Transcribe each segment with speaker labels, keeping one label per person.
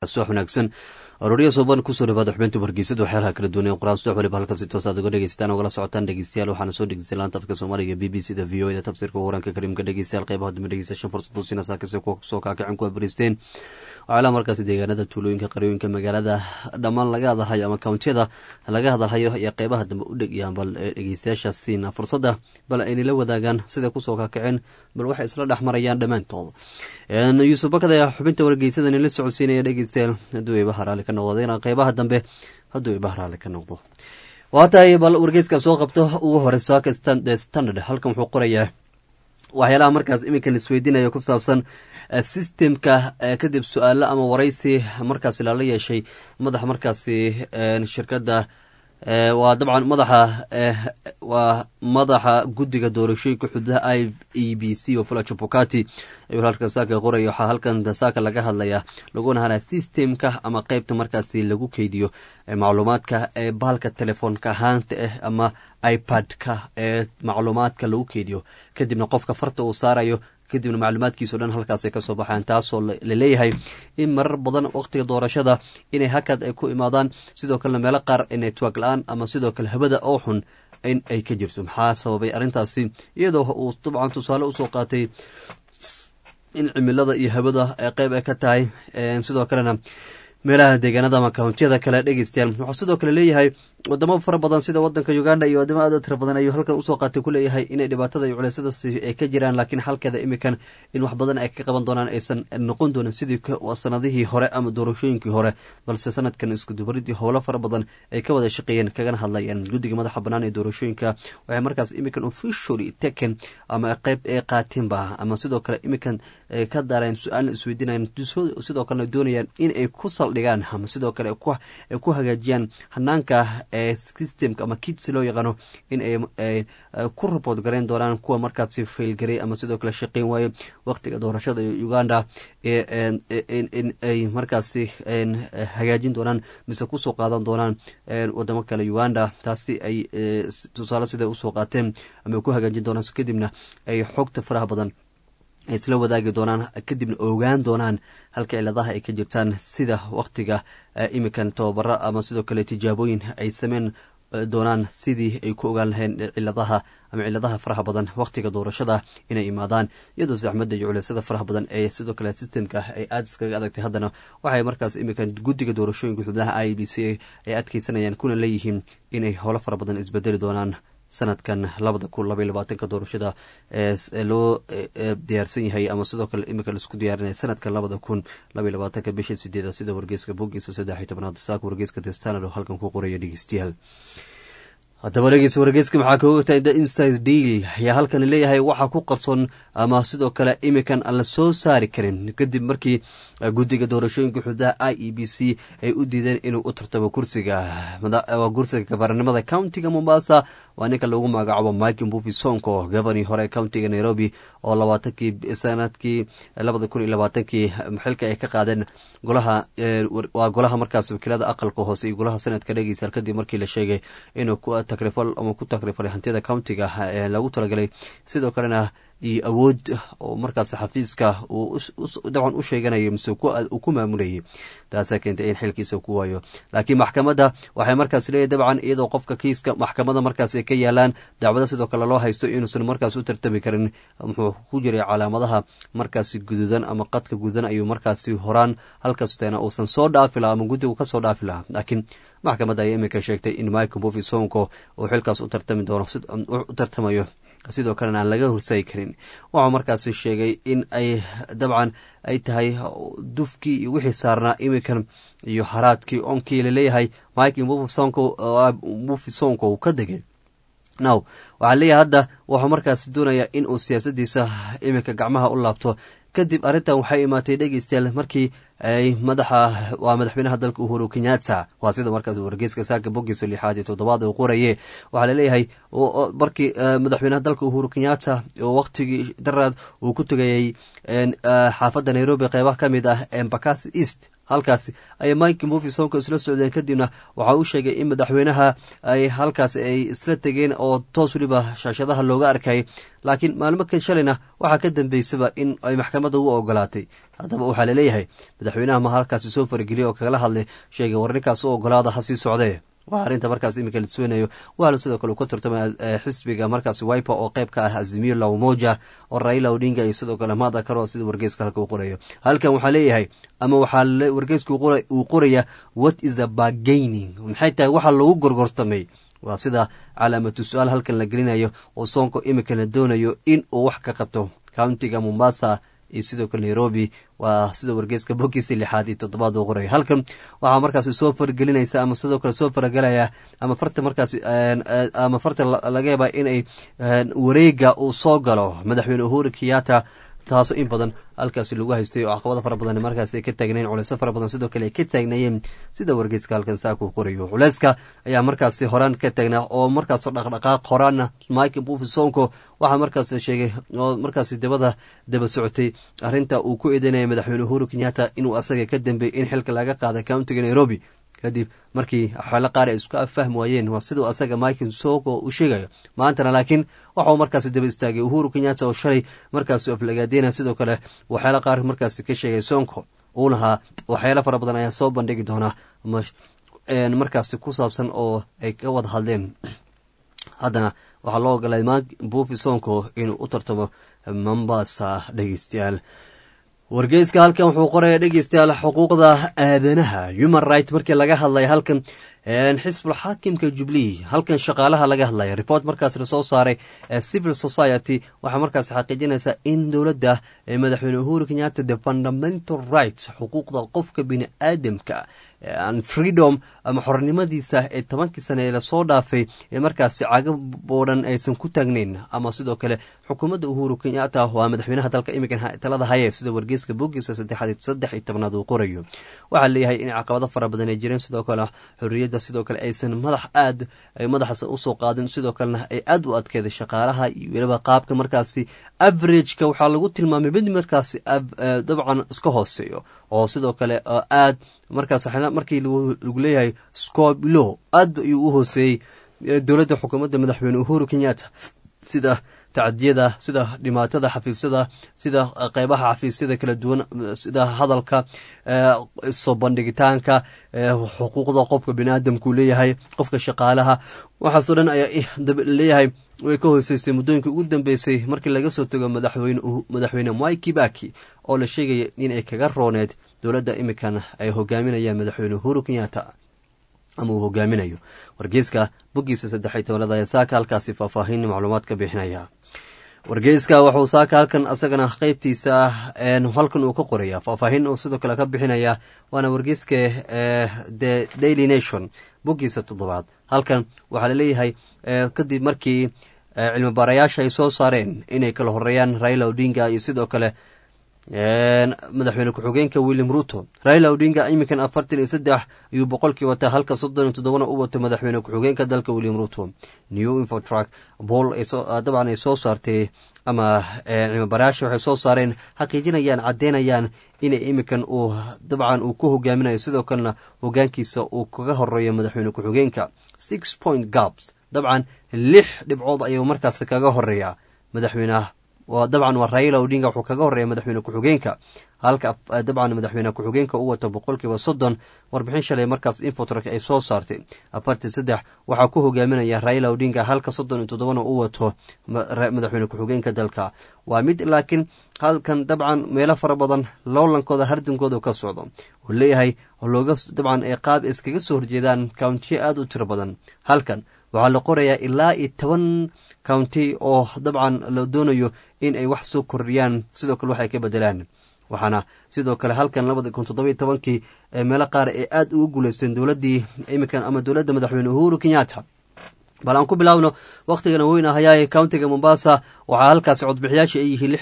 Speaker 1: subax wanaagsan arooriya sooban kusoo dhawaada xubinta wargeysada waxyaalaha kala duwan ee quraan subax waliba halkan si toosaad uga dhegeystaan ogala socotaan dhegeystayaal waxaana soo dhegeystay laanta afka soomaaliga b b c da v o da tafsiirka waranka kariimka dhegeystayaal qeybaha dambe dhegeystashan fursad usiina saakasi soo kaakicin ku abariisteen waxyaalaha markaasi deegaanada tuulooyinka qaryooyinka magaalada dhammaan laga hadalhayo ama kountiyada laga hadalhayo iyo qeybaha dambe u dhegiyaan bal dhegeystayaashaas siina fursadda bal aynala wadaagaan siday kusoo kaakiceen bal waxay isla dhex marayaan dhammaantooda yuusuf bakada xubinta wargeysadan la socodsiinaya dhegeystayaal hadduu ibaha raali ka noqdo in qeybaha dambe hadduu ibaha raali ka noqdo waa tahay bal wargeyska soo qabto ugu hore saaka standard halkan wuxuu qorayaa waxyaalaha markaas iminka laisweydiinayo ku saabsan systemka kadib su-aalo ama waraysi markaasi lala yeeshay madaxa markaasi shirkadda waa dabcan waa madaxa guddiga doorashooyinka xududaha i e b c oo fula chupukati ayuu halkan saaka qoraya waxaa halkan saaka laga hadlayaa laguna hadlaya systemka ama qeybta markaasi lagu keydiyo macluumaadka ee bahalka telefoonka ahaanta ah ama ipad-ka ee macluumaadka lagu keydiyo kadibna qofka farta uu saarayo kadibna macluumaadkiisao dhan halkaasay kasoo baxaan taasoo laleeyahay in marar badan waqtiga doorashada inay hakad ay ku imaadaan sidoo kalena meelo qaar network la-aan ama sidoo kale hawada oo xun in ay ka jirto maxaa sababay arrintaasi iyadoo uu dabcan tusaale usoo qaatay in cimilada iyo hawada qeyb ay ka tahay sidoo kalena meelaha deegaanada ama kountiyada kale dhegeystayaal wuxuu sidoo kale leeyahay wadamo fara badan sida wadanka uganda iyo wadamo aad u tira badan ayuu halkan usoo qaatay ku leeyahay inay dhibaatada iyo culeysadaas ay ka jiraan laakiin halkeeda imikan in wax badan ay ka qaban doonaan aysan noqon doonin sidii sanadihii hore ama doorashooyinkii hore balse sanadkan iskudubaridii howlo fara badan ay ka wada shaqeeyeen kagana hadlayaan guddiga madaxa banaan ee doorashooyinka waxay markaas imikan officially taken ama qeyb ay qaateenba ama sidoo kale imikan ka daareen su-aalna isweydiinayan sidoo kalena doonayaan in ay ku saldhigaan ama sidoo kale ay ku hagaajiyaan hanaanka systemka ama kits loo yaqaano in ay ku report gareyn doonaan kuwa markaasi failgaray ama sidoo kale shaqeyn waayo waqtiga doorashada uganda in ay markaasi hagaajin doonaan mise kusoo qaadan doonaan wadamo kale uganda taasi ay tusaale siday usoo qaateen ama ku hagaajin doonaan kadibna ay xogta faraha badan isla wadaagi doonaan kadibna ogaan doonaan halka ciladaha ay ka jirtaan sida waqtiga imikan tababaro ama sidoo kale tijaabooyin ay sameyn doonaan sidii ay ku ogaan lahayn ciladaha faraha badan waqtiga doorashada inay imaadaan iyadoo saxmada iyo culeysada faraha badan ee sidoo kale systemka ay aada iskaga adagtay haddana waxay markaas imikan guddiga doorashooyinka xududaha i b c ay adkeysanayaan kuna leeyihiin inay howlo fara badan isbedeli doonaan sanadkan 2022 doorashada loo diyaarsan yahay ama sidoo kale imika laisku diyaarinaya sanadkan 2022 bisha 8 sida wargeyska bogiisa 13 saak wargeyska Standard oo halkan ku qoraya dhegeystayaal haddaba dhegeysta wargeyska maxaa ka ogtahay the inside deal ayaa halkan leeyahay waxaa ku qarsoon ama sidoo kale imikan aan la soo saari karin kadib markii guddiga doorashooyinka xududaha i e b c ay u diideen inuu u tartamo kursiga gabarnimada countiga Mombasa waa ninka lagu magacaabo Mike Mbuvi Sonko governing hore countiga Nairobi oo 20 sanadkii 2020 xilka ay ka qaadeen golaha markaas wakiilada aqalka hoose iyo golaha sanadka dhegeysa kadib markii la sheegay inuu ku takrifalay hantida countiga lagu talagalay sidoo kalena iyo awood oo markaas xafiiska uu dabcan u sheeganayo mise uu ku maamulayay taasaa keentay in xilkiisa ku waayo laakiin maxkamadda waxay markaas leeyahay dabcan iyadoo qofka kiiska maxkamadda markaas ay ka yaalaan dacwada sidoo kale loo haysto inuusan markaas u tartami karin muxuu ku jiray calaamadaha markaasi guduudan ama qadka guduudan ayuu markaasi horaan halkasteena uusan soo dhaafi lahaa ama guddigu ka soo dhaafi lahaa laakiin maxkamadda ayaa imika sheegtay in Mike Mbuvi Sonko uu xilkaas u tartamayo sidoo kalena aan laga horsayi karin waxaa markaasi sheegay in ay dabcan ay tahay dufkii iyo wixii saarnaa imikan iyo haraadkii onkii laleeyahay Mike Mbuvi Sonko uu ka degay now waxaa leeyahay hadda wuxuu markaasi doonayaa in uu siyaasadiisa imika gacmaha u laabto kadib arrintan waxay imaatay dhegeystayaal markii ay madaxweynaha dalka Uhuru Kenyatta waa sida markaas wargeyska saaka bogiisa 6 uu qoraye waxaa la leeyahay markii madaxweynaha dalka Uhuru Kenyatta oo waqtigii daraad uu ku tagayay xaafadda Nairobi qaybaha kamid ah Embakasi East halkaasi ay Mike Mbuvi Sonko isla socdeen kadibna waxa uu sheegay in madaxweynaha ay halkaasi ay isla tageen oo toos waliba shaashadaha looga arkay laakiin maalmo ka shalayna waxa ka dambeysaba in ay maxkamadda u ogolaatay haddaba waxaa la leeyahay madaxweynaha ma halkaasi soo fargeliyay oo kagala hadlay sheegay warninkaas u ogolaada ha sii socdee waa arrinta markaas iminka la suunayo waana sidoo kale uu ka tartamay xisbiga markaas Wiper oo qayb ka ah Azimio la Umoja oo Raila Odinga iyo sidoo kale Martha Karua sida wargeyska halka uu qorayo halkan waxaa leeyahay ama waxaa wargeysku uu qoraya what is the bargaining maxay tahay waxa lagu gorgortamay waa sida calaamatu su'aal halkan la gelinayo oo Sonko iminka la doonayo in uu wax ka qabto countiga Mombasa iyo sidoo kale Nairobi waa sida wargeyska bogiisa 6 iyo 7 uu qoray halkan waxa markaas soo fargelinaysa ama sidoo kale soo faragalaya ama farta markaas ama farta laga yaabaa in ay wareega uu soo galo madaxweyne Uhuru Kenyatta taasoo in badan halkaasi lagu haystay oo caqabado fara badan markaas ay ka taagneen culeys fara badan sidoo kale ay ka taagnaayeen sida wargeyska halkan saako qorayo culeyska ayaa markaas horaan ka taagnaa oo markaas dhaqdhaqaaq horaan Mike Mbuvi Sonko waxa markaas sheegay oo markaas daba socotay arinta uu ku eedeynay madaxweyne Uhuru Kenyatta inuu asaga ka dambeeyay in xilka laga qaado countiga Nairobi kadib markii xaalad qaar ay isku afahmi waayeen waa sidoo asaga Mike Sonko u sheegayo maantana laakiin waxa uu markaas daba istaagay Uhuru Kenyatta oo shalay markaas aflagaadeena sidoo kale waxyaalo qaar markaas ka sheegay Sonko oo lahaa waxyaalo fara badan ayaa soo bandhigi doona markaas ku saabsan oo ay ka wada hadleen haddana waxaa loo ogolaaday Mike Mbuvi Sonko inuu u tartamo Mombasa dhegeystayaal wargeyska halkan wuxuu qoraya dhegeystayaal xuquuqda aadanaha human right markii laga hadlay halkan xisbul xaakimka Jubilee halkan shaqaalaha laga hadlay report markaas la soo saaray civil society waxa markaas xaqiijinaysa in dawladda madaxweyne Uhuru Kenyatta the fundamental rights xuquuqda qofka bini'aadamka and freedom ama xornimadiisa ee 10 sano ee la soo dhaafay ee markaas caaga boodan aysan ku taagnayn ama sidoo kale xukuumadda Uhuru Kenyatta waa madaxweynaha dalka imikan talada haya sida wargeyska bogiisa 13 uu qorayo waxa leeyahay in caqabado fara badan ay jireen sidoo kale xorriyadda sidoo kale aysan madaxaas u soo qaadin sidoo kalena ay aad u adkeeday shaqaalaha iyo waliba qaabka markaas average-ka waxa lagu tilmaamay mid markaas dabcan iska hooseeyo oo sidoo kale aad markaas markii lagu leeyahay scope law aad ayuu u hooseeyay dawladda xukuumadda madaxweyne Uhuru Kenyatta sida tacdiyada sida dhimaatada xafiisyada sida qaybaha xafiisyada kala duwan sida hadalka soo bandhigitaanka xuquuqda qofka bini'aadamku leeyahay qofka shaqaalaha waxaas oo dhan ayaa leeyahay way ka hooseysay muddooyinkii ugu dambeysay markii laga soo tago madaxweyne Mwai Kibaki oo la sheegaya in ay kaga rooneed dawladda imikan ay hogaaminayaan madaxweyne Uhuru Kenyatta ama uu hogaaminayo wargeyska bogiisa 13 ayaa saaka halkaasi faahfaahin macluumaad ka bixinaya wargeyska wuxuu saaka halkan asagana qaybtiisa halkan uu ka qoraya faahfaahin oo sidoo kale ka bixinaya waana wargeyska the Daily Nation bogiisa 7 halkan waxaa la leeyahay kadib markii cilmi baarayaasha ay soo saareen inay kala horeeyaan Raila Odinga iyo sidoo kale madaxweyne ku-xigeenka William Ruto Raila Odinga imikan 43 iyo boqolkiiba wata halka 37 u wato madaxweyne ku-xigeenka dalka William Ruto New Infotrack poll dabcan ay soo saartay ama cilmi baarayaasha waxay soo saareen xaqiijinayaan cadeynayaan in imikan uu dabcan uu ku hogaaminayo sidoo kalena hogaankiisa uu kaga horeeyo madaxweyne ku-xigeenka 6 point gaps dabcan 6 dhibcood ayuu markaas kaga horeeyaa madaxweynaha ودبعا ورايلا ودينغا wuxuu kaga horeeyay madaxweyne ku-xigeenka halka dabcan madaxweyne ku-xigeenka uu wato boqolkiiba 30 warbixin shalay markaas Infotrack ay soo saartay 43 waxa ku hogaaminaya Raila Odinga halka 37 uu wato madaxweyne ku-xigeenka dalka waa mid laakiin halkan dabcan meelo fara badan loolankoda hardinkooda ka socdo oo leeyahay looga dabcan ay qaab iskaga soo horjeedaan county aad u tiro badan halkan waxaa la qorayaa ilaa 10 county oo dabcan la doonayo in ay wax soo kordhiyaan sidoo kale wax ay ka bedelaan waxaana sidoo kale halkan 2017 meelo qaar ay aad ugu guuleysteen dawladdii imikan ama dawladda madaxweyne Uhuru Kenyatta bal aan ku bilaawno waqtigan weyn ahaayay countiga Mombasa waxa halkaas codbixiyaasha ay yihiin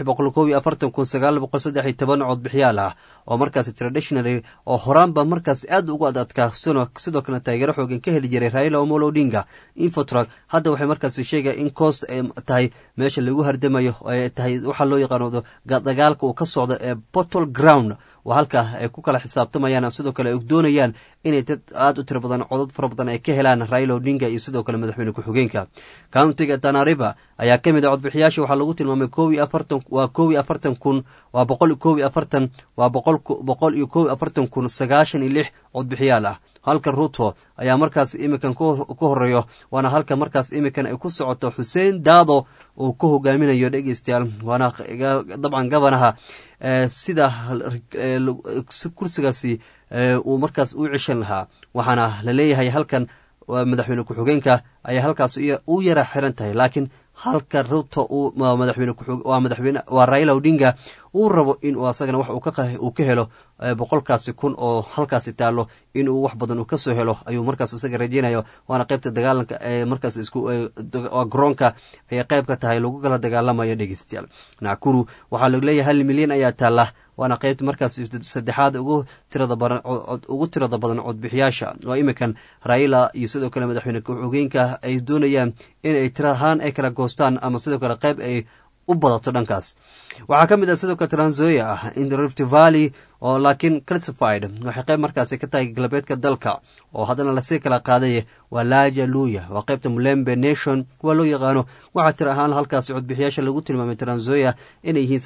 Speaker 1: 649,913 codbixiyaal ah oo markaas traditionally oo horaanba markaas aad ugu adadka sidoo kale taageero xoogan ka heli jiray Raila Omolo Odinga Infotrack hadda waxay markaas sheegay in coast ay tahay meesha lagu hardamayo ay tahay waxa loo yaqaano dagaalka uu ka socdo ee battle ground waa halka ay ku kala xisaabtamayaan sidoo kale ay doonayaan inay dad aad u tiro badan codad fara badan ay ka helaan Raila Odinga iyo sidoo kale madaxweyne ku-xigeenka countiga Tana River ayaa kamid ah codbixiyaasha waxaa lagu tilmaamay 41,000 waa 141 waa 141,096 codbixiyaal ah halka Ruto ayaa markaas imikan ku horeeyo waana halka markaas imikan ay ku socoto Hussein Dado oo ku hogaaminayo dhageystayaal waana dabcan gabanaha sida kursigaasi uu markaas u cishan lahaa waxaana la leeyahay halkan madaxweyne ku-xigeenka ayaa halkaas u yara xiran tahay laakiin halka Ruto waa Raila Odinga uu rabo in uu asagana wax uu ka helo 100,000 oo halkaasi taalo in uu wax badan uu ka soo helo ayuu markaas isaga rajeynayo waana qaybta dagaalanka ee markaas garoonka ay qayb ka tahay lagu kala dagaalamayo dhageystayaal Nakuru waxaa lagu leeyahay 1 milyan ayaa taala waana qaybta markaas saddexaad ugu tirada badan codbixiyaasha oo imikan Raila iyo sidoo kale madaxweyne ku-xigeenka ay doonayaan in ay tirahaan ay kala goostaan ama sidoo kale qayb ay u badato dhankaas waxaa kamid ah sidoo kale Trans Nzoia in the Rift Valley oo laakiin classified waxay qayb markaas ka tahay galbeedka dalka oo haddana la sii kala qaaday waa Laja Luya waa qaybta Mulembe Nation waa loo yaqaano waxaa tir ahaan halkaas codbixiyaasha lagu tilmaamay Trans Nzoia inay yihiin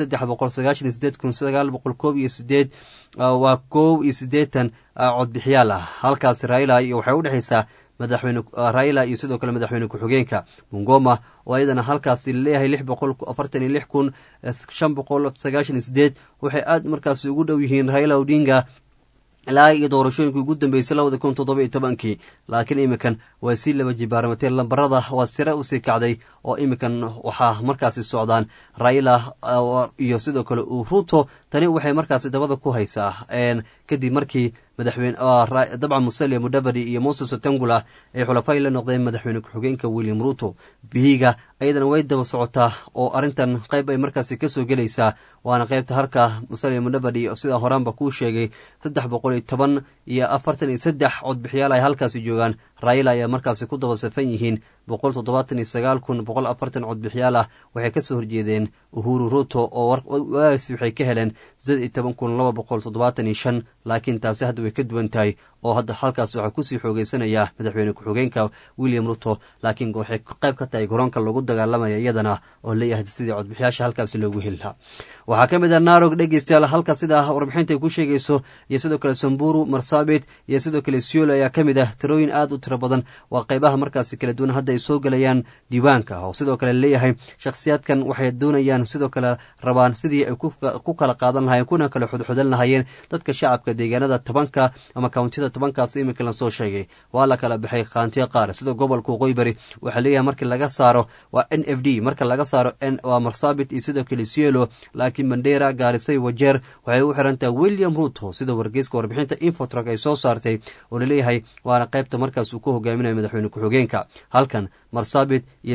Speaker 1: 398,918 waa 81 codbixiyaal ah halkaas Raila iyo waxay u dhaxaysaa madaxweyne Raila iyo sidoo kale madaxweyne ku-xigeenka Bungoma oo ayadana halkaas leeyahay 646,598 waxay aad markaas ugu dhow yihiin Raila Odinga ilaa iyo doorashooyinkii ugu dambeysay 2017 laakiin imikan waa si laba jibaarmatay lambarada waa sare u sii kacday oo imikan waxaa markaasi socdaan Raila iyo sidoo kale Ruto tani waxay markaasi dabada ku haysaa kadib markii madaxweyne dabcan Musalia Mudavadi iyo Moses Wetangula ay xulafay la noqdeen madaxweyne ku-xigeenka William Ruto bihiga ayadana way daba socotaa oo arintan qayb ay markaasi ka soo gelaysaa waana qaybta harka Musalia Mudavadi sida horaanba ku sheegay 343 codbixiyaal ay halkaasi joogaan Raila ayaa markaasi ku daba safan yihiin 179,140 codbixiyaal ah waxay ka soo horjeedeen Uhuru Ruto oo waxay ka heleen 17,275 laakiin taasi hadda way ka duwan tahay oo hadda halkaas waxaa kusii xoogeysanaya madaxweyne ku-xigeenka William Ruto laakiin waxay qayb ka tahay garoonka lagu dagaalamaya iyadana oo leeyahay sidii codbixiyaasha halkaas loogu heli lahaa waxaa kamid ah Narok dhageystayaal halka sida warbixinta ku sheegayso iyo sidoo kale Samburu Marsabit iyo sidoo kale Isiolo ayaa kamid ah tirooyin aad u tiro badan waa qaybaha markaas kala duwan hadda ay soo galayaan diiwaanka oo sidoo kale leeyahay shakhsiyaadkan waxay doonayaan sidoo kale rabaan sidii ay ku kala qaadan lahaayeen kuna kala xudxudan lahaayeen dadka shacabka deegaanada 10 ama countida 10 imika la soo sheegay waa la kala baxay qaantiyo qaar sida gobolka Qoybari waxa leeyahay markii laga saaro waa NFD marka laga saaro waa Marsabit iyo sidoo kale Isiolo laakiin Mandera Garissa Wajeer waxay u xirantaa William Ruto sida wargeyska warbixinta Infotrack ay soo saartay oo leeyahay waana qaybta markaas uu ku hogaaminayo madaxweyne ku-xigeenka halkan Marsabit iyo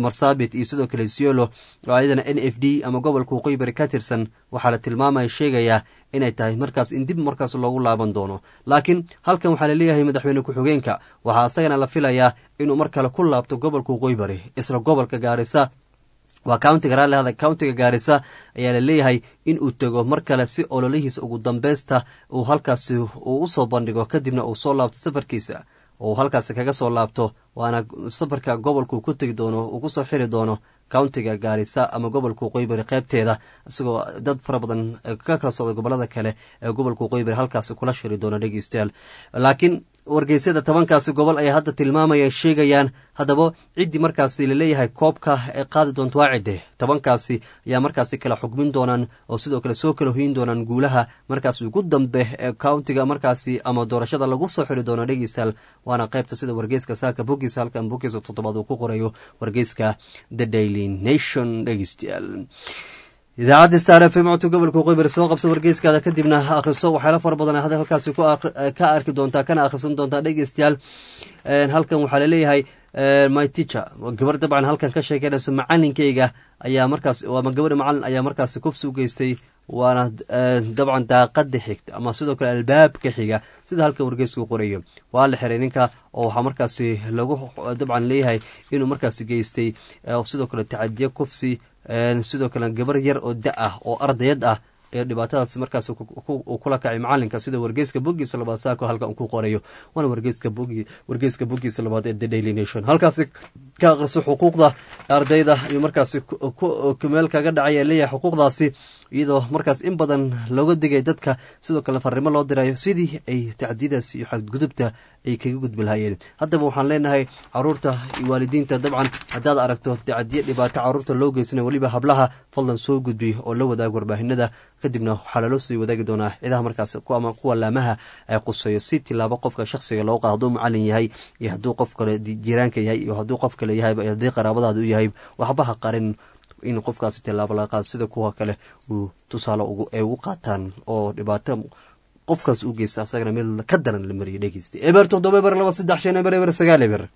Speaker 1: sidoo kale Isiolo ayadana NFD ama gobolka Qoybari ka tirsan waxa la tilmaamay sheegaya inay tahay markaas in dib markaas loogu laaban doono laakiin halkan waxa la leeyahay madaxweyne ku-xigeenka waxa asagana la filayaa inuu mar kale ku laabto gobolka Qoybari isla gobolka Garissa waa countiga Garissa ayaa la leeyahay in uu tago mar kale si ololihiisa ugu dambeesta uu halkaas u soo bandhigo kadibna uu soo laabto safarkiisa oo halkaas kaga soo laabto waana safarka gobolku ku tagi doono ugu soo xiri doono countiga Garissa ama gobolka Qoybari qaybteeda isagoo dad fara badan ka kala socda gobolada kale ee gobolka Qoybari halkaas kula shiri doono dhageystayaal laakiin wargeysyada 10 gobol ay hadda tilmaamayaan sheegayaan haddaba cidii markaasi la leeyahay koobka ee qaadi doonto waa cide 10 ayaa markaasi kala xukmin doonaan oo sidoo kale soo kala hoyin doonaan guulaha markaasi ugu dambe ee countiga markaasi ama doorashada lagu soo xiri doono dhageystayaal waana qaybta sida wargeyska saaka bogis halkan bogis 7 uu ku qorayo wargeyska The Daily Nation dhageystayaal idaacadda Star FM codka gobolka Qoybari soo qabso wargeyskaada kadibna akhriso waxyaalo fara badan hadda halkaas ka arki doontaa kana akhrisan doontaa dhageystayaal halkan waxaa la leeyahay my teacher gabar dabcan halkan ka sheekeynayso macalinkeyga ayaa markaas waa gabar macalin ayaa markaas kufsi u geystay waana dabcan daaqada xigta ama sidoo kale albaabka xiga sida halka wargeysku qorayo waa la xiray ninka oo waxa markaas lagu dabcan leeyahay inuu markaas geystay sidoo kale tacadiye kufsi sidoo kale gabar yar oo da ah oo ardayad ah ee dhibaatadaas markaas uu kula kacay macalinka sida wargeyska bogiisa labaad saako halka uu ku qorayo waana wargeyska bogiisa labaad ee The Daily Nation halkaasi ka aqriso xuquuqda ardayda iyo markaasi meel kaga dhacay ee leeyahay xuquuqdaasi iyadoo markaas in badan looga digay dadka sidoo kale farriimo loo dirayo sidii ay tacdiidaas iyo xadgudubta ay kaga gudbi lahayeen haddaba waxaan leenahay caruurta iyo waalidiinta dabcan haddaad aragto tacdiye dhibaato caruurta loo geysanayo weliba hablaha fadlan soo gudbi oo la wadaag warbaahinada kadibna waxaa laloo sii wadaagi doonaa ciidaha markaas ama kuwa laamaha ay quseeyo si tilaabo qofka shakhsiga loo qaado hadduu macalin yahay iyo hadduu qof kale jiraanka yahay iyo hadduu qof kale yahay haddii qaraabadaada u yahay waxba ha qarin in qofkaasi tilaabo laga qaado sida kuwa kale uu tusaale ay ugu qaataan oo dhibaato qofkaas u geysta asagana meel ka daran la mariyay dhegeysta eber 7 eber 9 eber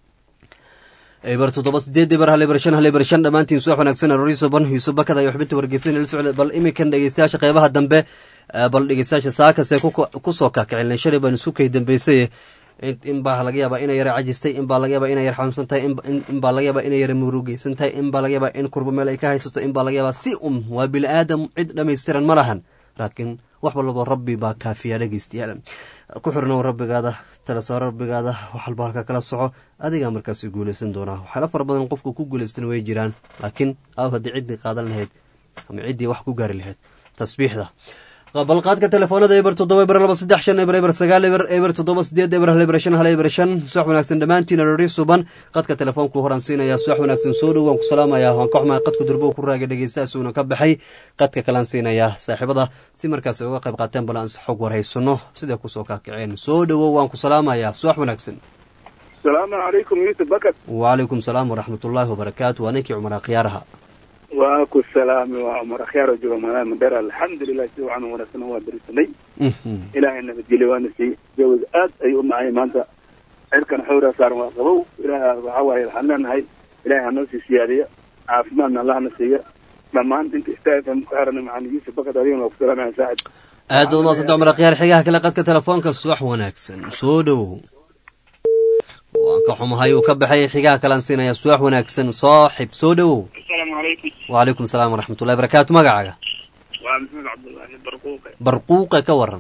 Speaker 1: eber 7 eber 8 eber 5 dhamaantiin soo wanaagsan roriso ban hiiso bakada iyo xubinta wargeysan la socda bal imikan dhegeystayaasha qeybaha dambe bal dhegeystayaasha saakase ku soo kakacilnay shalay baan isku kay dambeysay in baa laga yaabaa inay yara cajistay in baa laga yaabaa inay yar xanuunsan tahay in baa laga yaabaa inay yara murugaysan tahay in baa laga yaabaa in kurba meel ay ka haysato in baa laga yaabaa si waa bini aadam cid dhammaystiran ma lahan laakiin wax walba rabbi baa kaafiya dhegeystayaal ku xirnow rabbigaada tala saaro rabbigaada wax walba halka kala soco adigaa markaasi guulaysan doonaa waxyaala fara badan qofku ku guulaystan way jiraan laakiin haddii ciddii qaadan lahayd ama ciddii wax ku gaari lahayd tasbiixda balqaadka telefoonada eber 7 eber 2 3 5 eber 9 eber eber 7 8 eber eber 5 eber 5 subax wanaagsan dhamaantiin rori suban qadka telefoonku horan siinaya subax wanaagsan soo dhawaan ku salaamaya waan ka xumaa qadku durbo ku raaga dhageystaas uu ka baxay qadka kalan siinaya saaxiibada si markaas uga qayb qaateen balans xog wareysano sida ku soo kaakiceen soo dhawo waan ku salaamaya subax wanaagsan
Speaker 2: salaamu calaykum yusuf bakar
Speaker 1: wa calaykum salaam wa rahmatullahi wa barakaatuh wa ninki umar qiyaaraha
Speaker 2: waaku salaami waa umar khayr jooga maadaama madar alxamdulilah si wacan wanaagsan waa darisanay ilaahay nabadgelyo waana si jawad aad ay u macay maanta cirkan xawra saaran waa qabow ilaahay waxa waaye waxaan leenahay ilaahay hanoo sii siyaadiya caafimaadna allah na siiya dhammaan inta istaagtan ku xiran macaan yusuf bakar adigana waa ku salaamaya saacid
Speaker 1: aad u maasanta umar khayr xigaha kale qadka telefoonka subax wanaagsan soo dhawow waan ka xumahay uu ka baxay xigaha kalan siinaya subax wanaagsan saaxib soo dhawow وعليكم السلام ورحمة الله وبركاته مقعقة
Speaker 2: ومحمد عبد الله
Speaker 1: برقوقة كورن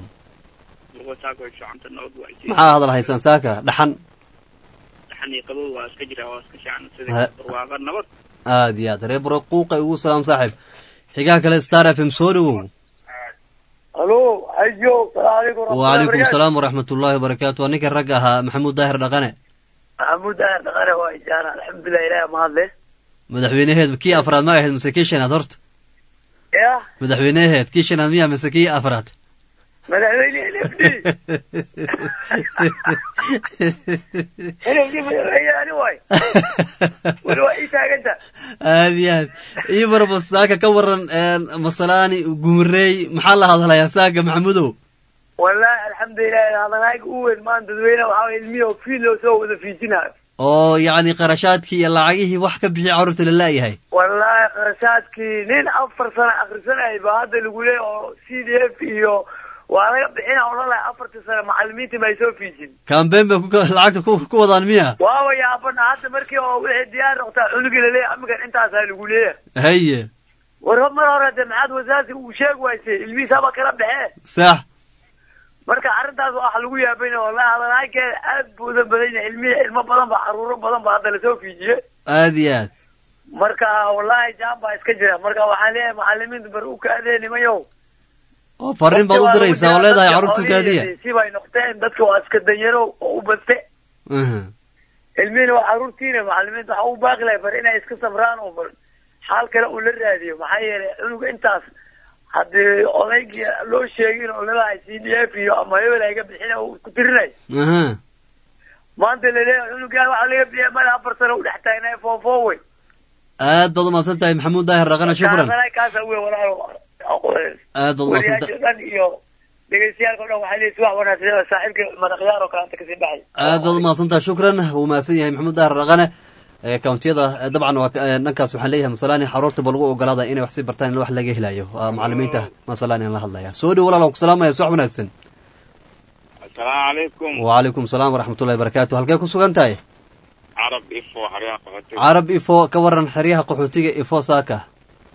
Speaker 1: maxaa hadal haysan saaka dhaxan
Speaker 2: qabow waa iska jira waa iska fiican sida barwaaqo nabad
Speaker 1: aad iyo aad reer barquuqa ugu salaam saaxiib xigaa kale Star FM soo dhawow
Speaker 3: halo ayo salaamu
Speaker 1: alaykum salaam waraxmatullaahi wabarakaatuh ninka rag ahaa maxamuud daahir dhaqane
Speaker 3: waa ijaana alxamdulillah ilaahay mahadle
Speaker 1: madaxweynaheed kii afraad ma ahayd mise kii shanaad horta
Speaker 3: ya
Speaker 1: madaxweynaheed kii shanaad miyaa mise kii afraad
Speaker 3: madaxweyne madaxweyne waay wala ii taaganta
Speaker 1: aad iyo aad ii marba saaka ka waran masalaani gumrey maxaa la hadlayaa saaka maxamudow
Speaker 3: wallahi alxamdulillah hadalaaga u weyn maan dadweyne waxaa ilmiyo fiilo soo wada fiijinayo
Speaker 1: oo yacni qarashaadkii iyo lacagihii wax ka bixi carruurta la laayahay
Speaker 3: wallahi qarashaadkii nin 4 sano akhrisanayay baa hadda lagu leeyahay oo CDF iyo waa laga bixina ololahay 4 sano macallimiinta ma soo fiijin
Speaker 1: campaign ba lacagta ku wadaan miya
Speaker 3: waaw yaabana hadda markii oo wixii diyaar noqtaa cunuga la leeyahay amiga intaas ay lagu leeyahay
Speaker 1: haye
Speaker 3: war mar hore maxaad wasaasi uu sheeg waysay ilmihiisa ba kala baxee
Speaker 1: sax
Speaker 3: marka arintaas waxa lagu yaabayna wallahi hadalaaga aad buuda badan ilmo badan ba caruuro badan ba hadda la soo fiijiyay
Speaker 1: aad iyo aad
Speaker 3: marka wallahi jaamba iska jira marka waxaan leeyahay macallimiinta bar u kaadeenimayo
Speaker 1: oo fariin baad u diraysaa oo leedahay carruurtu kaadiya
Speaker 3: si bay noqdeen dadka waa iska danyaro oo u baste ilmihiina waa carruurtiina macallimiinta waxa u baaqi lahay bar inay iska sabraan oo bar xaal kale uu la raadiyo maxaa yeelay cunuga intaas haddii odayga loo sheegin oo leedahay CDF iyo ama hebel ayga bixina uu ku tirinay maanta laleeyahay cunugaan waxa laga bixiyay mala 4 sano u dhex taagnay foofowey
Speaker 1: aad baad umahadsan tahay maxamuud daahir dhaqane shukran
Speaker 3: kaasa wey walaalo
Speaker 1: aad baad umahadsan tahay
Speaker 3: iyo dhegeystayaal oo dhan waxay leeyihiin wax wanaagsan saaxiibka madaxyaar oo kale ka sii baxay
Speaker 1: aad baad umahadsan tahay shukran wuu mahadsan yahay maxamuud daahir dhaqane كاونتيدا طبعا نكاس waxaan leeyahay masalaani xaruurta bal ugu ogolaada inay wax si bartaan in wax laga helayo macallimiinta masalaani la hadlaya soo dhaw walaal ku salaamaya subax wanaagsan
Speaker 2: assalaamu alaykum
Speaker 1: wa alaykum salaam wa rahmatullahi wa barakatuh halkee ku sugan tahay
Speaker 2: arab ifo xariyaha qaxootiga
Speaker 1: arab ifo ka waran xariyaha qaxootiga ifo saaka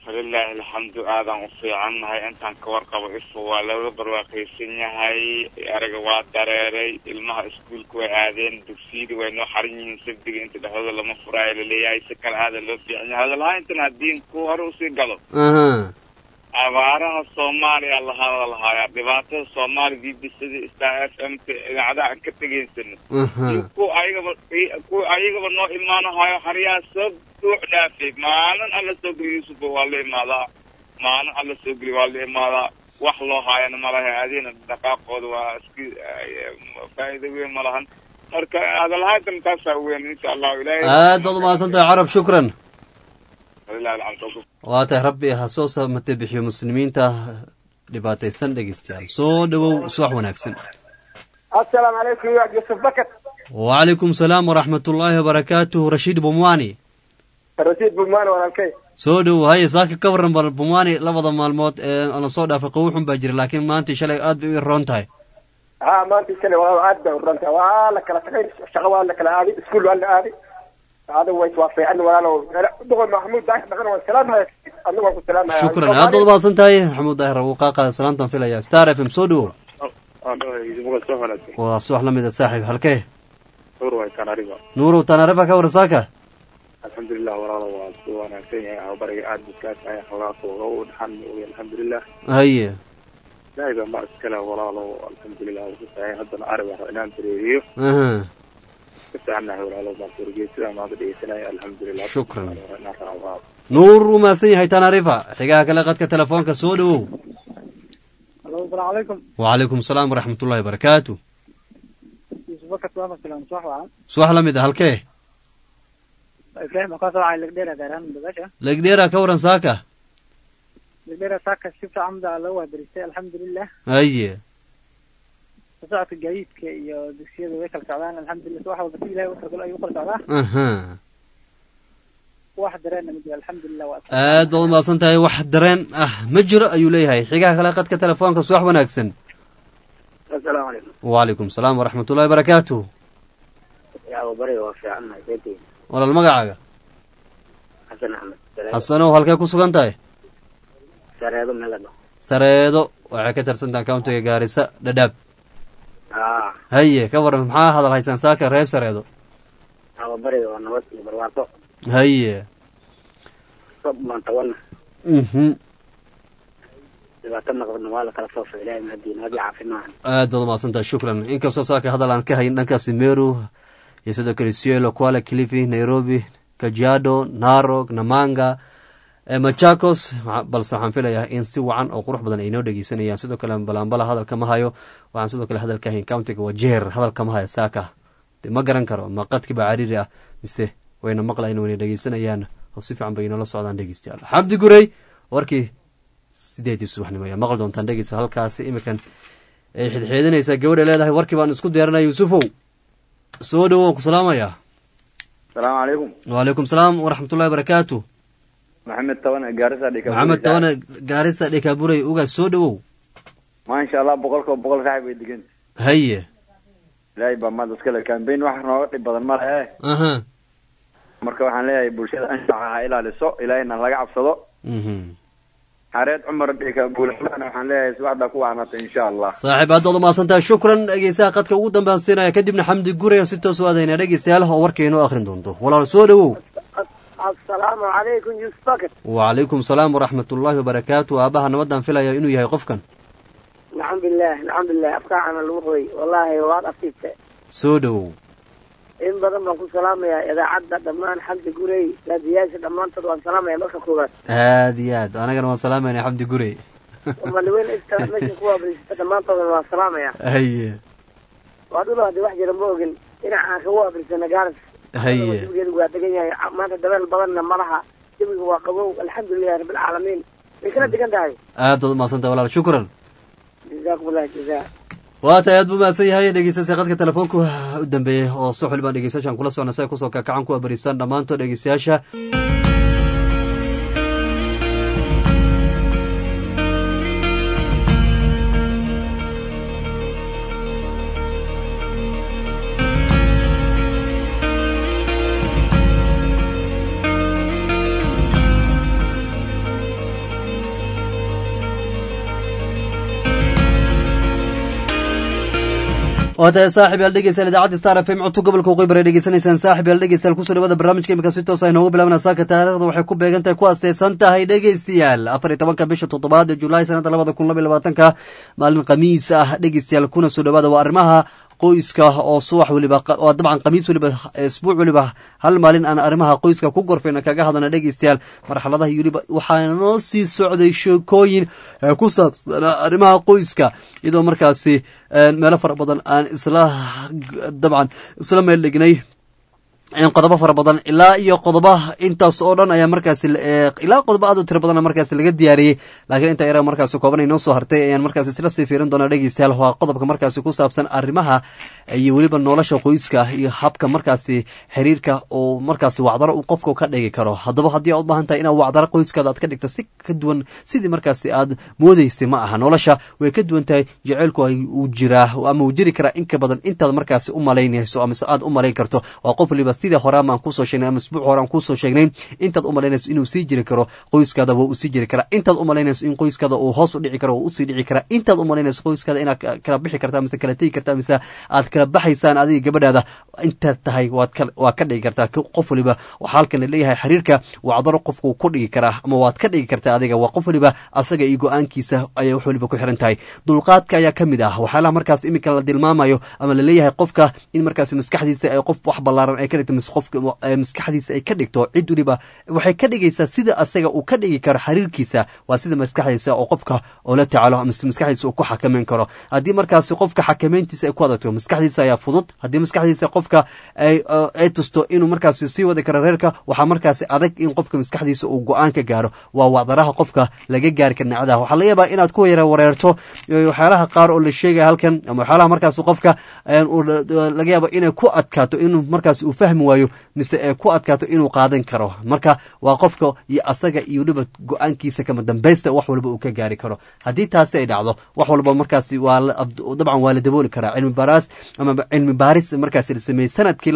Speaker 4: فلله الحمد آدم وفي عنها أنت كورقة وإسوا ولو برواقي سنيهاي أرجع وادراري المها سكول كوي عادين دكسيد وإنه حريني سبدي أنت ده هذا لما فراي اللي هي سكر هذا اللي في يعني هذا لا أنت نادين كوهروسي قلب. أبارها الصومالي الله يا دبعت الصومالي دي بسدي استعاف أنت عدا كتجين سنة. كو أيقا بنو إيمانه هاي حريا سب توعنا في معنا على سجري يوسف والله معنا على سجري والله ماذا وحلا هاي أنا ماله هذين الدقائق واسكي فايدة وين مالهن. هذا الهاي تنتسوين إن شاء الله ولا.
Speaker 1: ضد ما سنت عرب شكرا.
Speaker 4: لا
Speaker 1: waatay rabbi ha soo samatay bixiyo muslimiinta dhibaataysan dhegeystayaal soo dhawow subax wanaagsan.
Speaker 5: assalaamu calaykum ya yusuf bakat.
Speaker 1: wacalaykum salaam waraxmatullaahi wabarakaatuh. rashiid bumwani
Speaker 5: walaalkay
Speaker 1: soo dhawow. haye saaka ka waran bal bumwani labada maalmood ee aan soo dhaafay qowxun baa jira laakiin maanta shalay aad bay u roon tahay.
Speaker 5: maanta shalay waa aad bay u roon tahay waa la kala tagay shaqo waa la kala aaday iskuul waa la aaday هذا هو يتوافق عنه ولا دغل محمود دايح دغل والسلام هاي أنو أقول سلام هاي
Speaker 1: شكرا هذا ضباط سنتاي محمود دايح وقاقة سلامة في الأيام ستار اف ام سودو وصوح لمدة صاحب هلكيه نورو تنارفا كورساكا
Speaker 2: الحمد لله ولا وانا كيني او بري عاد بكاس اي خلاص وغود حمد الحمد لله
Speaker 1: هي
Speaker 2: لا يبقى ما اسكلا ولا الحمد لله وصاي هذا عربي انام تريريو
Speaker 1: شكرا نور وما سي هي تنارفا حقاها كلا قد كتلفونك سودو.
Speaker 5: السلام عليكم.
Speaker 1: وعليكم السلام ورحمة الله وبركاته. صباح لميد هلكيه لقديرة كورن ساكا
Speaker 5: لقديرة ساكا شفت عمدا لو درستي الحمد لله.
Speaker 1: أيه
Speaker 5: ساعة الجديد كي دكسير ويكل كعبان الحمد لله واحد وقتي لا يوصل أي وقت كعبان. واحد درين مجرى الحمد لله وقت.
Speaker 1: دول ما صنتها واحد درين مجرى أيولي هاي حقها خلاقت كتلفونك صباح وناكسن.
Speaker 2: السلام عليكم.
Speaker 1: وعليكم السلام ورحمة الله وبركاته.
Speaker 2: يا أبو بري وفي عنا بيتي.
Speaker 1: ولا المقعة.
Speaker 2: حسن أحمد.
Speaker 1: حسنو هالكي كوسوغانتاي.
Speaker 2: سريدو ملدو.
Speaker 1: سريدو وعكتر سنتا كاونتي غاريسا دداب. هيا كبر محا هذا الهيسان ساكر رئيس سريدو
Speaker 2: أبو بري ونوسي برواطو
Speaker 1: هيا
Speaker 2: صب ما انتوانا إذا تم قبل نوالا كالصوف إلهي من الدين هذه عافنا
Speaker 1: دول ما سنتا شكرا إنك ساكر هذا الآن كهي نكا سيميرو يسودو كريسيولو كوالا كليفي نيروبي كجادو ناروك نمانغا machakos balse waxaan filayaa in si wacan oo qurux badan ay noo dhegeysanayaan sidoo kale balanbala hadalka ma hayo waxaan sidoo kale hadalka hayn countiga wajeer hadalka ma hayo saaka ma garan karo ma qadkiba cariiri ah mise wayna maqlayeen wayna dhegeysanayaan oo si fiican bay noola socdaan dhegeystayaal xabdi gurey warkii 8 subaxnimo ayaa maqal doontaan dhegeysa halkaas imikan ay xidxiidinaysaa gabadha leedahay warkii baan isku diyaarinay yuusufow soo dhawow ku salaamaya.
Speaker 2: السلام عليكم.
Speaker 1: وعليكم السلام ورحمة الله وبركاته.
Speaker 2: محمد تونا جارسة ديكابوري.
Speaker 1: محمد تونا جارسة ديكابوري وجا سودو.
Speaker 2: ما شاء الله بقولكم صاحب يدقن.
Speaker 1: هي.
Speaker 2: لا يبقى ما تسكله كان بين واحد نوقت بدل مرة هاي. مركب عن ليه برشة أنشأ إلى للسوق إلى إن الله يعرف صدق. حريت عمر ديكابوري أنا عن ليه سواء دكوا عنات إن شاء الله. صاحب هذا الله ما صنته شكرا جيسا قد كودا بنسينا كدبنا حمد الجوري ستة سوادين رجيسا له وركينه آخر دونته ولا سودو.
Speaker 5: السلام عليكم يوسف.
Speaker 1: وعليكم السلام ورحمة الله وبركاته. أباها نودن فيلا يا إنه يقفكن.
Speaker 5: الحمد لله أبقى عن الوضوي والله واد أفتيت.
Speaker 1: سودو.
Speaker 5: إن بدل ما أقول سلام يا إذا عدى دمان حمد جوري لا دياش دمان تدوان سلام يا مركب كوبات.
Speaker 1: هاديات أنا كان سلام يا حمد جوري.
Speaker 5: وما لوين أنت ماشي كوبا بس دمان تدوان سلام يا.
Speaker 1: هي.
Speaker 5: وهذول هذي واحد يرموجن إنا عن كوبا بالسنغال.
Speaker 1: هي.
Speaker 5: ما تدبر بدلنا مرها تبي واقبوا الحمد لله رب العالمين. لكن دكان داعي.
Speaker 1: ما صنت ولا شكرا.
Speaker 5: جزاكم الله جزاء.
Speaker 1: واتياد بما سيهاي dhegeystayaasha qadka telefoonku u dambeeyay oo suxul baan dhegeystayaashan kula soconay ku soo kacan ku abarisan dhamaantood dhegeystayaasha وهذا صاحب الدقيس إذاعة ستار FM عدتو قبل كوقي بري دقيسانيسان صاحب الدقيس الكسر هذا برنامج كيميكا سيتو ساين هو بلا مناساك تاريخ waxay ku beegantahay ku asteysanta hay dhageystayaal 14 bisha 7 July sanada 2022 maalin khamiis ah dhageystayaal kuna soo dhawaada waa arrimaha qoyska oo subax waliba oo dabcan khamiis waliba isbuuc waliba hal maalin aan arrimaha qoyska ku gorfayna kaga hadana dhageystayaal marxaladaha waliba waxaa noo sii socday sheekooyin ku saabsan arrimaha qoyska iyadoo markaasi meelo fara badan aan isla meel dhignay qodobo fara badan ilaa iyo qodobaha intaas oo dhan ayaa markaas ilaa qodobo aad u tiro badan markaas laga diyaariyay laakiin inta yara markaas kooban inoo soo hartay ayaan markaas isla sii fiirin doonaa dhageystayaal waa qodobka markaas ku saabsan arrimaha iyo waliba nolosha qoyska iyo habka markaas xiriirka oo markaas wacdaro uu qofku ka dhigi karo haddaba haddii aad u baahan tahay inaad wacdaro qoyskaada aad ka dhigto si ka duwan sidii markaas aad moodaysay ma aha nolosha way ka duwan tahay jaceylku uu jiraa ama uu jiri karaa in ka badan intaad markaas u malaynayso ama aad u malayn karto waa qof waliba sida horaan aan ku soo sheegnay ama isbuuc horaan ku soo sheegnay intaad u malaynayso inuu sii jiri karo qoyskaada waa uu sii jiri karaa intaad u malaynayso in qoyskaada uu hoos u dhici karo uu sii dhici karaa intaad u malaynayso qoyskaada inaad kala bixi kartaa mise kala tegi kartaa mise aad kala baxaysaan adiga gabadhaada intaad tahay waa ka dhigi kartaa qof waliba waxaa halkan leeyahay xiriirka wacdaro qofku ku dhigi karaa ama waad ka dhigi kartaa adiga waa qof waliba asaga iyo go-aankiisa ayay wax waliba ku xiran tahay dulqaadka ayaa ka mid ah waxyaalaha markaas iminka la dilmaamayo ama la leeyahay qofka in markaas maskaxdiisa ay qof wax ballaaran ay ka dhigto qofka maskaxdiisa ay ka dhigto cid waliba waxay ka dhigaysaa sida asaga uu ka dhigi karo xiriirkiisa waa sida maskaxdiisa oo qofka oo la tacaalo ama maskaxdiisa uu ku xakameyn karo haddii markaas qofka xakameyntiisa ay ku adagto maskaxdiisa ayaa fudud haddii maskaxdiisa qofka ay tusto inuu markaas sii wadi karo reerka waxaa markaas adag in qofka maskaxdiisa uu go-aan ka gaaro waa wacdaraha qofka laga gaari kara nacdaha waxaa laga yaabaa inaad ku yara wareerto waxyaalaha qaar oo la sheegaya halkan ama waxyaalaha markaas qofka laga yaaba inay ku adkaato inuu markaas uu fahmi waayo mise ee ku adkaato inuu qaadan karo marka waa qofka iyo asaga iyo waliba go-aankiisa kama dambaysta wax walba uu ka gaari karo haddii taasi ay dhacdo wax walba markaas dabcan waa la dabooli karaa cilmi baaris markaas la sameeyey sanadkii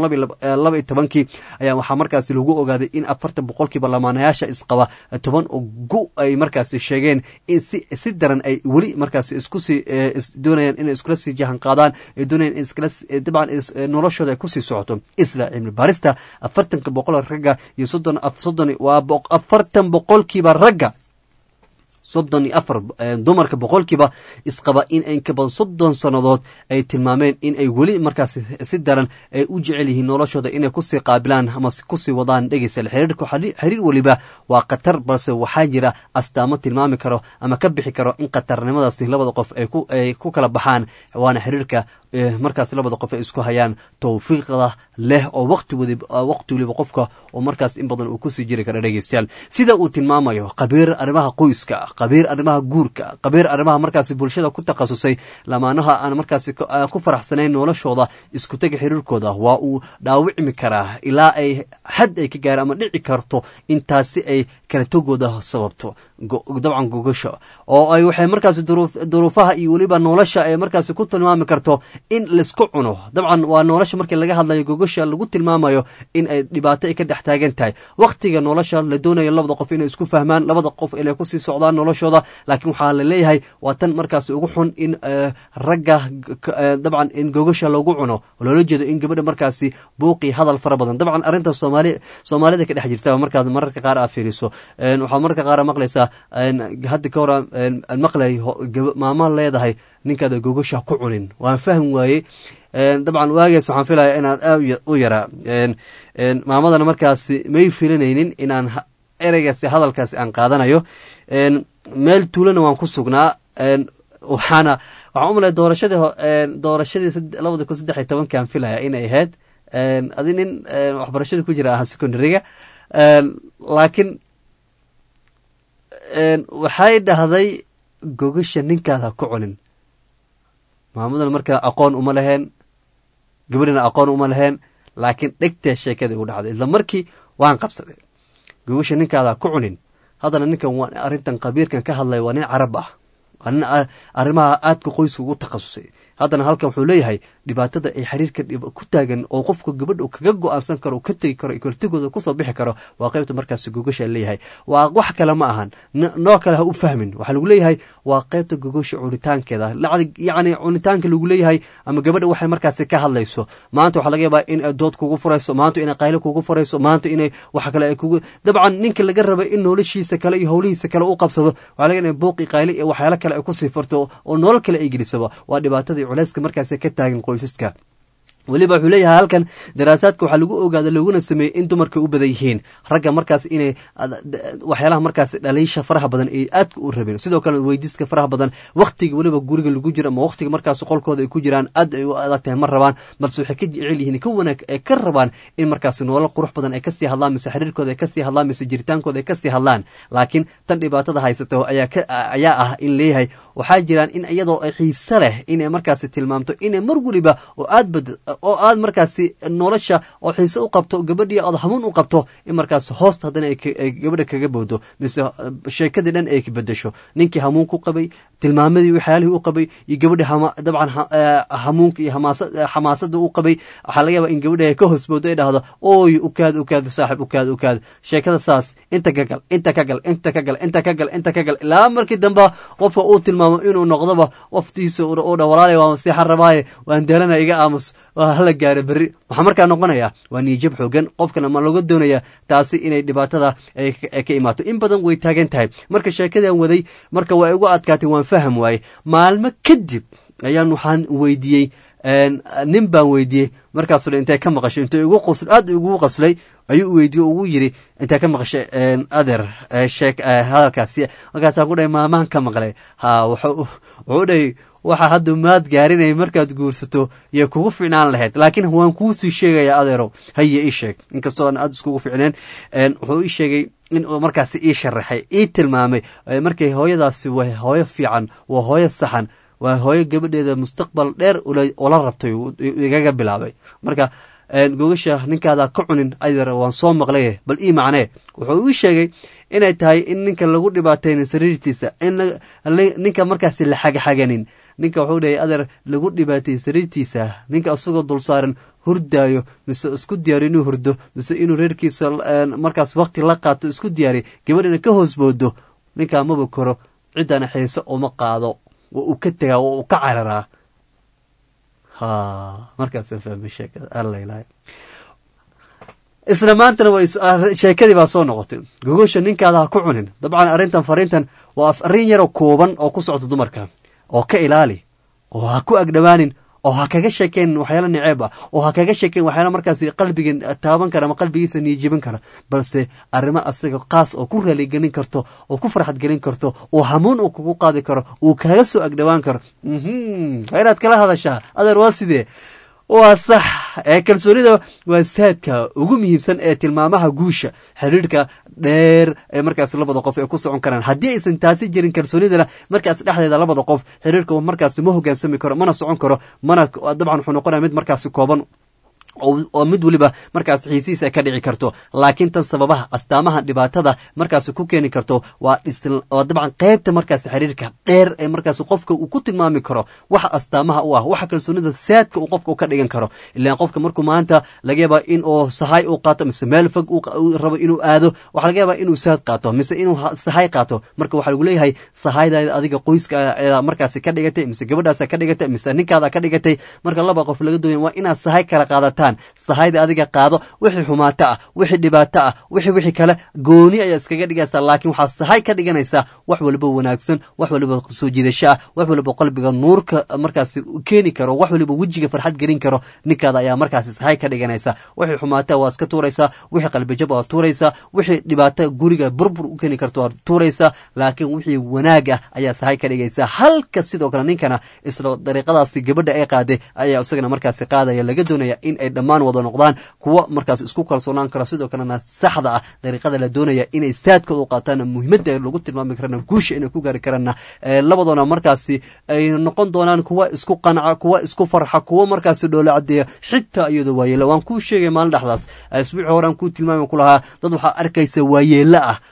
Speaker 1: 2012 ayaa waxaa markaas lagu ogaaday in 40% lamaanayaasha isqaba 10 ay markaas sheegeen in si daran ay weli markaas isku sii doonayaan inay iskula sii jahan qaadaan ay doonayaan in iskala dabcan noloshooda ay ku sii socoto isla cilmi baarista 40% ragga iyo 30 waa 40% ragga 34 dumarka boqolkiiba isqaba in ay ka badan 30 sanadood ay tilmaameen in ay weli markaas si daran ay u jecel yihiin noloshooda inay ku sii qaabilaan ama ku sii wadaan dhageysa xiriir waliba waa qatar balse waxaa jira astaamo tilmaami karo ama ka bixi karo in qatarnimadaasi labada qof ay ku kala baxaan waana xiriirka markaas labada qof ay isku hayaan tawfiiqda leh oo waqti waliba qofka oo markaas in badan uu ku sii jiri karo dhageystayaal sida uu tilmaamayo qabiir arrimaha qoyska qabiir arrimaha guurka qabiir arrimaha markaas bulshada ku takhasusay lamaanaha aan markaas ku faraxsanayn noloshooda isku tag xiriirkooda waa uu dhaawicmi karaa ilaa ay xad ay ka gaar ama dhici karto intaasi ay kala togooda sababto dabcan gogasha oo ay waxay markaas duruufaha iyo waliba nolosha ay markaas ku tilmaami karto in laisku cuno dabcan waa nolosha markii laga hadlayo gogasha lagu tilmaamayo in ay dhibaato ay ka dhex taagan tahay waqtiga nolosha la doonayo labada qof inay isku fahmaan labada qof inay ku sii socdaan noloshooda laakiin waxaa la leeyahay waa tan markaas ugu xun in ragga dabcan in gogasha lagu cuno loola jeedo in gabadha markaasi buuqi hadal fara badan dabcan arrinta Soomaalida ka dhex jirta markaad mararka qaar aad fiiriso waxaa mararka qaar maqlaysaa hadda ka hor maqlay maama leedahay ninkaada gogasha ku cunin waan fahmi waaye dabcan waagees waxaan filayaa inaad u yaraa maamadana markaasi may filanaynin inaan ereygaasi hadalkaasi aan qaadanayo meel tuulana waan ku sugnaa waxaan u malay doorashadii 2013 aan filaya inay ahayd adi nin waxbarashada ku jira aha secondaryga laakiin waxay dhahday gogasha ninkaada ku cunin maamadana markaa aqoon uma laheen gabadhina aqoon uma laheen laakiin dhegtee sheekada igu dhacday isla markii waan qabsaday gogasha ninkaada ku cunin haddana ninkan waa arrintan qabiirkan ka hadlaya waa nin carab ah waa nin arrimaha aadka qoyska ugu takhasusay haddana halkan wuxuu leeyahay dhibaatada ay xiriirka ku taagan oo qofka gabadha kaga go-aansan karo ka tegi karo kortigooda kusoo bixi karo waa qaybta markaas gogosha leeyahay waa wax kale ma ahan noo kale ha u fahmin waxaa lagu leeyahay waa qaybta gogosha cunitaankeeda yacni cunitaanka lagu leeyahay ama gabadha waxay markaasi ka hadlayso maanta waxaa laga yaabaa in dood kugu furayso maanta inay qaylo kugu furayso maanta inay wax kale ay kugu dabcan ninka laga raba in noloshiisa kale iyo howlihiisa kale u qabsado waxaa laga yaabaa booqi qaylo iyo waxyaalo kale ay ku sii furto oo nolol kale ay gelisaba waa dhibaatadii culayska markaasi ka taagan qoysaska weliba wuxuu leeyahay halkan daraasaadka waxaa lagu ogaada laguna sameeyey in dumarka u badan yihiin ragga markaas inay waxyaalaha markaas dhaliisha faraha badan ay aadka u rabeen sidoo kale weydiiska faraha badan wakhtiga weliba guriga lagu jiro ama wakhtiga markaas qolkooda ay ku jiraan aad ay u adag tahay ma rabaan balse waxay ka jecel yihiin ka wanaag ay ka rabaan in markaas nolol qurux badan ay kasii hadlaan mise xiriirkooda ay kasii hadlaan mise jiritaankooda ay kasii hadlaan laakiin tan dhibaatada haysata ayaa ah in leeyahay waxaa jiraan in iyadoo ay xiise leh inay markaasi tilmaamto inay mar weliba oo aad markaasi nolosha oo xiise u qabto gabadhii aad hamuun u qabto in markaas hoosta haddana ay gabadha kaga boodo mise sheekadii dhan ay bedesho ninkii hamuun ku qabay tilmaamadii waxyaalihii u qabay iyo gabadhi dabcan hamuunka iyo xamaasada u qabay waxaa laga yaabaa in gabadhi ay ka hoosboodo ay dhahdo ooy ukaad saaxib ukaad sheekada saas inta ka gal ilaa markii dambe qofka uu tilmaamo inuu noqdoba waftiisa u dha walaala waa masiixan rabaaye waan daalana iga aamus hala gaaro berri waxaa markaa noqonayaa waa niijab xoogan qofkana ma laga doonayaa taasi inay dhibaatada ka imaato in badan way taagan tahay marka sheekadaan waday marka waa igu adkaatay waan faham waaye maalmo kadib ayaan waxaan weydiiyey nin baan weydiiyey markaasuu intay ka maqashay intuu aad igugu qaslay ayuu weydiiye ugu yiri intay ka maqashay adeer hadalkaasi markaasaan ku dhahay maamaan ka maqlay wuxuu dhahay waxaa hadda maad gaarinay markaad guursato iyo kugu ficnaan lahayd laakiin waan kuusii sheegaya adeerow haye ii sheeg inkastoo aan aad iskugu ficneen wuxuu ii sheegay in uu markaasi ii sharaxay ii tilmaamay markay hooyadaasi waa hooyo fiican waa hooyo saxan waa hooyo gabadheeda mustaqbal dheer ula rabtay igaga bilaabay marka gogasha ninkaada ka cunin adeer waan soo maqlay bal ii macnee wuxuu ii sheegay inay tahay in ninka lagu dhibaataynin sariirtiisa in ninka markaasi la xagaxaganin ninka wuxuu dhahay adeer lagu dhibaatay sariirtiisa ninka isagoo dulsaaran hurdaayo mise isku diyaariyo inuu hurdo mise inuu reerkiisa markaas wakti la qaato isku diyaariy gabadhina ka hoos boodo ninkaa maba koro ciddana xiise uma qaado waa uu ka tegaa waa uu ka cararaa markaasa fahmay sheekada allailahay isla maantana sheekadii baa soo noqotay gogosha ninkaada ha ku cunin dabcan arrintan fariintan waa arrin yaroo kooban oo ku socota dumarka oo ka ilaali oo ha ku agdhawaanin oo ha kaga sheekeen waxyaala niceeb ah oo ha kaga sheekeen waxyaala markaas qalbiga taaban kara ama qalbigiisa niijibin kara balse arrimo asaga qaas oo ku raaligelin karto oo ku farxad gelin karto oo hamuun uu kugu qaadi karo uu kaga soo agdhawaan karo inaad kala hadashaa adeer waa sidee waa sax kalsoonida waa saadka ugu muhiimsan ee tilmaamaha guusha xiriirka dheer ee markaas labada qof ay ku socon karaan haddii aysan taasi jirin kalsoonidana markaas dhexdeeda labada qof xiriirka markaas ma hogaansami karo mana socon karo mana dabcan wuxuu noqonaya mid markaas kooban oo mid weliba markaas xiisihiisa ay ka dhici karto laakiin tan sababaha astaamaha dhibaatada markaas ku keeni karto waa dabcan qaybta markaas xiriirka dheer ee markaas qofka uu ku tilmaami karo waxa astaamaha u ah waxa kalsoonida saadka uu qofka ka dhigan karo ilaa qofka markuu maanta laga yaabaa in uu sahay uu qaato mise meel fog uu rabo inuu aado waxa laga yaabaa inuu saad qaato mise inuu sahay qaato marka waxa lagu leeyahay sahaydaada adiga qoyska markaas ka dhigatay mise gabadhaas ka dhigatay mise ninkaada ka dhigatay marka laba qof laga doonayo waa inaad sahay kala qaadataan sahayda adiga qaado wixii xumaato ah wixii dhibaato ah wixii kale gooni ayaa iskaga dhigaysaa laakiin waxaa sahay ka dhiganaysaa wax waliba wanaagsan wax waliba soo jiidasho ah wax waliba qalbiga nuurka markaas keeni karo wax waliba wejiga farxad gelin karo ninkaada ayaa markaas sahay ka dhiganaysaa wixii xumaato waa iska tuuraysaa wixii qalbi jab waa tuuraysaa wixii dhibaato guriga burbur u keeni karto waa tuuraysaa laakiin wixii wanaag ah ayaa sahay ka dhigaysaa halka sidoo kale ninkana isla dariiqadaasi gabadha ay qaaday ayaa isagana markaas qaadaya laga doonaya in ay dhammaan wada noqdaan kuwa markaas isku kalsoonaan kara sidoo kalena saxda ah dariiqada la doonaya inay saadkooda u qaataan muhiimadda lagu tilmaami karana guusha inay ku gaari karana labadoona markaasi ay noqon doonaan kuwa isku qanca kuwa isku farxa kuwa markaasi dhoola cadeeya xitaa iyadoo waayeela waan kuu sheegay maalin dhexdaas isbuuci horaan kuu tilmaami ku lahaa dad waxaa arkaysa waayeela ah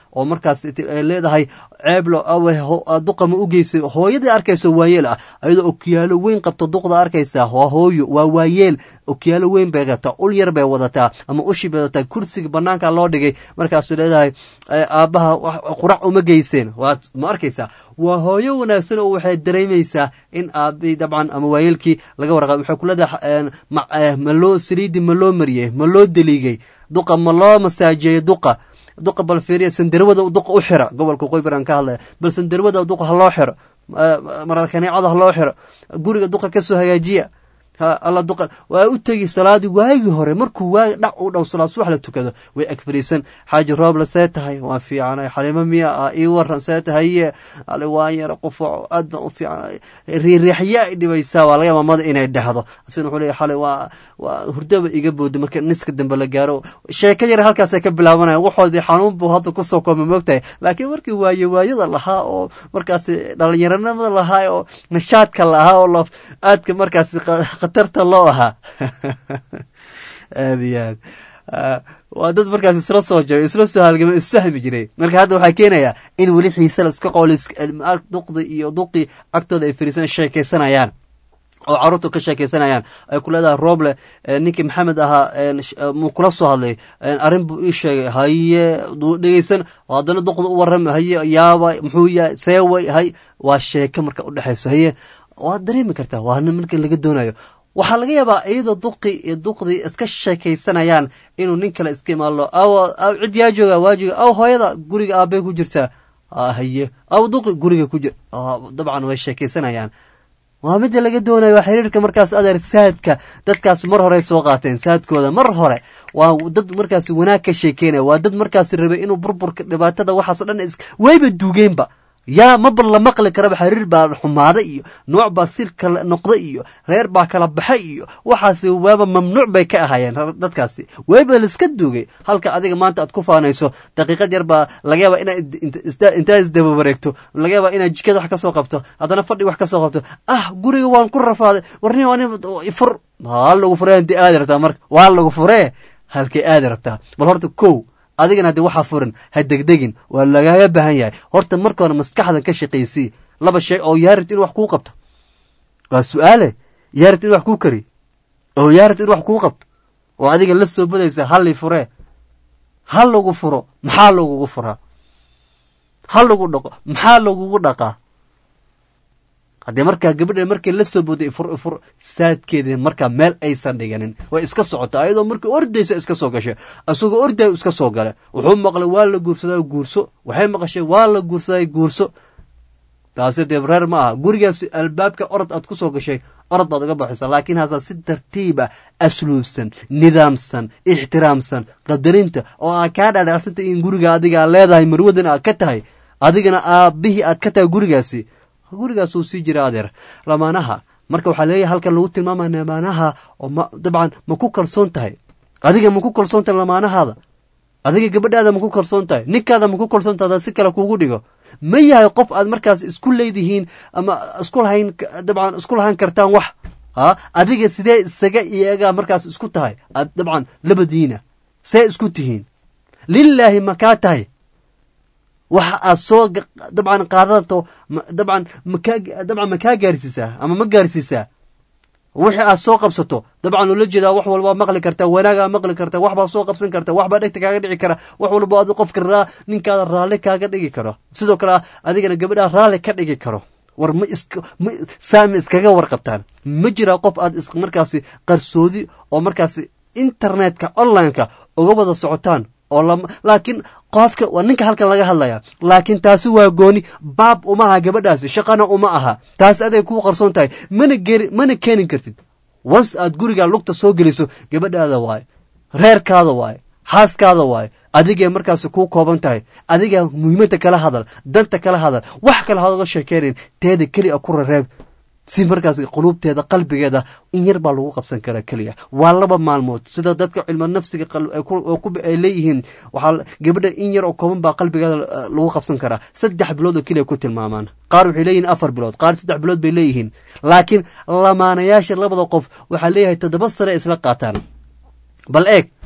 Speaker 1: oo markaas leedahay ceeblo duqa ma u geysay hooyadii arkayso waayeel ah ayadoo okiyaalo weyn qabto duqda arkaysaa waa hooyo waa waayeel okiyaalo weyn bay qabtaa ul yar bay wadataa ama ushi bay wadataa kursiga banaanka loo dhigay markaasuu leedahay aabbaha qurac uma geyseen waad ma arkaysaa waa hooyo wanaagsan oo waxay dareemaysaa in aabbii dabcan ama waayeelkii laga warqaba waxay ku leedahay maloo saliidi ma loo mariyey ma loo deliigay duqa ma loo masaajeeyey duqa bal fiiriya sandarwada duqa u xira gobolka qoybaran ka hadlaya bal sandarwada duqa ha loo xiro marada kaneecada ha loo xiro guriga duqa ka soo hagaajiya alla duqa waa u tegi salaadii waagii hore markuu waagi dhac u dhow salaad subax la tukado way agfariisan xaaji rooble see tahay waan fiicanay xalimo miya ah ii waran see tahaye ali waan yara qufaco aad baan u fiicanay riiriixya ay dhibaysaa waa laga mamada inay dhahdo asina wuxuu leeyahay xalay waa hurdaba iga booda marka niska dambe la gaaro sheeko yar halkaasay ka bilaabanaya waxoodii xanuun buu hadda ku soo kooma moogtahay laakiin markii waayada lahaa oo markaasi dhalinyaranimada lahaa oo nashaadka lahaa oo aadka markaasi khatarta loo ahaa aad iyo aad waa dad markaas isla soo jabay isla soo halgamay isfahmi jiray marka hadda waxaa keenaya in weli xiise la iska qowl duqdi iyo duqii agtooda ay fariisan sheekaysanayaan oo carruurtu ka sheekaysanayaan ay ku leedahay rooble ninkii maxamed ahaa muu kula soo hadlay arrin buu ii sheegay haye dhegeysan haddana duqda u warrama haye yaaba muxuu yahay seeway hay waa sheeko marka u dhexayso haye waad dareemi kartaa waana marka laga doonayo waxaa laga yaabaa iyadoo duqi iyo duqdii iska sheekaysanayaan inuu nin kale iska imaalo aw cid yaa jooga waajiga aw hooyada guriga aabbay ku jirtaa haye aw duqi guriga ku jir dabcan way sheekaysanayaan waa midda laga doonayo waa xiriirka markaas adeer saadka dadkaas mar hore soo qaateen saadkooda mar hore waa dad markaas wanaag ka sheekeynaya waa dad markaas rabay inuu burburka dhibaatada waxaasoo dhan wayba duugeenba yaa maba la maqli karaba xiriir baa xumaaday iyo nooc baa sir kala noqday iyo reer baa kala baxay iyo waxaasi waaba mamnuuc bay ka ahaayeen dadkaasi wayba laiska duugay halka adiga maanta aad ku faanayso daqiiqad yar baa laga yaabaa intaa isdaba wareegto laga yaabaa inaad jikada wax ka soo qabto haddana fadhi wax ka soo qabto guriga waan ku rafaaday warni fur waa lagu furee inti aadi rabtaa marka waa lagu furee halkay aadi rabtaa bal horta kow adigana haddii waxaa furan ha degdegin waa lagaaga baahan yahay horta marka hore maskaxdan ka shaqaysii laba shay oo yaarit in wax kuu qabto waa su-aale yaarit in wax kuu kari oo yaarit in wax kuu qabto oo adiga la soo badaysa halli furee ha lagu furo maxaa lagugu furaa ha lagu dhaqo maxaa lagugu dhaqaa haddii markaa gabadha markay la soo booday ifur saadkeeda markaa meel aysan dhiganin way iska socotaa ayadoo markii ordaysa iska soo gashay isagoo ordayo iska soo gala wuxuu maqlay waa la guursaday guurso waxay maqashay waa la guursaday guurso taasi dee reer ma aha gurigaas albaabka orod aad ku soo gashay orod baad uga baxaysaa laakiin haasaa si tartiib ah asluubsan nidaamsan ixtiraamsan qadarinta oo aa kaa dhaadhacsantay in guriga adiga aad leedahay marwadan aad ka tahay adigana aabbihii aad ka tahay gurigaasuu sii jira adeer lamaanaha marka waxaa leeyahay halkan lagu tilmaamaya lamaanaha oo dabcan ma ku kalsoon tahay adiga ma ku kalsoon tahay lamaanahaada adiga gabadhaada ma ku kalsoon tahay ninkaada ma ku kalsoon tahay si kale kuugu dhigo ma yahay qof aad markaas isku leedihiin ama dabcan isku lahaan kartaan wax adiga sidee isaga iyaga markaas isku tahay aad dabcan labadiina see isku tihiin lilaahi ma kaa tahay waxa aad soo dabcan qaadato dabcan ma kaa gaarsiisaa ama ma gaarsiisaa wixii aad soo qabsato dabcan ula jeedaa wax walbaa maqli kartaa wanaagaa maqli kartaa waxbaa soo qabsan karta waxbaa dhegta kaaga dhici kara wax walba adi qofka ninkaada raalli kaaga dhigi karo sidoo kale adigana gabadhaa raalli ka dhigi karo war saami iskaga warqabtaan ma jiraa qof aad markaasi qarsoodi oo markaasi internetka online-ka uga wada socotaan oo laakiin qofka waa ninka halkan laga hadlaya laakiin taasi waa gooni baab uma aha gabadhaasi shaqana uma aha taasi aday kuu qarsoon tahay mana keenin kartid once aad guriga lugta soo geliso gabadhaada waaye reerkaada waaye xaaskaada waaye adigay markaasi kuu kooban tahay adiga muhiimadda kala hadal danta kala hadal wax kale hadoga sheekeynayn teeda keli a ku rareeb si markaas quluubteeda qalbigeeda in yar baa lagu qabsan karaa keliya waa 2 maalmood sida dadka cilmi nafsiga ay leeyihiin waxaa gabadha in yar oo kooban baa qalbigeeda lagu qabsan karaa 3 bilood oo keliya ku tilmaamaan qaar waxay leeyihiin 4 bilood qaar 3 bilood bay leeyihiin laakiin lamaanayaasha labada qof waxaa leeyahay 7 sano isla qaataan bal eeg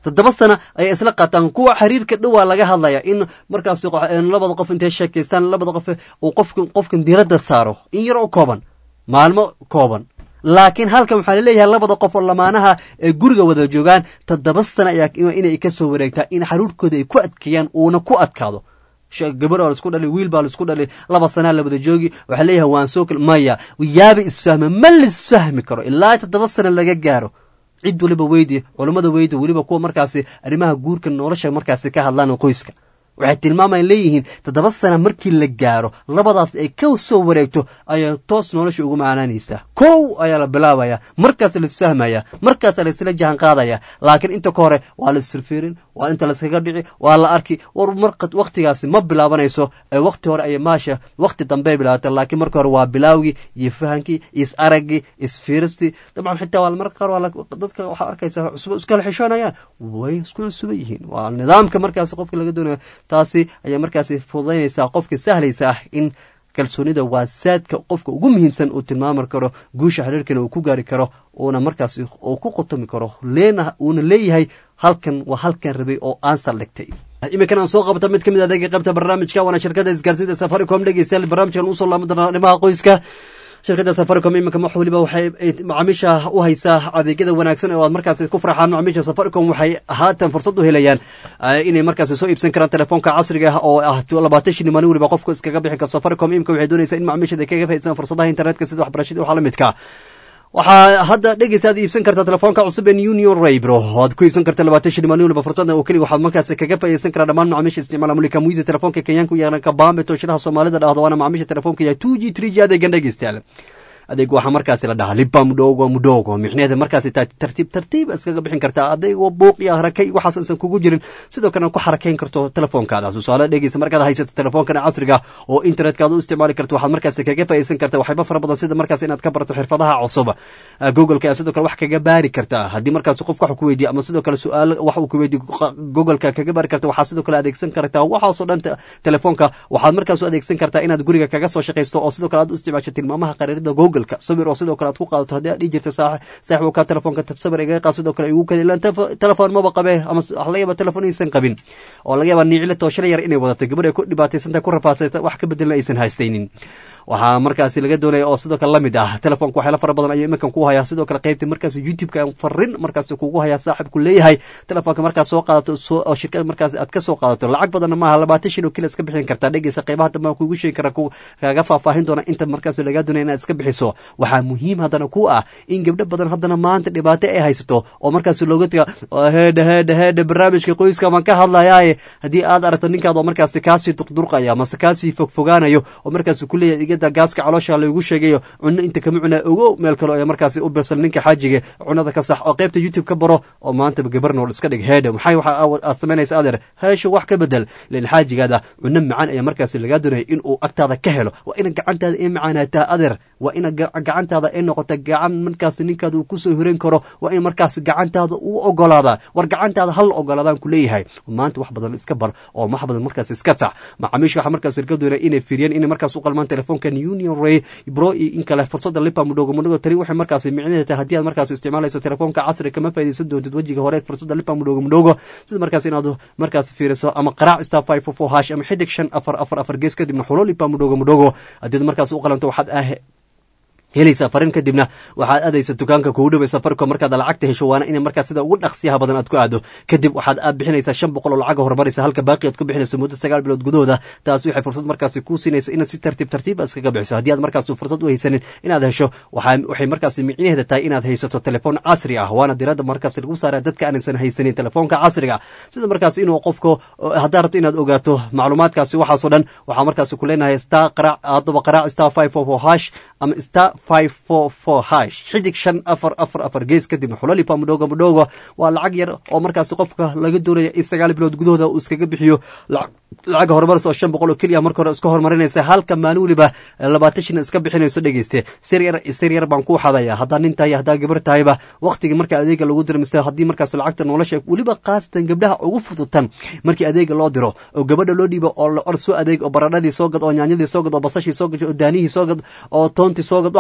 Speaker 1: toddoba sano ayay isla qaataan kuwa xiriirka dhowaa laga hadlaya in markaas labada qof intay sheekaystaan labada qof uu qofkan diiradda saaro in yar oo kooban maalmo kooban laakiin halkan waxaa laleeyahay labada qof oo lamaanaha ee guriga wada joogaan toddoba sano ayaa inay ka soo wareegtaa in xaruurkooda ay ku adkeeyaan uuna ku adkaado gabar baa laisku dhalay wiil baa laisku dhalay 2 sanaa la wada joogi waxaa leeyahay waan soo maya yaaba isfahma ma lisfahmi karo ilaa 7 sano laga gaaro cid waliba weydi culimada weydi waliba kuwa markaasi arrimaha guurka nolosha markaasi ka hadlaan qoyska waxay tilmaamayaan leeyihiin 7 sano markii la gaaro labadaas ay ka soo wareegto ayaa toos nolosha ugu macaanaysaa kow ayaa la bilaabaya markaas la isfahmaya markaas la isla jahan qaadaya laakiin inta ka hore waa la isfiirin waa inta la iskaga dhici waa la arki war marqad waqtigaasi ma bilaabanayso ee waqti hore ay maasha waqti dambe bilaabata laakiin marka hore waa bilaawgi iyo fahankii is aragi is fiiristi dabcan xitaa waa marka qaar waa dadka waxa arkaysa cusub iska xishoonayaan way isku cusub yihiin waa nidaamka markaas qofka laga doonayo taasi ayaa markaas fududaynaysa qofka sahlaysa in kalsoonida waa saadka qofka ugu muhiimsan uu tilmaami karo guusha xiriirkana uu ku gaari karo oona markaas uu ku qotami karo leena uuna leeyahay halkan waa halkan rabay oo aan saldhigtay iminkan aan soo qabta mid kamid ah adeega qaybta barnaamijka waana shirkadda isgaarsiinta Safaricom dhegeystayaal barnaamijkan uu soo laamadan arrimaha qoyska shirkadda Safaricom iminka wax waliba waxay macaamiisha u haysaa adeegyada wanaagsan oo aad markaas ku farxaan macaamiisha Safaricom waxay haatan fursad u helayaan inay markaas soo iibsan karaan telefoonka casriga ah oo ah 20 maalin waliba qofku iskaga bixin karo Safaricom iminka waxay doonaysaa in macaamiisha ay kaga faa'iideysan fursadaha internetka sida waxbarashada waxa la midka waxaa hadda dhegeysaad iibsan kartaa telefoonka cusub ee Union Raybro waad ku iibsan kartaa 20 maalin waliba fursada oo kaliya waxaad markaas kaga faa'iideysan karaa dhammaan macaamiisha isticmaala mulika muiza telefoonka Kenyanka iyo ka baambe tooshadaha Soomaalida dhahdo waana macaamiisha telefoonka 2G 3G adeegan dhegeystayaal adeeg waxa markaas la dhahaa lipa mudogo mixneeda markaas tartiib iskaga bixin kartaa adeeg buuq iyo harakay waxaas aysan kugu jirin sidoo kale ku xarakeyn karto telefoonkaada su'aalo dhegeysa markaad haysato telefoonkan casriga oo internetka u isticmaali karto waxaad markaas kaga faa'iideysan kartaa waxba fara badan sida markaas inaad ka barato xirfadaha cusub Google-ka sidoo kale wax kaga baari kartaa hadii markaas qof wax ku weydiiyo ama sidoo kale su'aal wax uu ku weydiiyo Google-ka kaga baari kartaa waxa sidoo kale adeegsan kartaa waxa soo dhan telefoonka waxaad markaas u adeegsan kartaa inaad guriga kaga soo shaqeysto oo sidoo kale aad u isticmaasho tilmaamaha qariirada Google sabir oo sidoo kale aad ku qaadato hadii aad dhijirto saaxiibka ka telefoonka sabir iga qaad sidoo kale igu ka ilaan telefoon ma qabe ama laga yaabo telefoon aysan qabin oo laga yaabo nicilo tooshada yar inay wadato gabar ay ku dhibaataysan ku rafaadsatay wax ka bedelan aysan haystaynin waxa markaas laga doonay oo sidoo kale lamid ah telefoonka waxa la fara badan ay iminkan ku haya sidoo kale qaybta markaas YouTube-ka farin markaas kugu haya saaxiibku leeyahay telefoonka markaas soo qaadato oo shirkad markaas aad ka soo qaadato lacag badan ma aha 20 oo kila iska bixin kartaa dhegeysa qaybaha dambe kugu sheegi kara kaga faahfaahin doona inta markaas laga doonay inaad iska bixiso waxa muhiim hadana ku ah in gabdho badan hadana maanta dhibaato ay haysato oo markaas looga taga heed barnaamijka qoyska man ka hadlayaa hadii aad aragto ninkaada markaas kaasi durqaya ama kaasi fogfogaanayo oo markaas ku leeyahay gaaska caloosha lagu sheegayo cunno inta kama cunaa ogo meel kale oo markaas u beersan ninka xaajiga cunada ka sax oo qaybta YouTube ka baro oo maanta gabarno iska dhig heeda maxay waxa aad sameynaysaa adeer heesho wax ka bedel leen xaajigaada cunno macaan ay markaas laga doonay in uu agtaada ka helo waa in gacantaada ay macaanaataa adeer waa in gacantaada ay noqoto gacan markaas ninkaada uu ku soo hirin karo waa in markaas gacantaada uu ogolaada war gacantaada hal ogolaadaan ku leeyahay maanta wax badan iska bar oo wax badan markaas iska sax macaamiisha waxa markaas laga doonay inay fiiriyaan in markaas u qalmaan telefoonka Union Raybro in kala fursada lipa mudogo tari waxay markaas micnaheedu hadii aad markaas isticmaalayso telefoonka casriga kama faa'iideysan doontid wajiga hore fursada lipa mudogo sida markaas inaad markaas fiiriso ama qaraac star 544 hash ama xidig 544 gees kadibna xulo lipa mudogo hadii markaas u qalanto waxaad helaysa farin kadibna waxaad aadaysa dukaanka kugu dhow Safaricom markaad lacagta hesho waana in markaas sida ugu dhaqsiyaha badan aad ku aado kadib waxaad bixinaysaa 500 oo lacag hormaraysa halka baaqi aad ku bixinayso muddo 9 bilood gudahooda taas waxay fursad markaas ku siinaysaa in si tartiib iskaga bixiso hadii aad markaas fursad u haysanin inaad hesho waxay markaas micnaheedu tahay inaad haysato telefoon casri ah waana diirada markaas lagu saaray dadka aanaysan haysanin telefoonka casriga sida markaas inuu qofku hadaa rabto inaad ogaato macluumaadkaasi waxa soo dhan waxa markaas ku leenahay qaraac star 544 hash ama star 544 hash xidig 544 gees kadib xulalipa mudogo waa lacag yar oo markaas qofka laga doonayo in 9 bilood gudahooda uu iskaga bixiyo lacag horumar oo 500 oo kaliya marka hore iska horumarinaysa halka maalin waliba 20 iska bixinayso dhageyste sir yar baan ku xadaya hadaa nin tahay hadaa gabar tahayba waqtiga marka adeega lagu dirmisto hadii markaas lacagta nolosha waliba qaastan gabdhaha ugu fududan markii adeega loo diro oo gabadha loo dhiibo oo la orso adeeg oo baradhadii soo gad oo nyaanyadii soo gad oo basashii soo gad oo daanihii soo gad oo toontii soo gad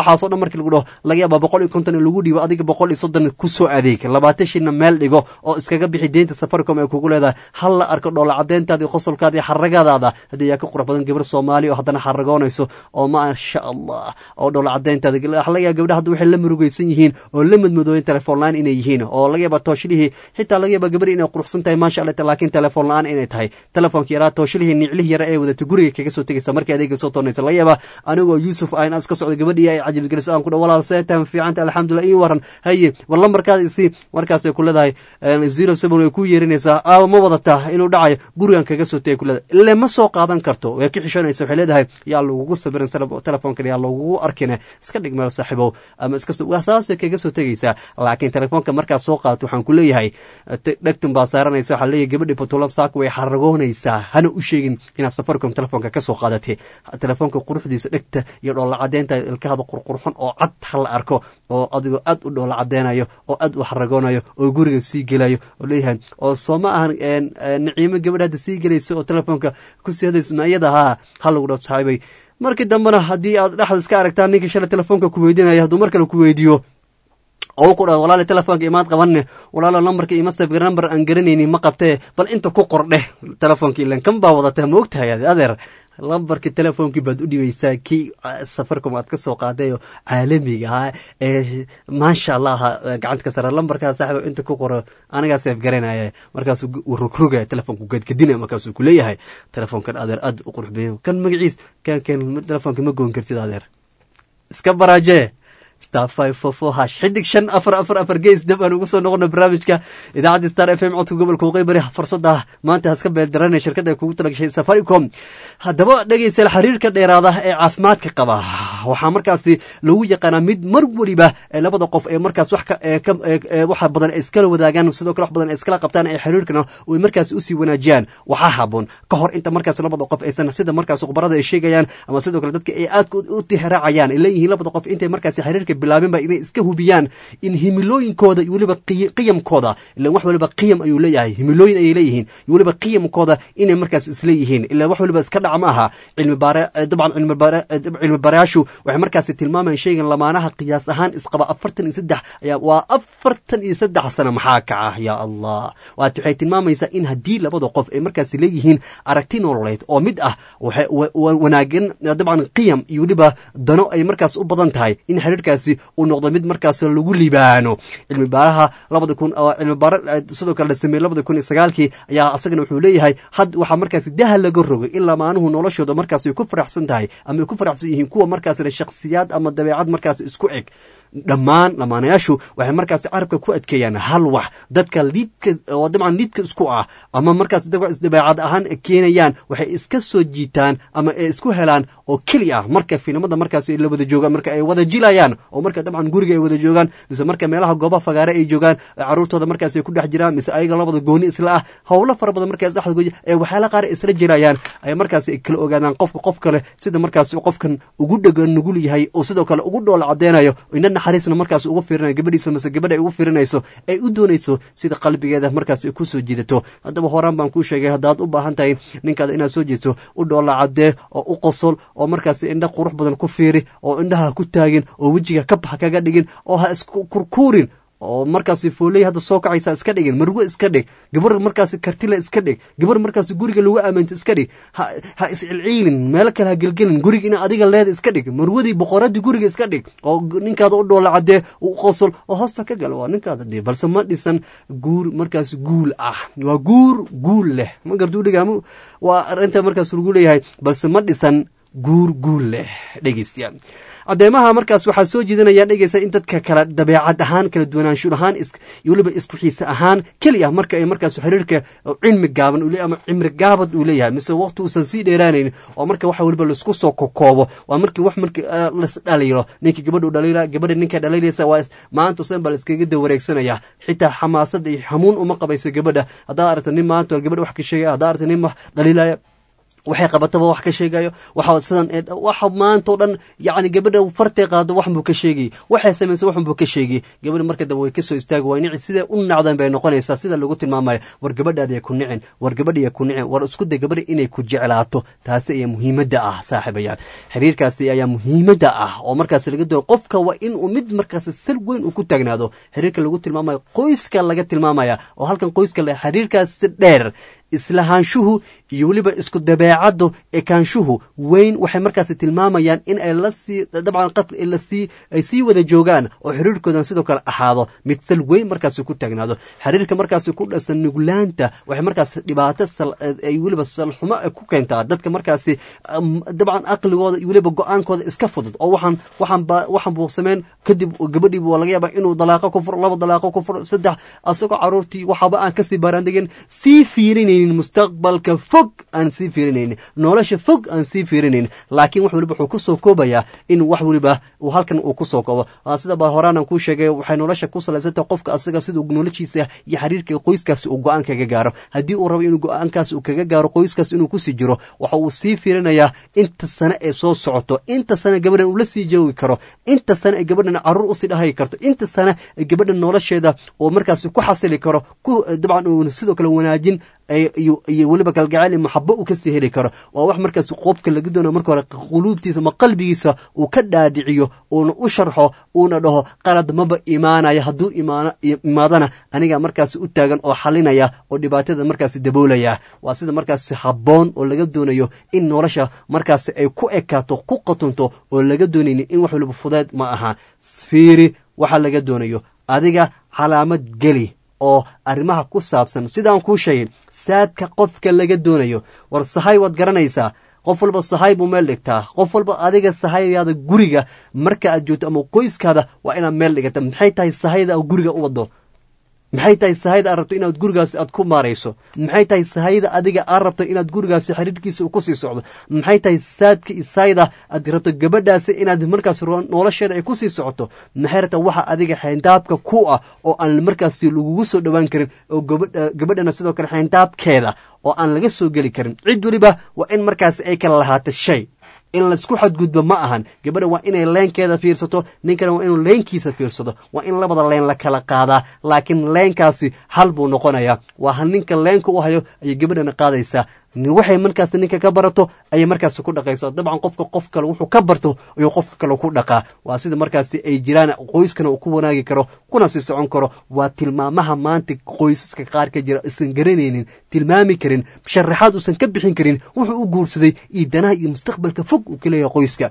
Speaker 1: waxaasoo dhan markii lagu dhaho laga yaabaa 150 in lagu dhiibo adiga 130 kusoo adeeg 20 shilna meel dhigo oo iskaga bixi deynta Safaricom ay kugu leedahay hal la arko dhoola cadeyntaada qosolkaada iyo xaragadaada hadii yaa ka qurux badan gabar Soomaali oo haddana xaragoonayso oo ma sha Allah oo dhoola cadeyntaada laga yaabaa gabdhaha hadda waxay la murugaysan yihiin oo la madmadooyin telefoon laan inay yihiin oo laga yaabaa tooshilihii xitaa laga yaabaa gabar inay quruxsan tahay ma sha Allah laakiin telefoon laan inay tahay telefoonka yaraa tooshilihii niclihi yara ee wadato guriga kaga soo tagaysa markii adeega soo toonaysa laga yaabaa anigoo Yusuf ayna iska socdo gabadhii ay cajib gelis aan ku dhaw walaal seetan fiicanta alxamdulillah ii waran haye wal lambarkaada isi markaas ay ku leedahay 07 ay ku yeerinaysaa ma wadataa inuu dhacayo gurigan kaga soo tagay ku leedahay ilaa ma soo qaadan karto way ka xishoonaysaa waxay leedahay yaa lagu sabirin telefoonka yaa lagu arkina iska dhig meel saaxiibo ama iska soo wasaas kaga soo tagaysaa laakiin telefoonka markaa soo qaato waxaan ku leeyahay dhagtan baa saaranaysa waxa leeyahay gabadhii Puntland saak way xaragoonaysaa hana u sheegin inaad Safaricom telefoonka ka soo qaadatay telefoonka quruxdiisa dhagta iyo dhoola cadeynta ilkaada qurqurxan oo cad hal arko oo adigo aad u dhoola cadeynayo oo aad u xaragoonayo oo guriga sii gelayo oo leeyahay oo sooma ahan naciimo gabadha sii gelayso oo telefoonka ku sii hadaysa iyada hal ugu dhaw saxibay markii dambana hadii aad dhaxda iska aragtaan ninka shalay telefoonka ku weydiinayo haduu markale ku weydiyo oo ku dhaw walaal telefoonka imaad qabanne walaal numberka ima save number aan garanayni ma qabtee bal inta ku qordhe telefoonka ilan kan baa wadata ma ogtahay adeer lambarka telefoonki baad u dhibaysaa kii Safaricom aad ka soo qaaday oo caalamiga ah ee ma sha Allah gacanta ka saaran lambarka saaxiib inta ku qoro aniga save garanaya markaas uu rogroga telefoonku gadgadina markaas uu ku leeyahay telefoonkan adeer aad u qurux badan kan magaciis kan telefoonka ma goon kartid adeer iska baraaje star 544 hash xidig 544 gees dab aan ugu soo noqono barnaamijka idaacadda Star FM codka gobolka Waqooyi fursada maanta haska beeldaranay shirkadda kugu talagashay Safaricom hadaba dhageysan xiriirka dheeraada ee caafimaadka qaba waxa markaasi lagu yaqaan mid mar waliba labada qof ee markaas wax badan iskala wadaagaan sidoo kale wax badan iskala qabtaan ee xiriirkana oo markaas u sii wanaajiyaan waxa haboon ka hor inta markaas labada qof aysan sida markaas khubarada ay sheegayaan ama sidoo kale dadka ay aad u tixraacayaan ilayhi labada qof inta markaas xiriirka bilaabeen ba inay iska hubiyaan in himilooyinkooda iyo waliba qiyamkooda ilaa wax waliba qiyam ayuu leeyahay himilooyin ay leeyihiin iyo waliba qiyamkooda inay markaas isla yihiin ilaa wax waliba iska dhac ma aha cilmi baarayaashu waxay markaas tilmaamayaan shaygan lamaanaha qiyaas ahaan isqaba 43 ayaa waa 43 sano maxaa kaca ya Allah waxay tilmaamaysaa in hadii labada qof ay markaas leeyihiin aragti nololeed oo mid ah wanaagan dabcan qiyam iyo waliba dano ay markaas u badan tahay in xiriirka uu noqdo mid markaas lagu libaano cilmi baaraha 2000 cilmi baar sidoo kale sameeyay 2009 ayaa asagana wuxuu leeyahay had waxa markaas dahal laga rogay in lamaanuhu noloshooda markaas ay ku faraxsan tahay ama ay ku faraxsan yihiin kuwa markaas shakhsiyaad ama dabeecad markaas isku eg dhammaan lamaanayaashu waxay markaas carabka ku adkeeyaan hal wax dadka liidka oo dabcan liidka isku ah ama markaas dabeecad ahaan keenayaan waxay iska soo jiitaan ama ay isku helaan oo kaliya marka filimada markaas ay la wada joogaan marka ay wada jilayaan oo marka dabcan guriga ay wada joogaan mise marka meelaha goobaha fagaare ay joogaan caruurtooda markaas ay ku dhex jiraan mise ayaga labada gooni isla ah hawlo fara badan markaas dhaxdooda ee waxyaala qaar isla jirayaan ay markaas kala ogaadaan qof kale sida markaas qofkan ugu dhagan nugul yahay oo sidoo kale ugu dhool cadeynayo inna naxariisna markaas ugu fiirinayo gabadhiisa mise gabadha ay ugu fiirinayso ay u doonayso sida qalbigeeda markaas ku soo jiidato hadaba horaan baan ku sheegay hadaad u baahan tahay ninkaada inaad soo jeeto u dhool cadee oo u qosol oo markaas indha qurux badan ku fiiri oo indhaha ku taagin oo wajiga ka bax kaga dhigin oo ha isku kurkuurin oo markaas foolay hada soo kacaysa iska dhigin marwo iska dhig gabar markaas kartila iska dhig gabar markaas guriga lagu aaminto iska dhig ha iscilciilin meel kale ha gelgelin guriga in adiga leed iska dhig marwadii boqoradii guriga iska dhig oo ninkaada u dhoola cadee u qosol oo hoosta ka gal waa ninkaada dhig balse ma dhisan guur markaas guul ah waa guul leh ma gartuu dhigaamo waa arinta markaas lagu leeyahay balse ma dhisan guul leh dhegeystayaal adeemaha markaas waxa soo jiidanayaan dhageysa in dadka kala dabeecad ahaan kala duwanaansho ahaan iyo waliba isku xiisa ahaan kaliya marka ay markaas xiriirka cilmi gaaban u leeyahay ama cimri gaabad u leeyahay mise waqti uu san sii dheeraanayn oo marka waxa waliba la isku soo kokoobo waa markii wax markii la dhaliilo ninka gabadhu dhaliila gabadha ninka dhaliilaysa waa maanta soo bal iskaga dawareegsanaya xitaa xamaasad iyo xamuun uma qabayso gabadha hadaa aragtay nin maanta gabadha wax ka sheegay hadaa aragtay nin dhaliilaya waxay qabataba wax ka sheegayo waxa sidan waxa maanta oo dhan yacni gabadha fartay qaado wax buu ka sheegay waxay sameysay wax buu ka sheegay gabadha marka dambe way ka soo istaagay waa inay sida u nacdan bay noqonaysaa sida lagu tilmaamayo war gabadhaada ay ku nicin war gabadha ay ku nicin war isku day gabadha inay ku jeclaato taasi ayaa muhiimadda ah saaxiibayaal xiriirkaasi ayaa muhiimadda ah oo markaas laga doono qofka waa in uu mid markaas sir weyn uu ku taagnaado xiriirka lagu tilmaamayo qoyska laga tilmaamaya oo halkan qoyska la xiriirkaas dheer islahaanshuhu iyo weliba isku dabeecaddu ekaanshuhu weyn waxay markaasi tilmaamayaan in ay lasii dabcan ay sii wada joogaan oo xiriirkoodan sidoo kale ahaado mid sal weyn markaasi ku taagnaado xiriirka markaasi ku dhasan nuglaanta waxay markaasi dhibaato ay weliba salxumo ku keentaa dadka markaasi dabcan aqligooda iyo weliba go-aankooda iska fudud oo waxaan buu sameyn kadib gabadhii buu laga yaabaa inuu dalaaqo ku furo 2 dalaaqo ku furo 3 asagoo caruurtii waxaba aan kasii baaraandegin sii fiirinaynin mustaqbalka fog aan sii fiirinaynin nolosha fog aan sii fiirinaynin laakiin wax waliba wuxuu ku soo koobayaa in wax waliba uu halkan uu ku soo koobo sida baa horaan ku sheegay waxay nolosha ku salaysatay qofka asaga sidoo noloshiisa iyo xiriirka qoyskaas uu go'aan kaga gaaro hadii uu rabo inuu go'aankaas uu kaga gaaro qoyskaas inuu ku sii jiro waxa uu sii fiirinayaa inta sano ee soo socoto inta sano gabadhan uu la sii joogi karo inta sano ee gabadhan caruur u sii dhahay karto inta sano ee gabadhan nolosheeda oo markaas ku xasili karo ku dabcan uu sidoo kale wanaajin iyo weliba kalgacayl iyo maxabo uu ka sii heli karo waa wax markaas qofka laga doonayo marka hore quluubtiisa ma qalbigiisa uu ka dhaadhiciyo uuna u sharxo uuna dhaho qalad maba imaanaya hadduu imaadana aniga markaas u taagan oo xalinaya oo dhibaatada markaas daboolaya waa sida markaas habboon oo laga doonayo in nolosha markaas ay ku ekaato ku qotonto oo laga doonaynin in wax waliba fudeed ma aha fiiri waxa laga doonayo adiga calaamad geli oo arrimaha ku saabsan sidaan kuu sheegay saadka qofka laga doonayo war sahay waad garanaysaa qof walba sahay buu meel dhigtaa qof walba adiga sahaydaada guriga marka aad joogto ama qoyskaada waa inaad meel dhigata maxay tahay sahayda aad guriga u wado maxay tahay sahayda aad rabto inaad gurigaasi aad ku maarayso maxay tahay sahayda adiga aad rabto inaad gurigaasi xiriirkiisa uu ku sii socdo maxay tahay saadka isayda aad rabto gabadhaasi inaad markaas nolosheeda ay ku sii socoto maxay rabtaa waxa adiga xeyndaabka ku ah oo aan markaasi lagugu soo dhowaan karin oo gabadhana sidoo kale xeyndaabkeeda oo aan laga soo geli karin cid weliba waa in markaasi ay kala lahaato shay in laisku xadgudbo ma ahan gabadha waa inay leenkeeda fiirsato ninkana waa inuu leenkiisa fiirsado waa in labada leen la kala qaadaa laakiin leenkaasi hal buu noqonayaa waa hal ninka leenka u hayo ayay gabadhana qaadaysaa waxay markaas ninka ka barato ayay markaas ku dhaqaysaa dabcan qofka qof kale wuxuu ka barto ayuu qofka kale ku dhaqaa waa sida markaas ay jiraan qoyskana uu ku wanaagi karo kuna sii socon karo waa tilmaamaha maanta qoysaska qaar ka jira isan garanaynin tilmaami karin sharaxaad uusan ka bixin karin wuxuu u guursaday iyo danaha iyo mustaqbalka fog uu ka leeyahay qoyska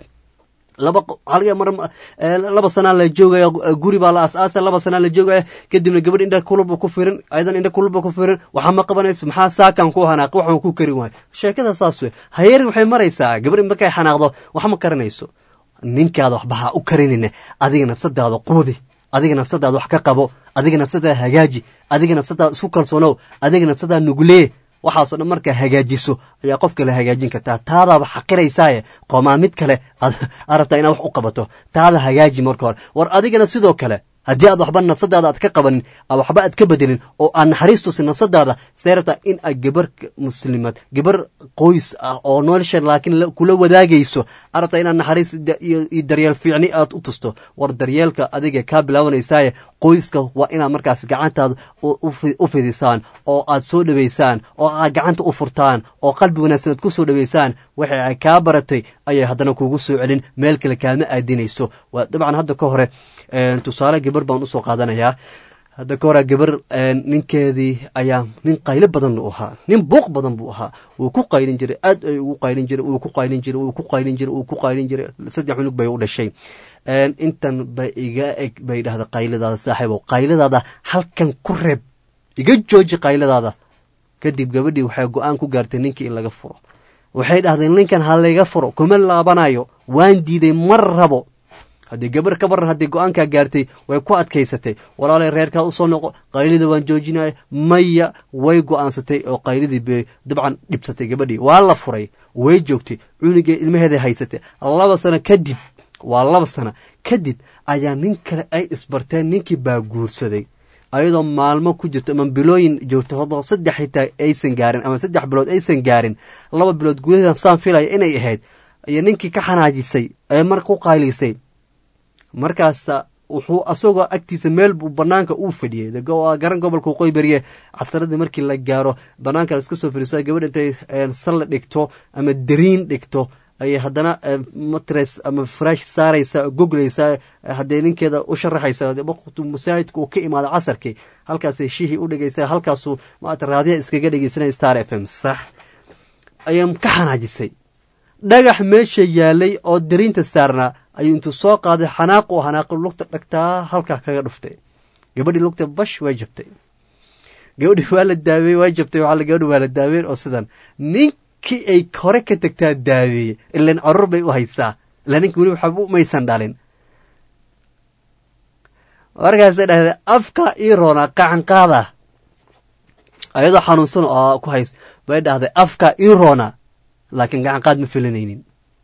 Speaker 1: laba sana la joogaya guri baa la asaasa 2 sana la joogaya kadibna gabadh indha kulub ku fiirin aydan indha kulub ku fiirin waxa ma qabanayso maxaa saakan ku hanaaq waxaan ku kari waay sheekada saas weey hayeer waxay maraysaa gabadh markay xanaaqdo wax ma karanayso ninkaada waxba ha u karinina adiga nafsadaada qoodi adiga nafsadaada wax ka qabo adiga nafsadaada hagaaji adiga nafsadaada isku kalsoonow adiga nafsadaada nugulee waxaasoo dhan markaa hagaajiso ayaa qof kale hagaajin kartaa taadaaba xaqiraysaaye qoomaa mid kale aad rabtaa inaad wax u qabato taada hagaaji marka hore war adigana sidoo kale haddii aad waxba nafsadaada aad ka qabanin waxba aad ka bedelin oo aad naxariistusin nafsadaada see rabtaa in aad gabar muslimad gabar qoys ah oo nolosha laakiin kula wadaagayso aad rabtaa inaad naxariis iyo daryeel fiicni aad u tusto war daryeelka adiga kaa bilaabanaysaye qoyska waa inaad markaas gacantaada u fidisaan oo aad soo dhaweysaan oo aad gacanta u furtaan oo qalbi wanaagsan aad ku soo dhaweysaan waxay ay kaa baratay ayay haddana kuugu soo celin meel kale kaama aadinayso waa dabcan hadda ka hore tusaale gabar baan usoo qaadanayaa hadda ka hore gabar ninkeedii ayaa nin qaylo badan u ahaa nin buuq badan buu ahaa wuu ku qaylin jiray aad ay ugu qaylin jiray wuu ku qaylin jiray wuu ku qaylin jiray wuu ku qaylin jiray 3 cunug bay u dhashay intan bay iga eg bay dhahda qayladaada saaxiibow qayladaada halkan ku reeb iga jooji qayladaada kadib gabadhii waxay go'aan ku gaartay ninkii in laga furo waxay dhahdeen ninkan ha laga furo kuma laabanayo waan diiday mar rabo haddii gabar ka baran haddii go'aankaa gaartay way ku adkaysatay walaalay reerkaa u soo noqo qaylida waan joojinaya maya way go'aansatay oo qaylidii bay dabcan dhibsatay gabadhii waa la furay way joogtay cunugee ilmaheeda haysatay 2 sano kadib waa 2 sano kadib ayaa nin kale ay isbarteen ninkii baa guursaday ayadoo maalmo ku jirto ama bilooyin joogto saddex xitaa aysan gaarin ama 3 bilood aysan gaarin 2 bilood gudaheeda saan filaya inay ahayd iyo ninkii ka xanaajisay ee mar ku qaylisay markaas wuxuu asagoo agtiisa meel banaanka uu fadhiyay garan gobolka Qoybariye casarada markii la gaaro banaanka la iska soo firiso gabadha intay sal dhigto ama dariin dhigto ay hadana matres ama fresh saaraysa googleysa hadee ninkeeda u sharaxaysa waqti musaayidku ka imaado casarkii halkaas ay shihi u dhigaysa halkaas ma raadiya iskaga dhigaysanay Star FM sax ayam ka xanaajisay dhagax meesha yaalay oo dariinta saarna ayuu intuu soo qaaday xanaaq lugta dhagtaa halka kaga dhuftay gabadhii lugta bash way jabtay gabadhii waa la daaway way jabtay waxa la gabadhii waa la daaway oo sidan ninkii ay hore ka tagtaa daaway ilaan carruur bay u haysaa ilaa ninkii weli waxa uu maysan dhalin warkaas dhahday afka iroona qacan qaada ayadoo xanuunsan oo ku hays bay dhahday afka iroona laakiin gacan qaad ma filanaynin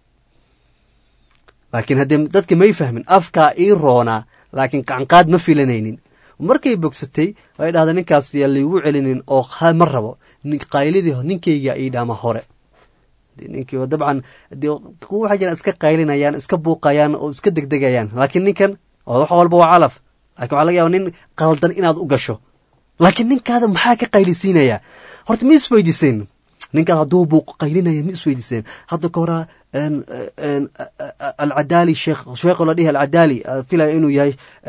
Speaker 1: laakiin haddii dadka may fahmin afka iroona laakiin gacan qaad ma filanaynin markay bogsatay ay dhahday ninkaas yaa liigu celinin oo ma rabo qaylidii ninkayga ay dhaama hore ninkii dabcan waxa jira iska qaylinayaan iska buuqayaan oo iska degdegayaan laakiin ninkan wax walba waa calaf laakiin waxa laga yaabaa nin qaldan inaad u gasho laakiin ninkaada maxaa ka qaylisiinaya horta ma isweydiiseen ninkan hadduu buuq qaylinaya ma isweydiiseen hadda ka hora العدالي شيخ ولديه العدالي فيلا إنه ياي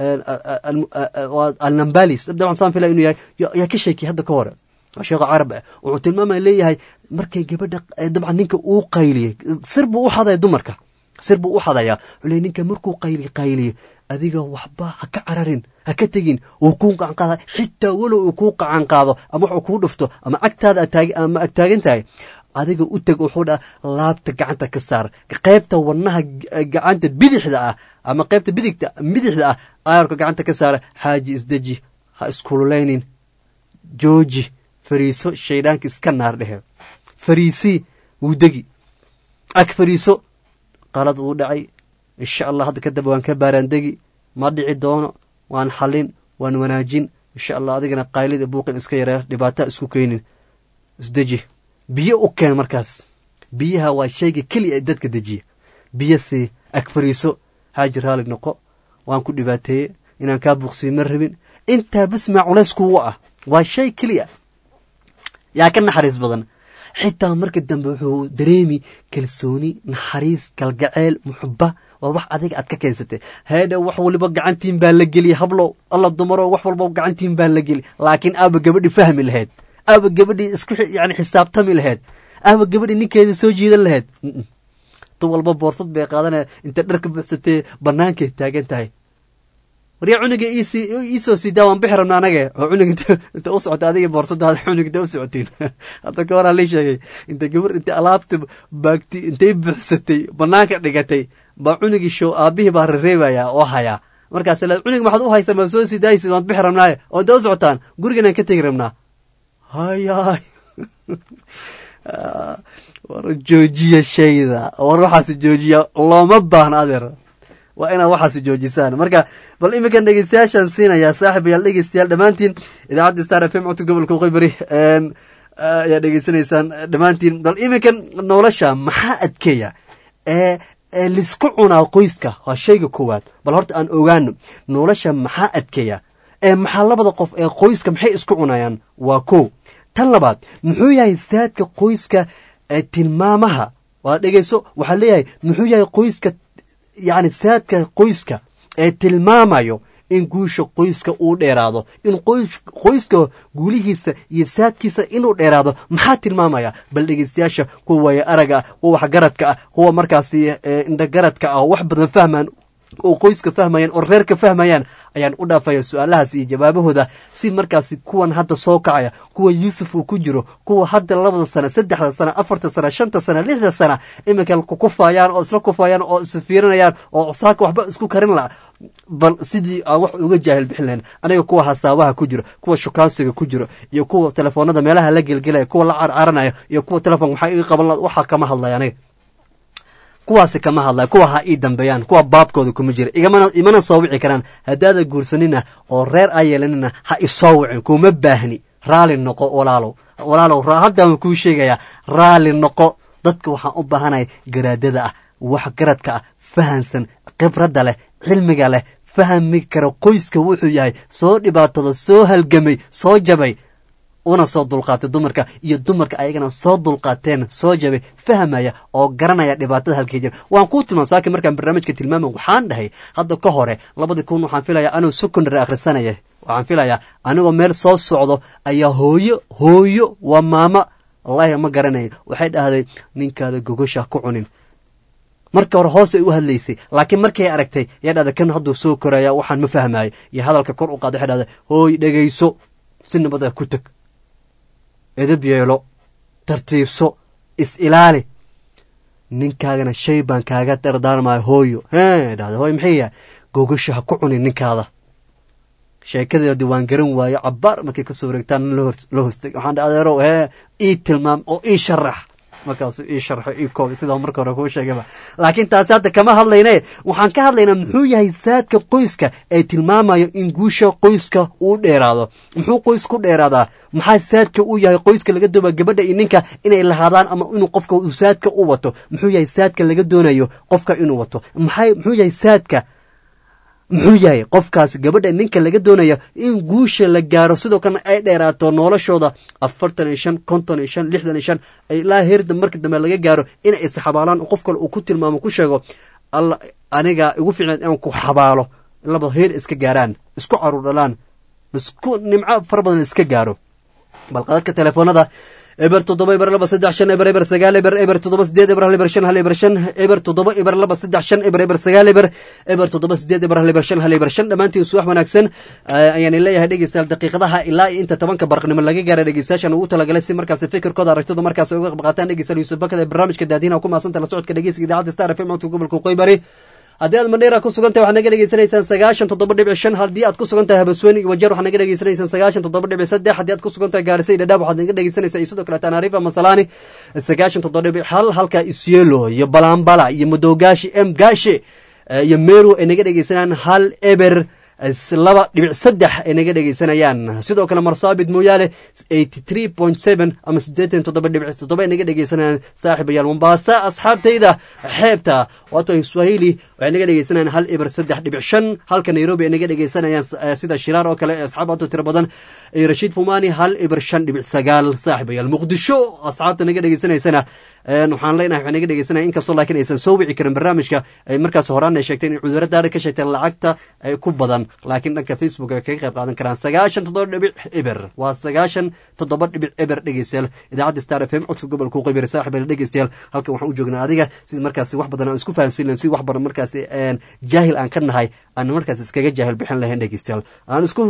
Speaker 1: النمبالي طبعا صار فيلا إنه يا كشيكي هذا كورة شيخ عرب وتلمام اللي هاي مركي جبنا طبعا نينك أو قيلي سربوا حدا يدمرك سربوا حدا يا ولي نينك مركو قيلي أذيك وحبا هكا عررين هكا تجين وكون عن قاضي حتى ولو وكوق عن قاضي أما حكون دفته أما أكتاد أما أكتاجن تاي adiga u tag wuxuu dhaa laabta gacanta ka saar qaybta wadnaha gacanta bidixda ah ama qaybta bidixda ah ayarka gacanta ka saar xaaji isdaji ha iskululeynin jooji fariiso shaydaanka iska naar dhehe fariisi wudagi ak fariiso qalad uu dhacay insha Allah hadda kadib waan ka baarandagi ma dhici doono waan xalin waan wanaajin insha Allah adigana qaylida buuqin iska yareeyo dhibaato isku keenin isdaji biyo u keen markaas biyaha waa shayga kaliya dadka dajiya biyo si ag fariiso haajir haalig noqo waan ku dhibaateeyay inaan ka buuqsiyo ma rabin inta bisma culays kuwa ah waa shay kaliya yaa ka naxariis badan xitaa marka dambe wuxuu dareemi kalsooni naxariis kalgaceel muxubba waa wax adiga aad ka keensatay heeda wax waliba gacantiin baa la geliya hablo alla dumaro wax walba gacantiin baa la geli laakiin aaba gabadhi fahmi lahayd aaba gabadhi isku yani xisaabtami lahayd aaba gabadhi ninkeeda soo jiidan lahayd tu walba boorsad bay qaadanaya inta dharka buuxsatay banaanka taagan tahay wariya cuniga iisoo siidaa waan bixi rabna anaga oo cuniga inta u socota adiga boorsadaada cuniga inta u socotiin hadda ka hor la sheegay inta gabar inta alaabta baagti intay buuxsatay banaanka dhigatay baa cunigii show aabihii baa rereebaya oo haya markaas la cuniga maxaad u haysaa ma soo sidaaysi waan bixi rabnaaye oo inta u socotaan gurigan ka tegi rabnaa هاي ورجوجية شيدا وروحاس جوجية الله مبهن أدر وأنا وحاس جوجيسان مركا بل إما كان دقيستياشان سينا يا صاحب يا دقيستيال دمانتين إذا عاد استعرف فيم عطو قبل كوغيبري يا دقيستيان دمانتين بل إما كان نولشا محاقد كيا لسكوعنا قويسكا هالشيء كوات بل هورت أن أغانو نولشا محاقد كيا maxaa labada qof ee qoyska maxay isku cunayaan waa ko tan labaad muxuu yahay saadka qoyska tilmaamaha waa dhageyso waxa leeyahay muxuu yahay qoyska yani saadka qoyska ee tilmaamayo in guusha qoyska uu dheeraado in qoyska guulihiisa iyo saadkiisa inuu dheeraado maxaa tilmaamaya bal dhageystayaasha kuwa way araga kuwa wax garadka ah kuwa markaas indha garadka ah wax badan fahmaan oo qoyska fahmayaan oo reerka fahmayaan ayaan u dhaafaya su'aalahaas iyo jawaabahooda si markaas kuwan hadda soo kacaya kuwa Yusuf uu ku jiro kuwa hadda 2 sano 3 sano 4 sano 5 sano 6 sano imika ku kufayaan oo isla kufayaan oo isfiirinayaan oo cusaaka waxba isku karin la bal sidii wax uga jaahil bixineen aniga kuwa hasaabaha ku jiro kuwa shukaansiga ku jiro iyo kuwa telefoonada meelaha la gelgelay kuwa la carcaranaya iyo kuwa telefoon waxa iga qaban waxa kama hadlayaan kuwaasi kama hadlaya, kuwa ha ii dambeeyaan, kuwa baabkooda kuma jira, imana soo wici karaan. haddaada guursanina oo reer aa yeelanina ha isoo wicin, kuma baahni. raali noqo walaalow haddaan kuu sheegayaa, raali noqo. dadka waxaan u baahanaya garaadada ah, waxgaradka ah, fahansan, khibradda leh, cilmiga leh, fahmi kara qoyska wuxuu yahay, soo dhibaatada, soo halgamay, soo jabay, una soo dulqaatay dumarka, iyo dumarka ayagana soo dulqaateen, soo jabay, fahmaya oo garanaya dhibaatada halkay jira. waan kuu tilmaam saakin markaan barnaamijka tilmaamay, waxaan dhahay hadda ka hore 2000 waxaan filayaa anuu secondary akhrisanaya, waxaan filayaa anigoo meel soo socdo ayaa hooyo waa maama, wallahi ma garanayn, waxay dhahday ninkaada gogosha ku cunin. marka hore hoos ay u hadlaysay, laakiin markay aragtay yaa dhahday kan hadduu soo koraya waxaan ma fahmaayo, iyo hadalka kor u qaaday, waxay dhahday hooy dhegayso, si nabada ku tag, edab yeelo, tartiibso, is ilaali, ninkaagana shay baan kaaga dardaarmayo hooyo. dhahday hooy maxay yahay? gogosha ha ku cunin ninkaada. sheekadeedi waan garan waayo, cabbaar markay kasoo wareegtaan la hostay, waxaan dhaha adeerow ii tilmaam oo ii sharax. markaasuu ii sharxo ii koobi sidoo marka hore kuu sheegaba. laakiin taasi hadda kama hadlayne, waxaan ka hadlaynaa muxuu yahay saadka qoyska ee tilmaamayo in guusha qoyska uu dheeraado. muxuu qoysku dheeraadaa? maxaa saadka uu yahay qoyska laga dooba gabadha iyo ninka inay lahaadaan, ama inuu qofka uu saadka u wato? muxuu yahay saadka laga doonayo qofka inuu wato? muxuu yahay saadka? muxuu yahay qofkaas gabadha ninka laga doonayo in guusha la gaaro, sidoo kalena ay dheeraato noloshooda 45 55 65 ilaa heerda marka dambe laga gaaro in ay isxabaalaan, qof kale uu ku tilmaamo, ku sheego alla aniga igu fiicnaa inaan ku xabaalo, laba heer iska gaaraan, isku caruur dhalaan, isku nimco fara badan iska gaaro. bal qadadka telefoonada eber 7 eber 2 3 5 eber eber 9 eber eber 7 8 eber 1 eber 5 1 eber 5 eber 7 eber 2 3 5 eber eber 9 eber eber 7 8 eber 1 eber 5 1 eber 5. dhamaantiin subax wanaagsan ayaan leeyahay dhegeystayaal. daqiiqadaha ilaa inta 10 barqnimo laga gaaro dhegeystayaashan ugu talagalay si markaas fikirkooda aragtida markaas uga qaataan. dhegeystayaal Yuusuf Bakada ee barnaamijka daadiina ku maasanta la socodka dhegeysiga idaacadda Star FM codka gobolka Qoybari. haddii aad Mandheera ku sugan tahay waxaad naga dhegeysanaysaan 97.5. haddii aad ku sugan tahay Habasweyn iyo Wajeer waxaad naga dhegeysanaysaan 97.3. haddii aad ku sugan tahay Gaarisa iyo Dhadhaab waxaad naga dhegeysanaysaan sidoo kale Tanaarifa Masalani 97.1. halka Isiolo iyo Balambala iyo Madogaashi Gaashe iyo Meru ay naga dhegeysanayaan 1 eber 2.3 ay naga dhegeysanayaan. sidoo kale Marsabit Mooyaale 83.7 ama 87.7 ay naga dhegeysanayaan. saaxiibayaal Mombasa asxaabtayda xeebta wato Swahili waxay naga dhegeysanayaan 1 eber 3.5. halka Nairobi ay naga dhegeysanayaan sida Shiraar oo kale asxaabta tiro badan ay Rashid Fumani 1 eber 5.9. saaxiibayaal Muqdisho asxaabta naga dhegeysanaysan waxaan leenahay waxay naga dhegeysanayaan inkastoo laakiin aysan soo wici karin barnaamijka ay markaas horaan ay sheegteen in cuduradaada ka sheegteen lacagta ay ku badan, laakiin dhanka Facebook ay kaga qayb qaadan karaan 97.eber waa 97.eber dhegeystayaal. idaacadda Star FM codka gobolka Qoybari. saaxiibayaal dhegeystayaal halkan waxaan u joognaa adiga sida markaas wax badan aan isku fahansiin, si wax badan markaas jaahil aan ka nahay aan markaas iskaga jaahil bixin lahayn dhegeystayaal. aan isku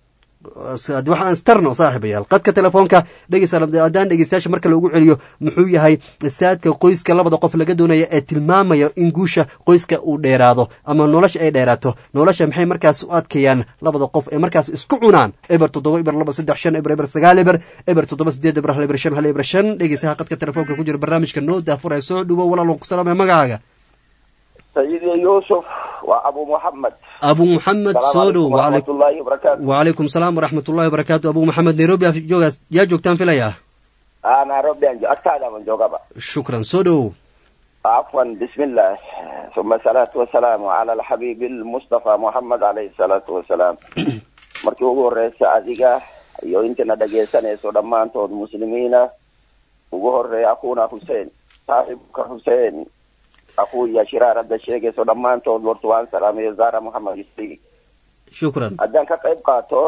Speaker 1: waxaan starno saaxiibayaal qadka telefoonka dhegeystayaal dhegeystayaasha marka lagu celiyo muxuu yahay saadka qoyska labada qof laga doonayo ee tilmaamaya in guusha qoyska uu dheeraado ama nolosha ay dheeraato. nolosha maxay markaas u adkeeyaan labada qof ee markaas isku cunaan? eber 7 eber 2 3 5 eber eber 9 eber eber 7 8 eber 1 eber 5 1 eber 5. dhegeystaha qadka telefoonka ku jira barnaamijka noo daafuraya soo dhuwo walaalow ku salaamay magacaaga.
Speaker 6: سيدي يوسف وأبو محمد.
Speaker 1: أبو محمد سودو
Speaker 6: ورحمة الله وبركاته.
Speaker 1: وعليكم السلام ورحمة الله وبركاته. أبو محمد نيروبي يا جوكتان فيليا.
Speaker 6: أنا ربي أنجو أكتاد من جوكبا.
Speaker 1: شكرا سودو.
Speaker 6: عفوا بسم الله ثم الصلاة والسلام على الحبيب المصطفى محمد عليه الصلاة والسلام. مركوب الرئيس أزيجا يو إنتنا دقيسان سودمان تود مسلمين وجوه أخونا حسين صاحبك حسين أخويا شرار الدشيخ سودمان تود ورتوان سلام يزار محمد يسري.
Speaker 1: شكرا.
Speaker 6: أدنك قيب قاتو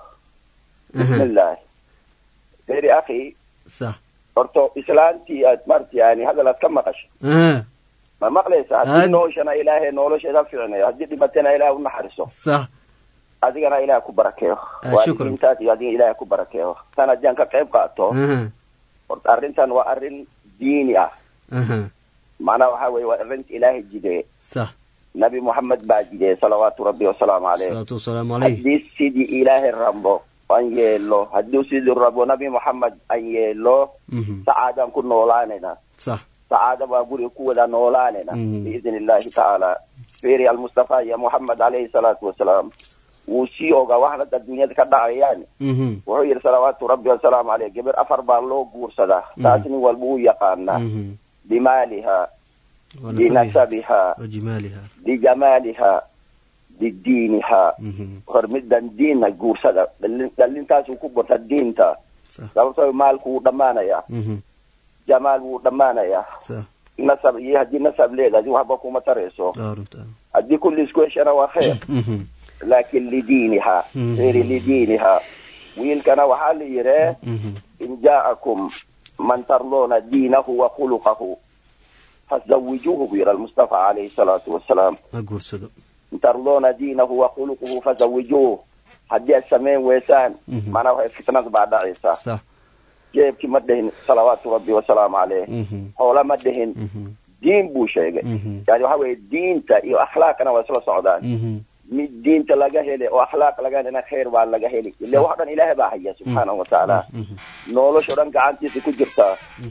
Speaker 6: بسم الله. غير أخي.
Speaker 1: صح.
Speaker 6: horto islaantii aad marti yani hadal aad ka maqasho ma maqlaysaa haddii nooshana ilaahay nolosheeda fiicnayo haddii dhimatana ilaahay u naxariso
Speaker 1: sax
Speaker 6: adigana ilaahay ku barakeeyo waalidiintaas iyo adiga ilaahay ku barakeeyo tan haddii aan ka qayb qaato horta arrintan waa arrin diini ah macnaha waxaa weeye waa arrinta ilaahay jidee
Speaker 1: sax
Speaker 6: nabi muhammad baa jidee salawaatu rabbi wasalaamu caleyh haddii sidii ilaahay rambo an yeelo hadduu sidii rabo nabi muhammad an yeelo sacaadaan ku noolaanayna
Speaker 1: sax
Speaker 6: sacaada baa guriga ku wada noolaanena biidni illaahi tacaala fiiri almustafa ya muhammad calayhi salaatu wasalaam wuu sii ogaa wax hadda dunyada ka dhacayaan wuxuu yidhi salawaatu rabbi wasalaamu caleyh gabar 4 baa loo guursadaa taas nin walba uu yaqaanaa bimaaliha binasabiha bijamaaliha bidiiniha hormidan diinna guursada dhalintaasuu ku borta diinta sababtoo maalku wuu dhammaanayaa jamaal wuu dhammaanayaa nasab iyo haddii nasab leedahay waxba kuma tarayso haddii kulli isku heshana waa khayr laakiin lidiiniha fiiri lidiiniha wiilkana waxaa la yidhee in jaa'akum man tardoona diinahu wa khuluqahu fazawijuuhu buu yidhi almustafa calayhi salaatu wasalaam in tardoona diinahu wa khuluquhu fazawijuuh haddii aad samayn weysaan macnaa waxay fitnad baa dhacaysa jeebkii ma dhihin salawaatu rabbi wasalaamu caleyh hoola ma dhihin diin buu sheegay yani waxa weeye diinta iyo akhlaaqana waa isla socdaan mid diinta laga hele oo akhlaaq laga helena khayr baa laga heli ille wax dhan ilaahay baa haya subxaanahu watacaala nolosho dhan gacantiisa ku jirta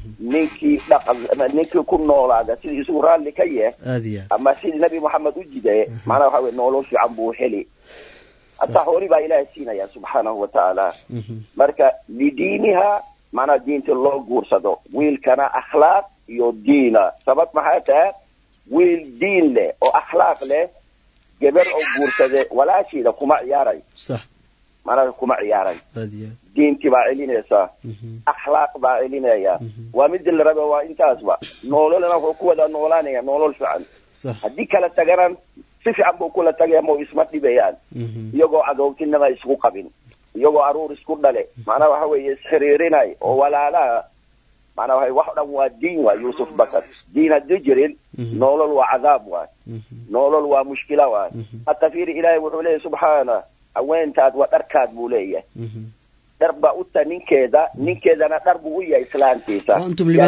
Speaker 6: ninkii ku noolaada sidii isugu raalli ka yeh ama sidii nabi moxamed u jidaye macnaha waxa weye nolol fiican buu heli hataa hoori baa ilaahay siinaya subxaanahu watacaala marka lidiiniha macnaha diinta loo guursado wiilkana akhlaaq iyo diina sabab maxay tahay wiil diin leh oo akhlaaq leh gabar oo guursade walaashiida kuma ciyaaray macnaha kuma ciyaaray diintii baa celinaysaa akhlaaq baa celinaya waa mid la rabo waa intaasba nololna wuxuu ku wada noolaanaya nolol fiican haddii kala tagana si fiican buu kula tagaya ma isma dhibayaan iyagoo cadowtinima isku qabin iyagoo aruur isku dhale macnaha waxa weeye isxiriirinay oo walaalaha macnaha wax dhan waa diin waa yuusuf bakar diin haddii jirin nolol waa cadaab waay nolol waa mushkila waay hatta fiiri ilaahay wuxuu leeyahay subxaana haweentaad waa dharkaad buu leeyahay dhar baa uta ninkeedana dhar buu u yahay islaantiisa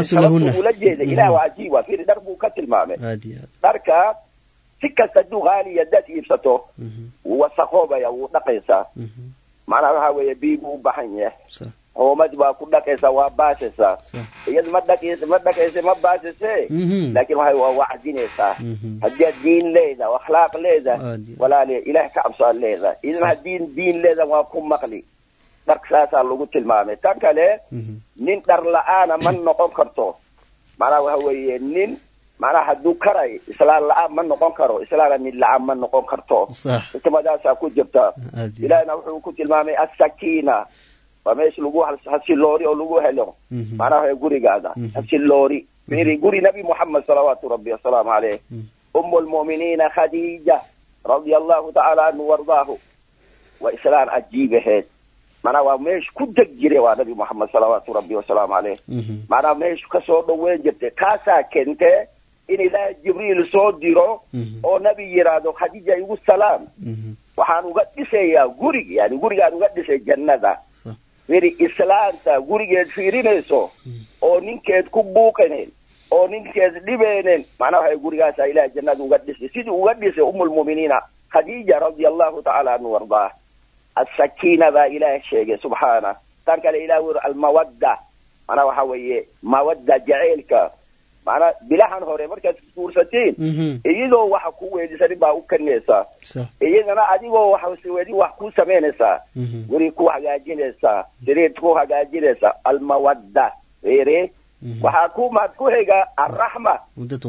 Speaker 6: ula jeeda ilaah waa cajiib waa fiiri dhar buu ka tilmaamay dharka si kasta hadduu haaliya dad iibsato wuu wasaqoobaya wuu dhaqaysaa macnaha waxa weeye bii buu u baxan yahay hoomad baa ku dhaqaysaa waa baasaysaa iyada ma dhaqaysa ma baasayse laakiin waa wacdinaysaa haddii aad diin leedahay akhlaaq leedahay walaaliya ilaah ka cabsaan leedahay idan haddii diin leedahay waa ku maqli dharka saasaa lagu tilmaamay tan kale nin dhar la-aana ma noqon karto macnaha waxa weeye nin macnaha hadduu karay islaan la-aan ma noqon karo islaana nin la-aan ma noqon karto xikmadaasaa ku jirta ilaahna wuxuu ku tilmaamay assakiina waa meesha lagu hasiloori oo lagu helo macnaha gurigaada hasiloori fiiri guri nabi moxamed salawaatu rabbi wasalaamu caleyh umu lmu'miniina khadiija radia allahu tacaala anhu wardaahu waa islaan cajiibaheed macnaha waa meesha ku deg jire waa nabi moxamed salawaatu rabbi wasalaamu caleyh macnaha meesha kasoo dhaweyn jirtay kaasaa keentee in ilaahay jibriil soo diro oo nabi yidhaahdo khadiija igu salaam waxaan uga dhisayaa gurigaan uga dhisay jannada fiiri islaanta gurigeed fiirinayso oo ninkeed ku buuqaneen oo ninkeed dhibeeneen macnaha waxay gurigaasaa ilahay jannada uga dhisay sidii uga dhisay umulmu'miniina khadiija radia allahu tacaala anhu wardaah assakiina baa ilaah sheegay subxaana tan kale ilah wuri almawadda macnaha waxa weeye mawadda jaceylka macnaa bilahan hore markaad guursatiin iyadoo waxa ku weydiisanin baa u kanaysaa iyadana adigoo wax ku samaynaysaa guri ku hagaajinaysaa sariir ku hagaajinaysaa almawadda fiiri waxaa ku xiga arraxma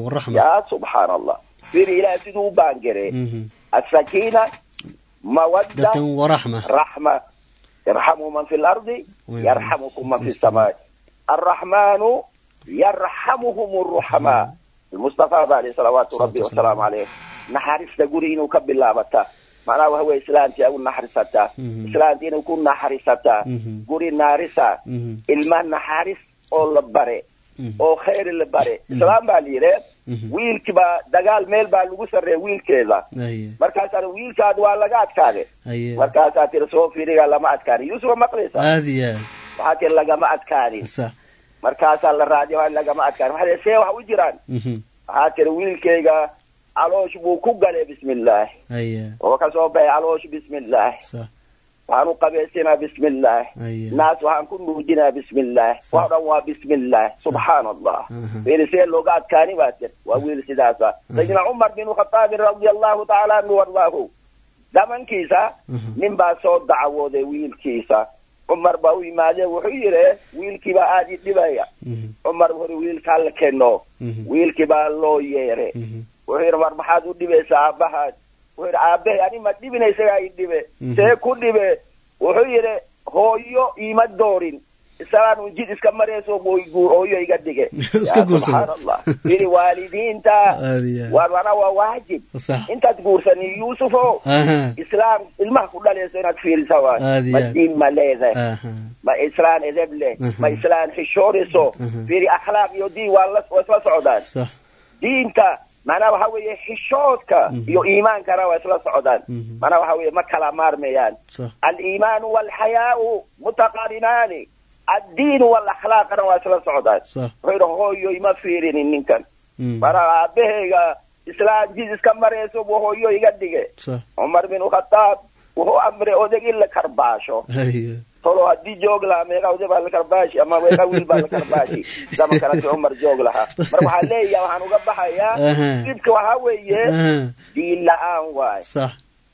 Speaker 6: yaa subxaana allah fiiri ilaah siduu u baangare assakiina mawadda raxma yarxamu man fi lardi yarxamukum man fi samaa arraxmaanu yarxamuhum ruxamaa almustafa baa ali salawaatu rabbi wasalaamu caleyh naxariista guri inuu ka bilaabata macnaha waxa weye islaantii ay u naxarisataa islaantii inay ku naxarisataa guri naarisa ilma naxaris oo la bare oo khayr la bare islaam baa la yidhi wiilkii baa dagaal meel baa lagu sarreeya wiilkeeda markaasaa wiilkaad waa laga adkaaday markaasaa tiri soo fiiriga lama adkaanin yuusufa maqlaysa waxaa tiri lagama adkaanin markaasaa la raadiyo lagama adkaan waxaa see wax u jiraan waxaa tiri wiilkayga caloosh buu ku galay bismillaahi oo ka soo baxay caloosh bismillaahi waxaan u qabaysanaa bismillaah naas waxaan ku nuujinaa bismillaah wax dhan waa bismillaah subxaan allah fiirisee looga adkaani baa tir waa wiil sidaasa sayidina cumar bin khataabin radia allahu tacaala anhu wardaahu zamankiisa nin baa soo dacwooday wiilkiisa cumar baa u yimaadee wuxuu yidhi wiilkii baa aada ii dhibaya cumar wuxuu yidhi wiilkaa la keno wiilkii baa loo yeere wuxuu yidhi war maxaad u dhibaysaa aabbahaad wuxuu yidhi aabbahay ani ma dhibina isagaa ii dhibe see ku dhibe wuxuu yidhi hooyo iima doorin isagaan un jid iska marayso hooyo iga dhige subxaan allah yidhi waalidiinta warwana waa waajib intaad guursani yuusufo islaam ilmaha ku dhalayso inaad fiirisa waay ma diin ma leedahay ma islaan edeb leh ma islaan xishoorayso fiiri akhlaaq iyo diin waa isla socdaan diinta macnaha waxa weeye xishoodka iyo iimaankana waa isla socdaan macnaha waxa weeye ma kala maarmayaan aliimaanu walxayaau mutaqarinaani الدين والأخلاق أنا واسلا سعودات غير هو يما فيرين نينكن برا أبيه إسلام جيزس كمر يسوب وهو يقديه عمر بن الخطاب وهو أمر أودك إلا كرباشو طلو هدي جوغلا ميغا ودي بالكرباشي أما ميغا ويل بالكرباشي زمان كانت عمر جوغلها مرمو حالي يا وحانو قبحا يا جيبك وحاوي دين لآن واي صح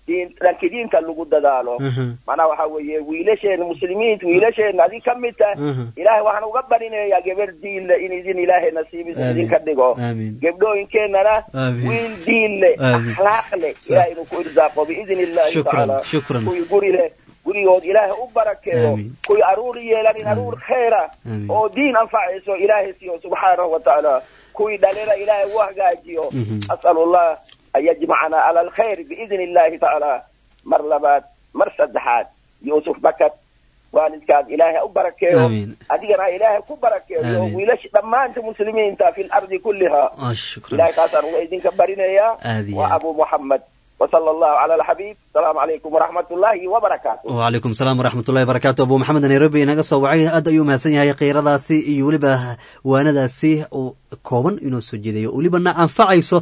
Speaker 6: لكن diinta lagu dadaalo mana waxa weeye wiilasheen muslimiinta wiilasheen adii kamita ilaahay waxaan uga barinayaa gabar diin in idin ilaahay nasiibis idin ka dhigo gabdhooyinkeenana wiil diin leh akhlaaq leh ilaahay inuu ku irsaaqo biidin illaahi tacaala kuwii guri leh gurigood ilaahay u barakeeyo kuwii aruur yeelan in aruur khayra oo diin anfacayso ilaahay siiyo subxaanahu wa tacaala kuwii dhalina ilaahay u hagaajiyo asalullah أن يجمعنا على الخير بإذن الله تعالى مرلبات مرسدحات يوسف بكت والد كان إلهي أبركه أدينا إلهي كبركه ويلاش لما أنت مسلمين في الأرض كلها إلهي قاسر وإذن كبرنا يا وأبو محمد وصلى الله على الحبيب السلام عليكم ورحمة الله وبركاته
Speaker 1: وعليكم السلام ورحمة الله وبركاته أبو محمد نيروبي نقص وعي أدى يوم هسني هاي قيرة داسي يولبه وانا داسي كومن إنه سجدي ولبنا أنفعيسو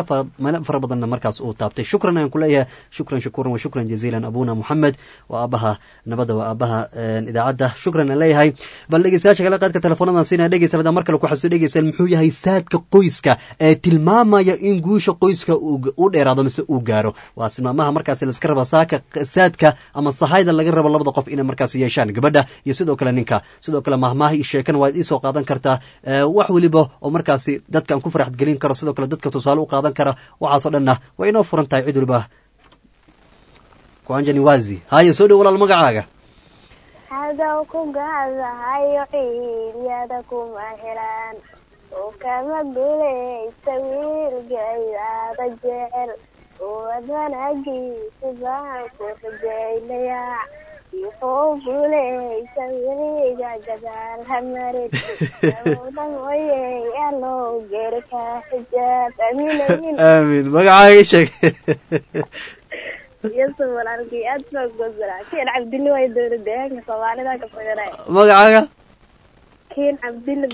Speaker 1: ما فربضنا مركز أو تابتي شكرا أن كلها شكرا وشكرا جزيلا أبونا محمد وأبها نبدا وأبها إذا عدى شكرا لله هاي بل لقي ساشا قلقات كتلفوننا نسينا لقي سبدا مركز وحسو لقي سلمحوية هاي سادك قويسكا تلماما يا إنقوش قويسكا ودير هذا مسا أوغارو واسمامها مركز الاسكربا ساكا سادكا أما الصهايدا اللي قرب الله بضقف إنا مركز يشان قبدا يسدو كلا نينكا سدو كلا مهماهي الشيكان وايد إيسو قادن كرتا وحوليبو ومركز dadkan ku faraxad gelin karo sidoo kale dadka tusaale u qaadan kara waxa dhanna waa inoo furan tahay cid waliba kuanjani wazi haye soo dhow walaal magacaaga
Speaker 7: hada ku gaadahayo ciidiyada kuma helaan oo kama gulay tawiil gaayada jecel oo adanagi sibaan ku rajaynaya يفوق لي سوي جدال همرت ودم ويا يلو غيرك حجاب امين
Speaker 1: امين مقعاي شيء
Speaker 7: يسو ولانكي ادفق غزرا كين عبد الله ويدور دهك سوالدا كفيراي
Speaker 1: مقعاga
Speaker 7: كين عبد الله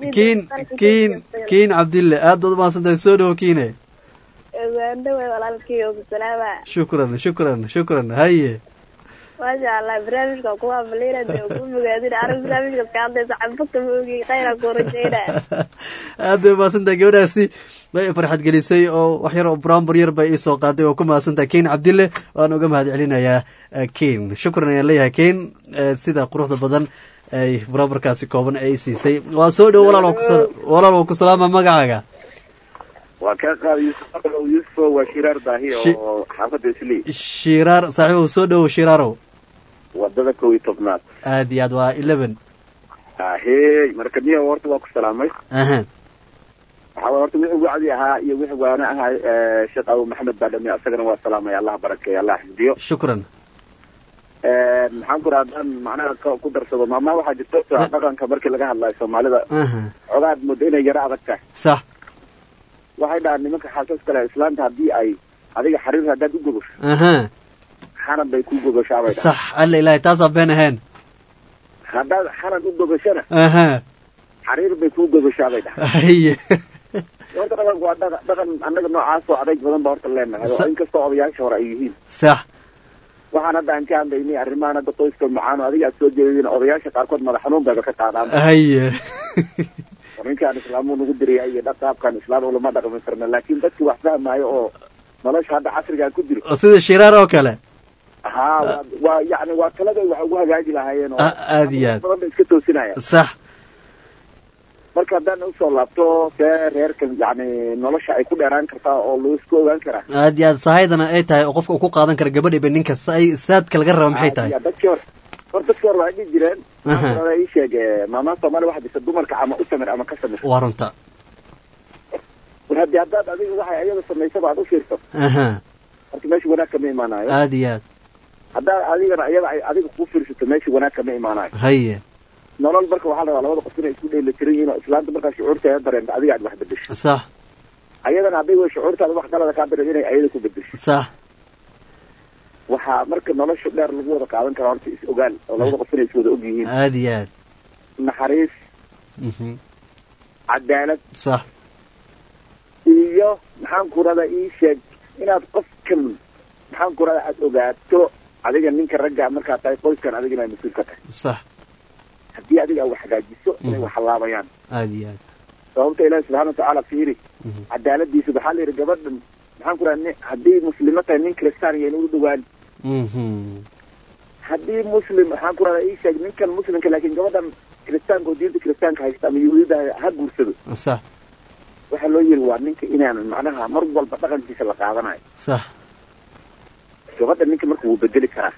Speaker 1: كين عبد الله aad ma sanday soo dhow kiine
Speaker 7: wanda walaalkii oo salaama
Speaker 1: shukran haye
Speaker 7: ما شاء الله برنامجك قوة بليرة ومقادين عارف برنامجك كعادة صعبك موجي خير كورجينا
Speaker 1: هذا ما سنت جوداسي ما فرحت جلسي أو وحير برام برير بيسو قادي وكما سنت كين عبد الله وأنا قام هذا علينا يا كين شكرا يا لي يا كين سيدا قروح البدن أي برابر كاسي كوبن أي سي وسود ولا لو كسلامة مقعة
Speaker 2: وكان يوسف وشرار داهي وحافظ إسلي
Speaker 1: شرار صحيح وسود وشراره
Speaker 2: wadada kow iyo tobnaad
Speaker 1: aad iyo aad waa 11
Speaker 2: ahee markadiya horta waa ku salaamay waxa horta wixii wacdi ahaa iyo wixii waana ahaa sheekh Abu Maxamed Badami asagana waa salaamay Allah barakeeyo Allah xifdiyo
Speaker 1: shukran
Speaker 2: maxaan ku raadaan macnaha ku darsado maama waxa jirta dhaqanka markii laga hadlayo Soomaalida ogaad muddo inay yara adag tahay
Speaker 1: sax
Speaker 2: waxay dhahaan nimanka xasaas kale islaanta hadii ay adiga xariir hadaad u gogosho حرام بيكون جوجشة
Speaker 1: صح الله لا يتصاب بينهن
Speaker 2: هذا حرام جوجشة حرير بيكون جوجشة
Speaker 1: هي
Speaker 2: وأنت طبعا عندك نوع عاصو عليك بدن بارت الله هذا إنك استوعب يعيش ورأيهين
Speaker 1: صح
Speaker 5: waxaan hadda aan ka hadlaynay arrimahan hadda qoyska macaan adiga aad soo jeedin odayaasha qaarkood madax xanuun bay ka qaadaan
Speaker 1: haye
Speaker 5: ninkaan islaamu nagu diriyay iyo dhaqaabkan islaam ulama dhaqmi karna laakiin dadkii wax fahmaayo oo nolosha hadda casrigaa ku jiro
Speaker 1: sida shiraar oo kale
Speaker 5: waa yani waa talada wax ugu hagaaji lahaayeen oo
Speaker 1: aad iyo aad
Speaker 5: badan bay iska toosinaya
Speaker 1: sax
Speaker 5: marka haddaan usoo laabto see reerkan yani nolosha ay ku dheeraan kartaa oo loo isku ogaan karaa
Speaker 1: aad iyo aad sahaydana ay tahay oo qofka uu ku qaadan kara gabadhiiba ninka saadka laga raba maxay tahay
Speaker 5: dadkii hore dadkii hore waxay dhihi jireen ii sheeg maama soomaali waxa dhisa dumarka ama u samir ama ka samir
Speaker 1: waa runta
Speaker 5: war haddii haddaad adiga waxay ayada samaysaba aad u fiirto marka meesha wanaag kama imaanayo
Speaker 1: aad iyo aad
Speaker 5: haddaad adigana iyada ay adiga kuu fiirsato meesha wanaag kama imaanayo
Speaker 1: haye
Speaker 5: nolol marka waxaa la rabaa labada qof inay isku dheeli tiran yihiin oo islaanta markaa shucuurteeda dareenta adiga aad wax bedesho
Speaker 1: sax
Speaker 5: ayadana hadday way shucuurtaada wax qalada kaa dareem inay ayada ku bedesho
Speaker 1: sax
Speaker 5: waxaa marka nolosha dheer lagu wada qaadan karaa horta is ogaal oo labada qof inay is wada og yihiin
Speaker 1: aad iyo aad
Speaker 5: naxariis cadaalad
Speaker 1: sax
Speaker 5: iyo maxaan ku radaa ii sheeg inaad qofkan maxaan ku radaa aada ogaato adiga ninka ragga markaa tahay qoyskan adiga inay mas-uul ka tahay
Speaker 1: sax
Speaker 5: haddii adiga wax hagaajiso inay wax halaabayaan
Speaker 1: aad iyo aad
Speaker 5: sababta ilaahi subxana watacaala fiiri cadaaladiisa waxaa la yidhi gabadhan maxaan ku radaa haddii muslimo tahay nin kristaan iyo inugu dhawaan haddii muslim maxaan ku radaa ii sheeg ninkan muslimka laakiin gabadhan kiristaanka oo diinta kiristaanka haysta ama yahuudida ha guursado
Speaker 1: sax
Speaker 5: waxaa loo yiri waa ninka inaanan macnaha mar walba dhaqankiisa la qaadanayo
Speaker 1: sax
Speaker 5: gabadha ninka marka wuu bedeli karaa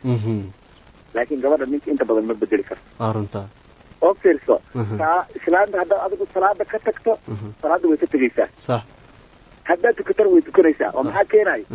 Speaker 5: laakiin gabadha ninka inta badan ma bedeli karto
Speaker 1: waa runta
Speaker 5: oo fiirso taa islaanta haddaad adigu salaada ka tagto salaada way ka tegaysaa
Speaker 1: sax
Speaker 5: haddaad tukatana way tukanaysaa oo maxaa keenayo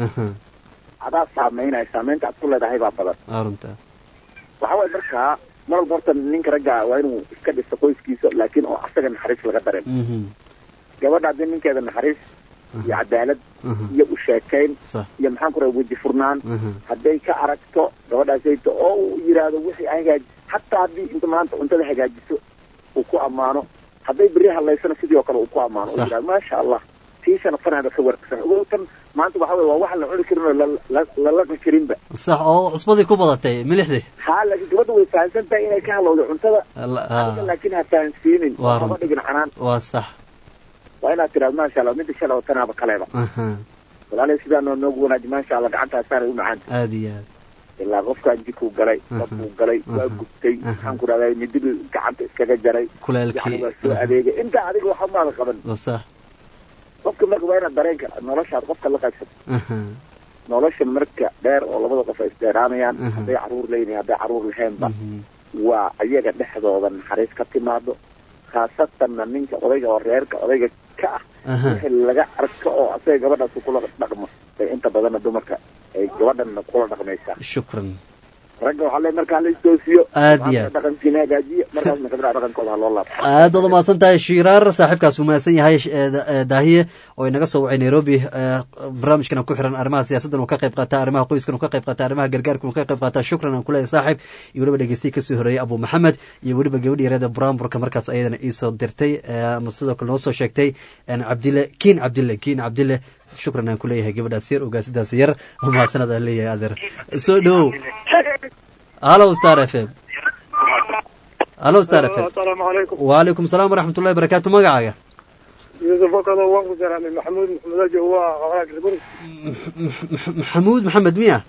Speaker 5: adaa saameynaya saameynta aad ku leedahay baa badan
Speaker 1: waa runta
Speaker 5: waxa waye markaa mar walba horta ninka ragga waa inuu iska dhisto qoyskiisa laakiin oo asaga naxariis laga dareemo gabadha haddii ninkeeda naxariis iyo cadaalad iyo u sheekayn iyo maxaan ku raha weji furnaan hadday ka aragto gabadhaasayto oo uu yidhaahdo wixii hagaaji hataa haddii inta maanta cuntada hagaajiso uu ku ammaano hadday beri hadlaysana sidii oo kale uu ku ammaano oo yidhahdo maasha allah tiishana fanaada ka warksan ogow tan maanta waxa weye waa waxaan la cuni karin oo lalaqi karinba
Speaker 1: sax oo cusbadii ku badatay milixdii
Speaker 5: laakiin gabadha way fahamsan tahay inay ka hadlowdo cuntada laakiin ha fahamsiinin haba dhigin canaan
Speaker 1: waa sax
Speaker 5: waa inaad tiraado maasha allah midda shala oo tanaaba kaleba walaalay sidaa noogu wanaaji maasha allah gacantaasaanay u macaanta
Speaker 1: aad iyo aad
Speaker 5: ilaa qofkaan jikuu galay qofkuu galay waa gubtay maxaan ku rahdaa midida gacanta iskaga jaray
Speaker 1: kuleelkii
Speaker 5: waa soo adeegay intaa adiga waxa maada qaban
Speaker 1: sax
Speaker 5: qofka marka waa inaad dareenka noloshaad qofka la qaybsato nolosha marka dheer oo labada qof ay isdheeraanayaan hadday caruur leeyihin hadday caruur lahaynba waa iyaga dhexdooda naxariis ka timaado khaasatanna ninka odayga oo reerka odayga ka ah wixii laga arko oo asaga gabadhaas kula dhaqmo bay inta badanna dumarka ay gabadhanna kula dhaqmaysaa
Speaker 1: shukran
Speaker 5: ragga waxaa le markaa la istoosiyo
Speaker 1: aad iyo aad
Speaker 5: dhaqankiina hagaajiyo markaasna gabdhaha dhaqankooda ha loo laabto
Speaker 1: aad baad umahadsan tahay shiraar saaxiibkaas uu mahadsan yahay daahiye oo inaga soo wacay nairobi barnaamijkana ku xiran arrimaha siyaasaddan uu ka qayb qaata arrimaha qoyskan uu ka qayb qaata arrimaha gargaarkan uu ka qayb qaata shukran aan kuleeyahay saaxiib iyo weliba dhegeystay kasoo horeeyay abu maxamed iyo weliba gabadhi yareeda buraanburka markaas ayadana iisoo dirtay ama sidoo kale noo soo sheegtay kiin cabdille shukran aan kuleeyahay gabadhaas yar ogaasidaas yar mahadsanad aan leeyahay adeer soo dhowow halo star f m halo star f m
Speaker 8: asalaamu calaykum
Speaker 1: wacalaykum salaam waraxmatullahi barakatu magacaaga
Speaker 8: yusuf okado waan ku salaamay maxamuud maxamudajo waa qaqaag riburi
Speaker 1: maxamuud maxamed miya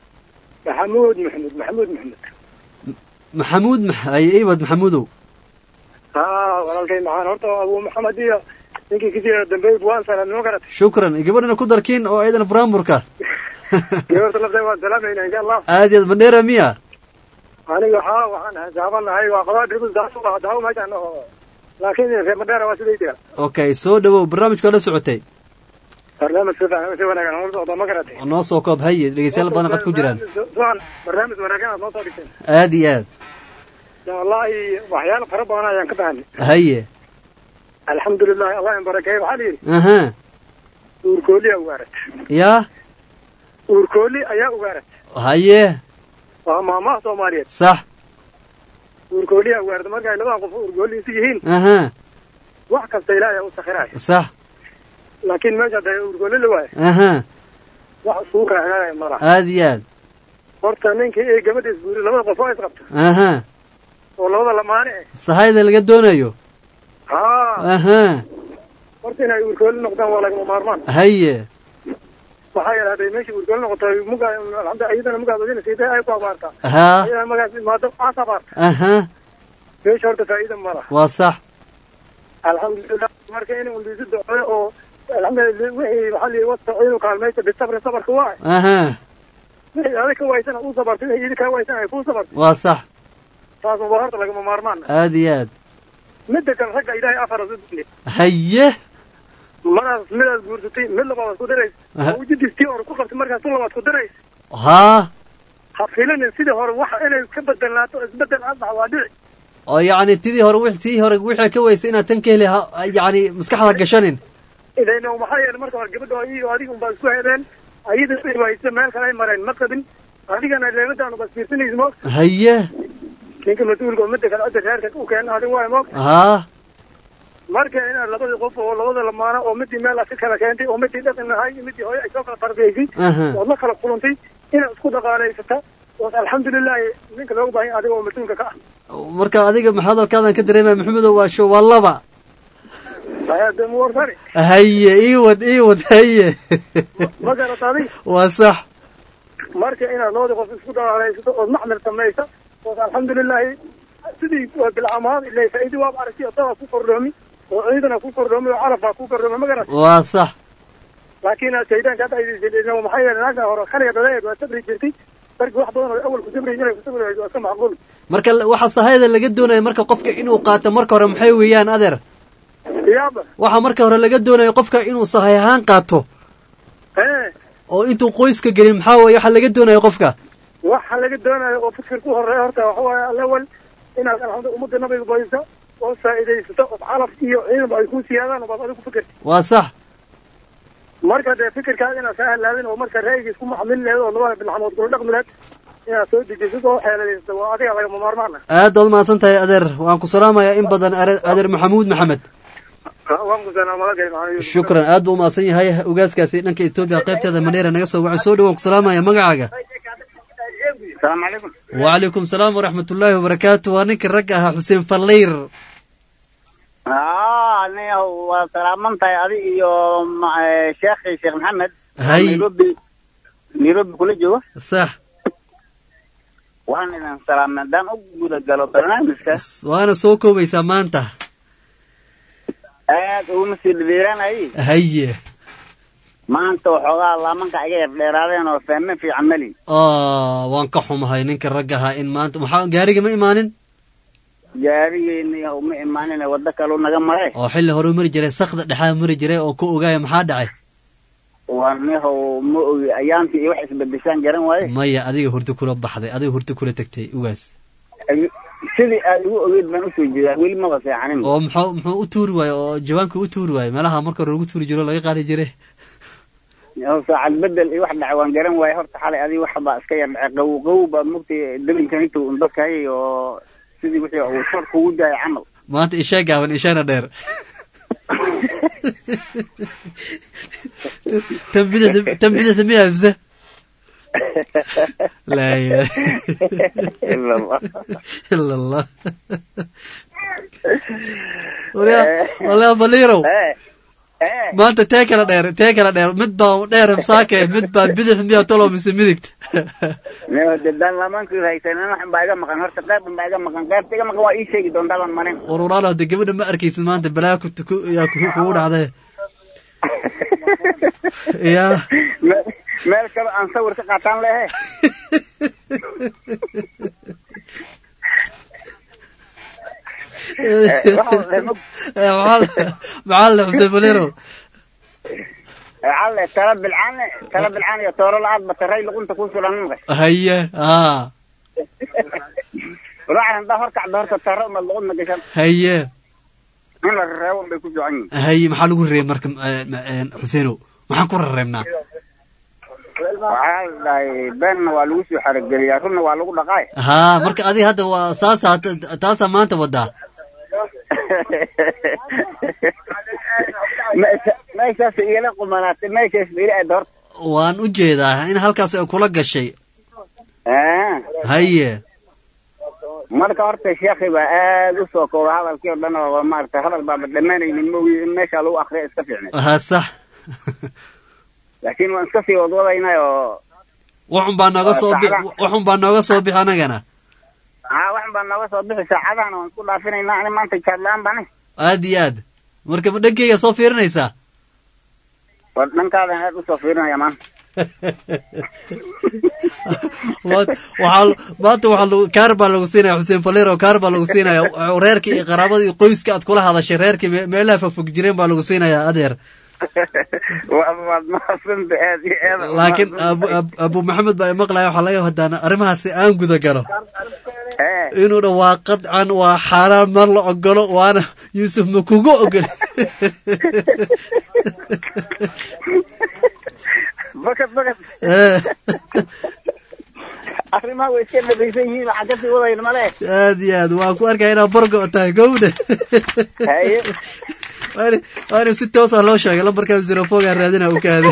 Speaker 8: maxamuud
Speaker 1: iwad maxamuudow
Speaker 8: walaalkay maxaan horta abu maxamed iyo ninkii kajira dambe waan salaamay ma garatay
Speaker 1: shukran gabadhana ku darkiin oo ayadana buraanburka
Speaker 8: gabarta lafteeda waan salaamayna insha allah
Speaker 1: aad iyo aad bandheera miya
Speaker 8: aniga waxaan saabanahay waa qaqaag riburi daawo meeshaan laakiin reer madheera waa sidayda
Speaker 1: okay soo dhawow barnaamijka la socotay
Speaker 8: barnaamij si wanaagsan oo socda ma garatay
Speaker 1: noo soo koob haye dhegeystayaal badan qad ku jiraan
Speaker 8: barnaamij wanaagsan aad noo soo dhigteen
Speaker 1: aad iyo aad
Speaker 8: wallahi waxyaalo fara badan ayaan ka fahanay
Speaker 1: haye
Speaker 8: alxamdulilah allah in barakeeyo waxaa la yidhi uurkooli ayaa ugaarat uurkooli ayaa ugaarat
Speaker 1: haye
Speaker 8: waa maamaha soomaaliyeed
Speaker 1: sax
Speaker 8: uurkooli ayaa ugaarat marka ay labada qof uurkooli isu yihiin wax kasta ilaahay u sakhiraayo
Speaker 1: sax
Speaker 8: laakiin meesha hadday uurkooli la waayo wax isugu raacnaaya mala
Speaker 1: aad iyo aad
Speaker 8: horta ninkii iyo gabadha isguuri labada qof oo isqabta
Speaker 1: aha
Speaker 8: oo labada lamaane
Speaker 1: sahayda laga doonayo aha
Speaker 8: horta inay uurkooli noqdaan waa lagama maarmaan
Speaker 1: haye
Speaker 8: waxaa yeele hadday meesha uurkooli noqoto alxamdulilah iyadana magaadodina sayda ay ku abaartaa
Speaker 1: ha
Speaker 8: iyadana magaas imaado aas abaarta
Speaker 1: aha
Speaker 8: meesha horta faa'iida ma laha
Speaker 1: waa sax
Speaker 8: alxamdulilah marka inuu undiisu duceeyo oo alxamdulilah wixii waxaa liyi wasta inuu kaalmaysto bisabri sabarka waa
Speaker 1: aha
Speaker 8: wixii adig ka waysana uu sabarto wixii idin kaa waysana ay kuu sabarto
Speaker 1: waa sax
Speaker 8: taas waa horta lagama maarmaan
Speaker 1: aad iyo aad
Speaker 8: midda kale ragga ilaahay afaras u dunya
Speaker 1: haye
Speaker 8: midaad guursatay mid labaad ku darays ujidiistii hore ku qabtay markaas tu labaad ku darays
Speaker 1: haa
Speaker 8: ha filanin sidii hore waxa inay ka bedelnaato isbedel asbax waa dhici
Speaker 1: oo yacni tii hore wixii ka weysay inaad tan ka heli yacni maskaxda gashanin
Speaker 8: idayna maxaa yeele marka hore gabadha iyo adiga unbaa isku heleen ayada haysa meel kale ay mareen ma qabin adigana leemadaanu bas fiirsanaysa moog
Speaker 1: haye
Speaker 8: ninka mas-uulka oo midda kale cidda reerka u keena adin waay moog
Speaker 1: haa
Speaker 8: marka inaad labadii qof oo labada lamaana oo midii meel aad ka kala keentay oo midii dhaqan ahay iyo midii hooyo ay soo kala tarbiyaysay ood la kala kulantay inaad isku dhaqaalaysata ood alxamdulilahi ninka looga baahan adiga oo mas-uulka ka ah
Speaker 1: marka adiga hadalkaadan ka dareemaya maxamedow waa laba haye iwad haye
Speaker 8: ma garata adiga
Speaker 1: waa sax
Speaker 8: marka inaad labadii qof isku dhaqaalaysato ood macmil samaysa ood alxamdulilahi sidii bilcamaad ilay faaidi waaba aragtay odadaa ku kordhoomi oo ciidana ku kordhoomi oo calaf baa ku kordhoomi ma garata
Speaker 1: waa sax
Speaker 8: laakiin shaydaanka hadda aydiisn maxaa yeele naagta hore khaliga dadaeed waa sabri jirtay darki wax badan oo awal ku sabri inay ku sabri waa iska macquul
Speaker 1: marka waxa sahayda laga doonaya marka qofka inuu qaato marka hore maxay weeyaan adeer
Speaker 8: yaaba
Speaker 1: waxa marka hore laga doonayo qofka inuu sahay ahaan qaato oo intuu qoyska gelin maxaa weeye waxa laga doonayo qofka
Speaker 8: waxa laga doonayo oo fikir ku horeeya horta waxa waaye alawal inaad alxamdu ummadda nabiga baysa oo faa'iidaysato oo calaf iyo ciidan ay ku siyaadaan oo baad adigu fikir
Speaker 1: waa sax
Speaker 8: marka dee fikirkaaga inaad kaa halaabin oo marka ra'yiga isku maxamil leed oo labada bilxamood kula dhaqmi leed inaad soo dejisid oo xeeladaysato waa adiga lagama maarmaan ah
Speaker 1: aad baad umahadsan tahay adeer waan ku salaamayaa in badan adeer maxamuud maxamed
Speaker 8: waan ku salaamay
Speaker 1: shukran aad buu umahadsan yahay ugaaskaasi dhanka Ethiopia qaybteeda Maneera naga soo wacay soo dhawow ku salaamaya magacaaga
Speaker 9: السلام عليكم
Speaker 1: وعليكم السلام ورحمة الله وبركاته وانك رجعها حسين فلير
Speaker 9: أنا هو سلامنت هذه يوم شيخ محمد
Speaker 1: هاي
Speaker 9: نيروبي كل جوا
Speaker 1: صح
Speaker 9: وأنا سلام دان أقول قالوا برنامج
Speaker 1: وأنا سوكو بيسامانته
Speaker 9: هو مسير بيران
Speaker 1: هي
Speaker 9: ما أنت وحلا الله منك عجيب لرادين وفهمين في عملي
Speaker 1: وانكحهم هاي نك رجعها إن ما أنت جاري ما إيمانين
Speaker 9: جاري إني هو ما إيمانين ودك لو نجم مري
Speaker 1: حل هرو مرجري سخط دحام مرجري أو كو جاي محادعي
Speaker 9: وأنا هو أيام في واحد بديشان جرين واي
Speaker 1: ما يا أدي هرتو كله بحذي أدي هرتو كله تكتي وبس
Speaker 9: sidii aad ugu ogeyd baan u soo jeedaa weli ma waseexanin
Speaker 1: oo muxuu u tuuri waay oo jawaanka u tuuri waay meelaha marka hore ugu tuuri jiro laga qaadi jiray
Speaker 9: oo saacad bedel iyo wax dhac waan garan waay horta xalay adii wax baa iska yar dhacay qaw baa mugtay dalinkan intuu dadkay oo sidii wixii uu shar kugu daay camal
Speaker 1: maanta isha gaaban ishana dheer تنبذ مياه لا إله
Speaker 9: إلا الله
Speaker 1: إلا الله ولا بليرو ما أنت تاكل دير مدبا دير مساكة مدبا بدح مياه طلو من سميدك
Speaker 9: دان لما نكو هايسان أنا حن بايقا مقان هرسا قاب بايقا مقان قاب تيقا مقان وإي شيء دون دالان مانين
Speaker 1: ورورالا دي قبل ما أركيس ما أنت بلا كنت يا كهود عذي يا
Speaker 9: مالك أن صور سقطان له
Speaker 1: معلم حسين بليرو
Speaker 9: على ترب العاني يا ترى العاد بتري لو كنت كنت لانغ
Speaker 1: هيا
Speaker 9: راح عند ظهرك ترى ما لو ما جشان
Speaker 1: هيا
Speaker 9: انا الراون بيكون جوعني
Speaker 1: هيا maxaa lagu reeyay marka Xuseeno waxaan ku rareemnaa
Speaker 9: wallahi been waa lagu soo xargeliyaa runna waa lagu dhaqay
Speaker 1: marka adiga hadda waa taasa maanta wadaa
Speaker 9: meeshaas ila qumanaatay meeshaas ila ador
Speaker 1: waan u jeedaa in halkaas ay kula gashay haye
Speaker 9: marka horta sheekhi baa aad u soo kooba hadalkii oo dhan oo maaragtay hadal baaba dhammaanaynin moogi in meesha lagu akriya iska fiicnay
Speaker 1: ha sax
Speaker 9: laakiin waan iska sii wadwadaynay oo
Speaker 1: waxun baa nooga soo bixi anagana
Speaker 9: waxun baa nooga soo bixi saacadahana waan isku dhaafinaynaa ani maanta jaadla-aan bani
Speaker 1: aad iyo aad marka ma dhankeyga soo fiirinaysaa
Speaker 9: war dhankaadan aad usoo fiirinaya maanta
Speaker 1: maanta kaar baa lagu siinaya xuseen falero kaar baa lagu siinaya reerkii iyo qaraabada iyo qoyska aad kula hadashay reerkii meelaha fogfog jireen baa lagu siinaya adeer laakiin abu maxamed baa imaqlaya waxaa laga hadaan arrimahaasi aan guda galo inuu dha waa qadcan waa xaaraan mar la ogolo waana yuusuf ma kugu ogol
Speaker 9: arrimaha way iska dhabaysan yihiin waxaa kasii wadayna male
Speaker 1: aad iyo aad waan ku arkaya inaad bargo tahay gowdhe waa in si toosa loo sheegay lambarkaa zerofoga raadina u kaade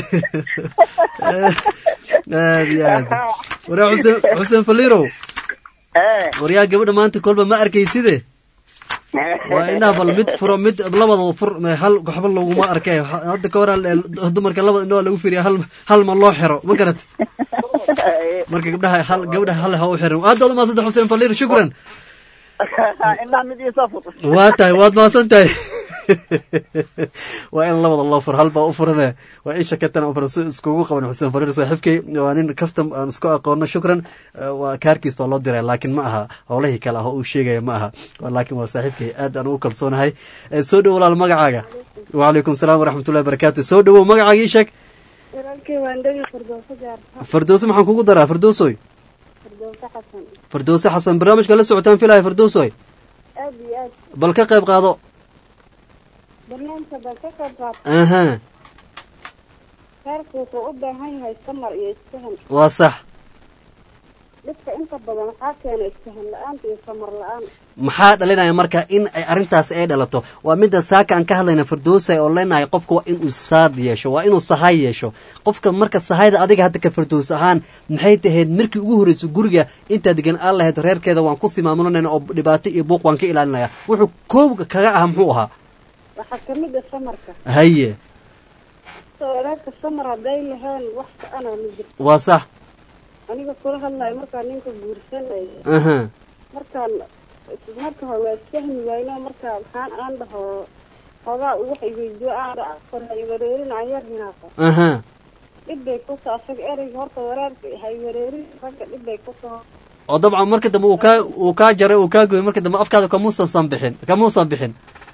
Speaker 1: aad iyo aad waraa xuseen falirow waryaa gabadha maanta kolba ma arkayside waa indhaha bal mid furo mid labadaba fur hal waxba laguma arkay hadda ka horaa dumarka labada indhoa lagu firiya hal ma loo xiro ma garat marka gabdhaha hal ha u xirin aad ma saddex xuseen falir shukran waa tahay waad maasan tahay waa in labada loo furo halbaa u furane waa in shakatana u fura si iskugu qaban xuseen farir saaxiibkay waa nin kaftam aan isku aqoono shukran waa kaarkiis baa loo diray laakiin ma aha howlahii kale ah oo uu sheegaya ma aha laakiin waa saaxiibkay aad aan ugu kalsoonahay soo dhowo walaal magacaaga wacalaykum salaam waraxmatullahi barakaatu soo dhowow magacaaga ii sheeg firdowse maxaan kugu daraa firdowsoy firdowse xasan barnaamijka la socotaan filaya firdowsoy bal ka qayb qaado aha
Speaker 10: reerku wuxuu u baahan yahay samar iyo isfahan
Speaker 1: waa sax
Speaker 10: dadka inta badan waxaa keena isfahan la-aanta iyo samar la-aan
Speaker 1: maxaa dhalinaya marka in ay arrintaas ay dhalato waa midda saaka aan ka hadlayna firdowsa oo leenahay qofka waa inuu saad yeesho waa inuu sahay yeesho qofka marka sahayda adiga hadda ka firdows ahaan maxay tahayd markii ugu horreyso guriga intaa degan aan lahayd reerkeeda waan ku simaamulanayna oo dhibaato iyo buuq waan ka ilaalinaya wuxuu koobga kaga aha muxuu ahaa
Speaker 10: waxaa kamid a samarka
Speaker 1: haye
Speaker 10: reerka samar hadday lahayn wax ka-ana ma jirto
Speaker 1: waa sax
Speaker 10: aniga kula hadlayo markaa ninka guursanayo
Speaker 1: aha
Speaker 10: markaan marka hore waa isfahmi wayno marka maxaan aan dhaho hoogaa wax iweydiyo aan wareerin aan yar hinaaqa
Speaker 1: aha
Speaker 10: dhib bay kusoo asaga ereyga horta wareerka hay wareerin ragga dhib bay kusoo
Speaker 1: oo dabcan marka dambe uu kaa jaray uu kaa goy marka dambe afkaada kamuusan bixin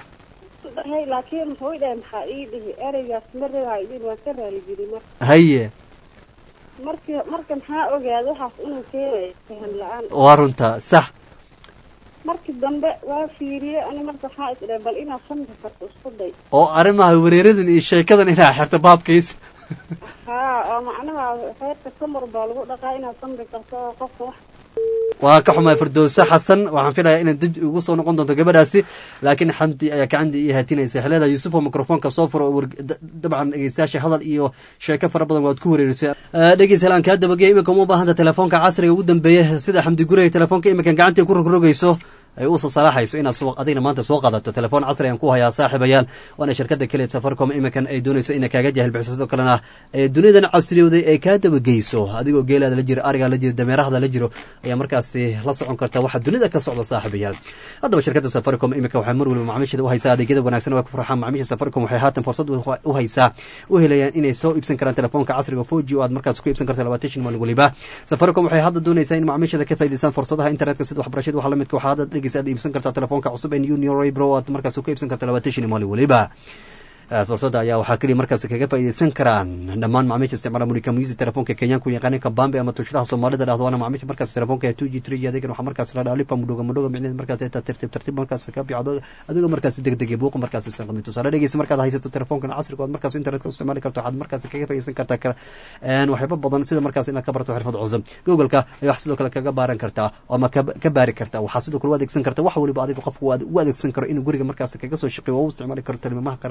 Speaker 10: laakiin muxuu dhahay maxaa ii dhihi ereygaas ma reehaydin waan ka raaligeli marka
Speaker 1: haye
Speaker 10: marka maxaa ogaada waxaas inuu keenayo fahan la-aan
Speaker 1: waa runta sax
Speaker 10: markii dambe waa fiiriye ani marka waxaa isdhahay bal inaad samri karto isku day
Speaker 1: oo arrimaha wareeradan iyo sheekadan inaa xirto baabkiisa
Speaker 10: haa oo macnaha reerka samar baa lagu dhaqaa inaad samri karto oo qofka wax
Speaker 1: waa ka xumaay firdowse xasan waxaan filayaa inay dib ugu soo noqon doonto gabadhaasi laakiin xamdi ayaa gacandii ii haatinaysa xilada yuusuf oo mikrofoonka soo furo dabcan dhegeystayaasha hadal iyo sheeko fara badan waad ku wareerisay dhegeystayaal aan kaa dabageya iminka uma baahanta telefoonka casriga ugu dambeeya sida xamdi gurey telefoonka iminkan gacantii ku rogrogayso ay u salaaxayso inaad adigna maanta soo qaadato telefoon casri aan ku hayaa saaxiibayaal waana shirkada keliya safaricom iminkan ay doonayso inay kaaga jahil bixiso sidoo kalena duniyadan casriyowday ay kaa dabageyso adigoo geelaada la jiro arigaa la jiro dameerahada la jiro ayaa markaasi la socon karta waxa dunida ka socda saaxiibayaal haddaba shirkada safaricom iminka waxay mar waliba macaamiisheeda u haysaa adeegyada wanaagsan waa ku farxaan macaamiisha safaricom waxay haatan fursad u haysaa u helayaan inay soo iibsan karaan telefoonka casriga 4G oo aad markaas ku iibsan karta 20 maalin waliba safaricom waxay hadda doonaysaa in macaamiisheeda ka faa'iideystaan fursadaha internetka sida waxbarashada waxa la midka waxaa hadda aad iibsan kartaa telefoonka cusub ee Union Pro aad markaas ku iibsan kartaa 20 maalin waliba fursada ayaa waxaa kaliya markaas kaga faa'iideysan karaan dhammaan macaamiisha isticmaala mulika music telefoonka Kenyanku yaqaan ka Bambe ama tushraha Soomaalida dhahdo ana macaamiisha markaas telefoonka 2G 3G adeegan waxa markaas la dhaalifa mudooga micneed markaas ay tartiib markaas ka biicdo adiga markaas degdeg buuq markaas isticmaal tusaale dhageysi markaad haysato telefoonka casriga oo markaas internetka isticmaali karto waxaad markaas kaga faa'iideysan kartaa waxyaabo badan sida markaas inaad ka barato xirfad cusub Google-ka ayaa sidoo kale kaga baaran kartaa ama ka baari kartaa waxa sidoo kale u adeegsan kartaa wax waliba adiga qofku u adeegsan karo inuu guriga markaas kaga soo shaqeeyo oo isticmaali karo tilmaamaha qaraarada Google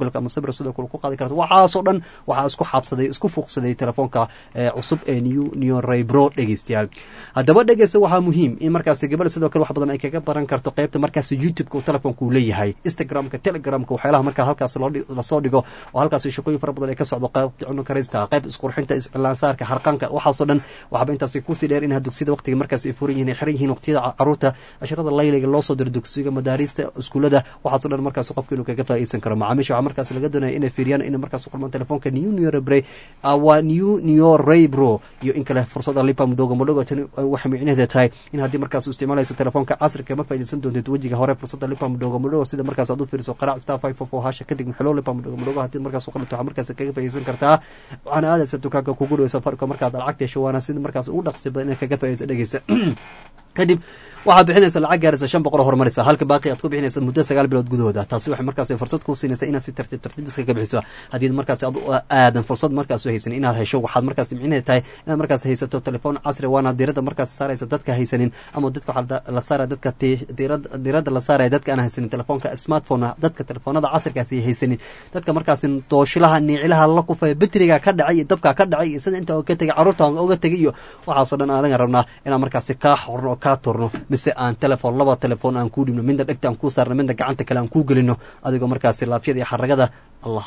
Speaker 1: google-ka ama sabir sidoo kale ku qaadi karta waxaasoo dhan waxaa isku xaabsaday isku fuuqsaday telefoonka cusub ee Neo Ray Pro dhegeystayaal haddaba dhegeysta waxaa muhiim in markaasi gabadha sidoo kale wax badan ay kaga baran karto qaybta markaasi YouTube-ka uu telefoonku leeyahay Instagram-ka Telegram-ka waxyaalaha markaa halkaas la soo dhigo oo halkaas shaqooyin fara badan ay ka socdo qaybta cunno karista qayb isqurxinta islaan saarka harqanka waxaasoo dhan waxba intaas ku sii dheer in dugsiyada waqtiga markaas ay furan yihiin ay xiran yihiin waqtiyada caruurta casharada layliga loo soo diro dugsiga madaarista iskuulada waxaasoo dhan markaas qofka inuu kaga faa'iideysan karo macaamiisha waxaa markaas laga doonaya inay fiiriyaan in markaas kulmaan telefoonka Neo Ray Pro iyo in kale fursada lipa mdogo tan waxa micnaheedu tahay in haddii markaas isticmaalayso telefoonka casriga ma faa'iideysan doontid wajiga hore fursada lipa mdogo sida markaas aad u fiiriso qarac star 544 hasha kadib xilo lipa mdogo haddii markaas qalabto waxa markaas kaga faa'iideysan kartaa waxaan aadaysa dukaanka kugu dhow safarka markaad lacag yeesho waana sida markaas ugu dhaqsiba inay kaga faa'iideysan dhageysta kadib waxaad bixinaysaa lacag gaaraysa 500 horumaraysa halka baaqi aad ku bixinaysa muddo 9 bilood gudahooda taasi waxay markaas fursad ku siinaysaa inaad si tartiib iska bixiso haddii markaas aad aadan fursad markaas u haysan inaad hesho waxaad markaas micnaheedu tahay inaad markaas haysato telefoon casri waana diirada markaas saaraysa dadka haysanin ama dadka la saaray dadka diirada la saaray dadka aan haysanin telefoonka smartphone dadka telefoonada casriga ah haysanin dadka markaas dooshilaha niicilaha la kufay batriga ka dhacay iyo dabka ka dhacay sida inta oo ka tagay caruurta oo tagay iyo waxaasoo dhan aan rabnaa inaan markaas ka xorno ka turno mise aan telefoon laba telefoon aan ku dhibno midna dhagta aan ku saarno midna gacanta kale aan ku gelino adigoo markaas laafiyada iyo xaragada Allah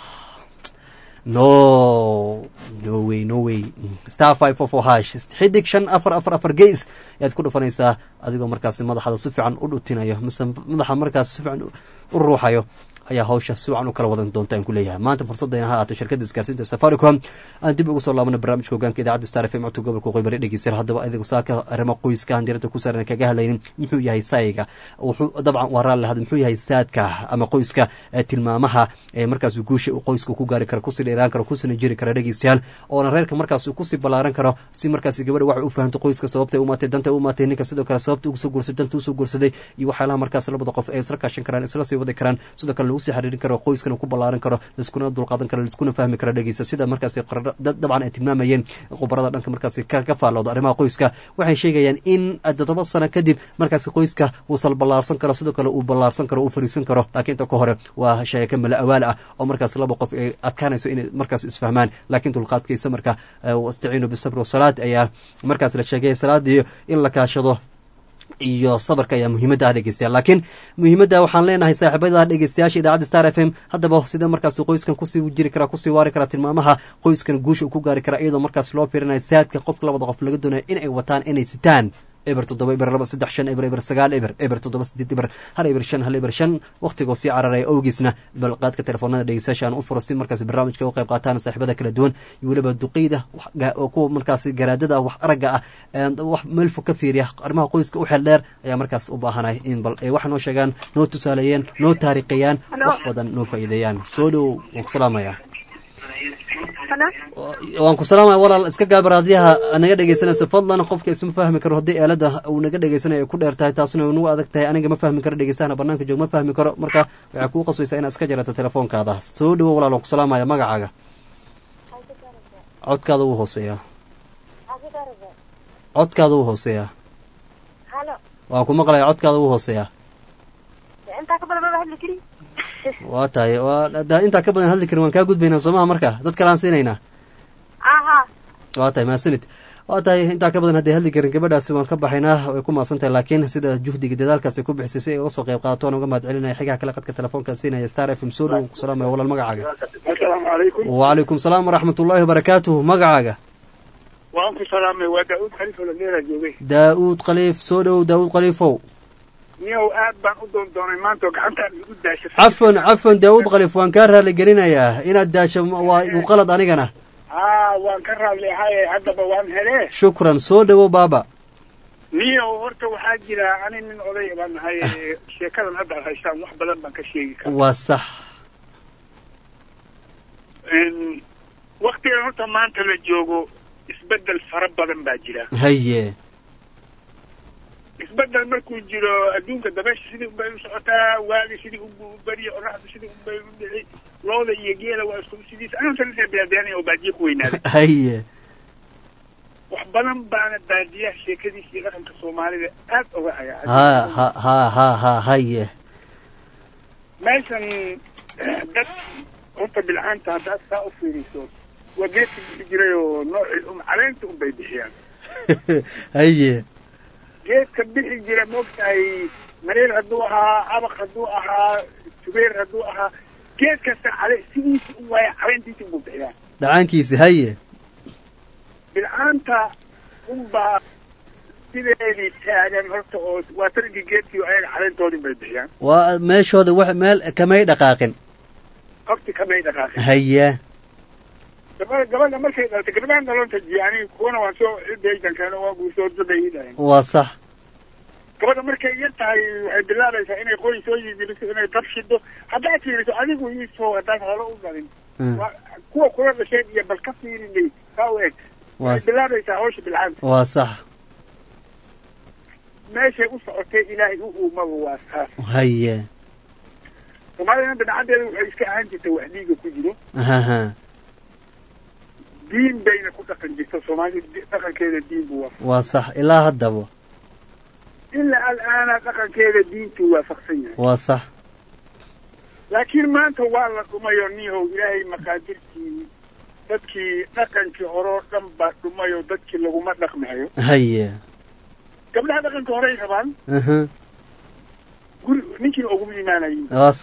Speaker 1: no way star 544 hash xidig 544 gees yaad ku dhufanaysaa adigoo markaas madaxda si fiican u dhutinayo mise madaxa markaas si fiican u ruuxayo ayaa hawsha si wacan u kala wadan doonta aan ku leeyahay maanta fursadayna ha ahaato shirkadda isgaarsiinta Safaricom aan dib ugu soo laabano barnaamijka hoggaanka idaacadda Star FM codka gobolka Qoybari dhegeystayaal haddaba adigu saaka arrimo qoyska aan diirada ku saaran kaga hadlaynin muxuu yahay sayga wuxuu dabcan waraa lahad muxuu yahay saadka ama qoyska tilmaamaha markaas guusha uu qoyska ku gaari karo ku sii dheeraan karo ku sii jiri karo dhegeystayaal oo reerka markaas ku sii balaaran karo si markaas gabadha wax u fahanto qoyska sababta uu maatay danta uu maatay ninka sidoo kale sababta uu soo guursaday danta uu soo guursaday iyo waxyaalaha markaas labada qof ay isla kaashan karaan isla sii wadi karaan sidoo kale lagu sii xiriirin karo qoyskana ku balaaran karo iskuna dulqaadan karo iskuna fahmi karo dhageysa sida markaas dabcan ay tilmaamayeen khubarada dhanka markaas ka faalooda arrimaha qoyska waxay sheegayaan in 7 sano kadib markaas qoyska uu sal balaarsan karo sidoo kale uu balaarsan karo uu fariisan karo laakiin inta ka hore waa shay ka mala awaal ah oo markaas laba qof ay adkaanayso inay markaas isfahmaan laakiin dulqaadkiisa marka wastaciinu bisabr wasalaad ayaa markaas la sheegay salaadii in la kaashado iyo sabarka ayaa muhiimadda ah dhegeystayaal laakiin muhiimadda waxaan leenahay saaxiibada dhegeystayaasha idaacadda Star FM haddaba sida markaas qoyskan kusii jiri kara kusii waari kara tilmaamaha qoyskan guusha uu ku gaari kara iyadoo markaas loo fiirinayo saadka qofka labada qof laga doonayo in ay wataan inay sitaan eber 7 eber 2 3 5 eber 9 eber eber 7 8 eber 1 eber 5 1 eber 5 waqtiga si cararay awgiisna balqaadka telefoonada dhegeystayaasha u furo si markaas barnaamijka u qayb qaataan saaxiibada kala duwan iyo waliba duqeyda oo ku markaas garaadada wax araga ah wax meel fog ka fiiriya arrimaha qoyska u xil dheer ayaa markaas u baahanay in bal ay wax noo sheegaan noo tusaaleeyeen noo taariikhiyaan wax badan noo faa'iideeyaan soo dhow waan salaamaya waan ku salaamay walaal iska gaabaraadiyaha naga dhegeysanayso fadlan qofka isma fahmi karo haddii aalada uu naga dhegeysanayo ay ku dheer tahay taasina nagu adag tahay aniga ma fahmi karo dhegeystahana bannaanka joog ma fahmi karo marka waxaa kuu qasbaysaa inaad iska jarato telefoonkaada soo dhowo walaal waan ku salaamaya magacaaga codkaada wuu hooseeyaa waan ku maqlaya codkaada wuu hooseeyaa waa tahay intaa ka badan hadli karin waan kaa gudbaynaa soomaha marka dad kale aan siinaynaa waa tahay mahadsanid waa tahay intaa ka badan hadday hadli karin gabadhaasi waan ka baxaynaa way ku maasan tahay laakiin sida juhdiga dadaalkaasi ku bixisay si ay uga soo qayb qaadato aan uga mahad celinaya xigaha kale qadka telefoonka siinaya Star FM soo dhow ku salaamaya walaal magacaaga
Speaker 8: assalaamu calaykum
Speaker 1: wacalaykum salaam waraxmatullaahi wabarakaatuhu magacaaga
Speaker 8: waan ku salaamay waa daa'uud khaliif oo leera joogay
Speaker 1: daa'uud khaliif soo dhow daa'uud khaliifow
Speaker 8: niyow aad baan u doondoonay maanta gacantaan igu daashay
Speaker 1: cafwan daa'uud khaliif waan kaa raali gelinayaa inaad daasho waa igu qalad anigana
Speaker 8: waan ka raadlay haddaba waan helee
Speaker 1: shukran soo dhowow baaba
Speaker 8: niyow horta waxaa jira ani nin oday baan nahay sheekadan hadda haystaan wax badan baan ka sheegi karaa
Speaker 1: waa sax
Speaker 8: waktigan horta maanta la joogo isbeddel fara badan baa jira
Speaker 1: haye
Speaker 8: isbeddel markuu jiro adduunka dabeesha sidii unbay u socotaa waagi sidii u bariya oraxda sidii unbay u dhici looda iyo geela waa isku sidiisa anaa beadeenay oo baadiye ku weynaaday
Speaker 1: haye
Speaker 8: wax badan baana baadiyaha sheekadiisa iyo dhaqanka soomaalida aad uga hayaa
Speaker 1: haye
Speaker 8: meeshan dad horta bilcaanta haddaad saa u fiiriso waa geedka bixi jiray oo noocii caleenta unbay bixiyaan
Speaker 1: haye
Speaker 8: geedka bixi jira moogtahay mareer hadduu ahaa abaq hadduu ahaa subeer hadduu ahaa geed kasta sidiisa u waaya caleentiisa buu bixiyaa
Speaker 1: dhacaankiisi haye
Speaker 8: bilcaanta unbaa sideedii taagan horta oo waa tarigii geedkii ayaga caleentoodii bay bixiyaan
Speaker 1: waa meeshooda wax meel kamay dhaqaaqin
Speaker 8: qofti kamay dhaqaaqin
Speaker 1: haya
Speaker 8: gabadha markay dhaltay gabadhaan dhalonta yani kuwana waa soo ciddaydankeeno waa guursoodabay dhahen
Speaker 1: waa sax
Speaker 8: gabadha markay yar tahay waxay bilaabaysaa inay qoy soo yibiliso inay dab shido haddaad fiiriso adigu iisoo haddaan hore u dhalin kuwa kula dhasheen iyo bal ka fiirinay kaa u eg waxay bilaabaysaa hawsha bilcaanta
Speaker 1: waa sax
Speaker 8: meeshay u socotay ilaahay u uumaba waa saas
Speaker 1: haye
Speaker 8: soomaaliyana bidcadeeda waxay iska ahaan jirtay wax dhiiga ku jiro
Speaker 1: haha
Speaker 8: diin bayna ku dhaqan jirta soomaalida dhaqankeeda diin buu
Speaker 1: waa sax ilaa haddaba
Speaker 8: ilaa al'aana dhaqankeeda diintuu waafaqsan yahay
Speaker 1: waa sax
Speaker 8: laakiin maanta waa la dhumayo nihow ilaahay maqaadirtii dadkii dhaqankii horeo dhan baa dhumayo dadkii laguma dhaqmayo
Speaker 1: haye
Speaker 8: gabdhaha dhaqanka horey rabaan guri ninkiina uguma imaanayin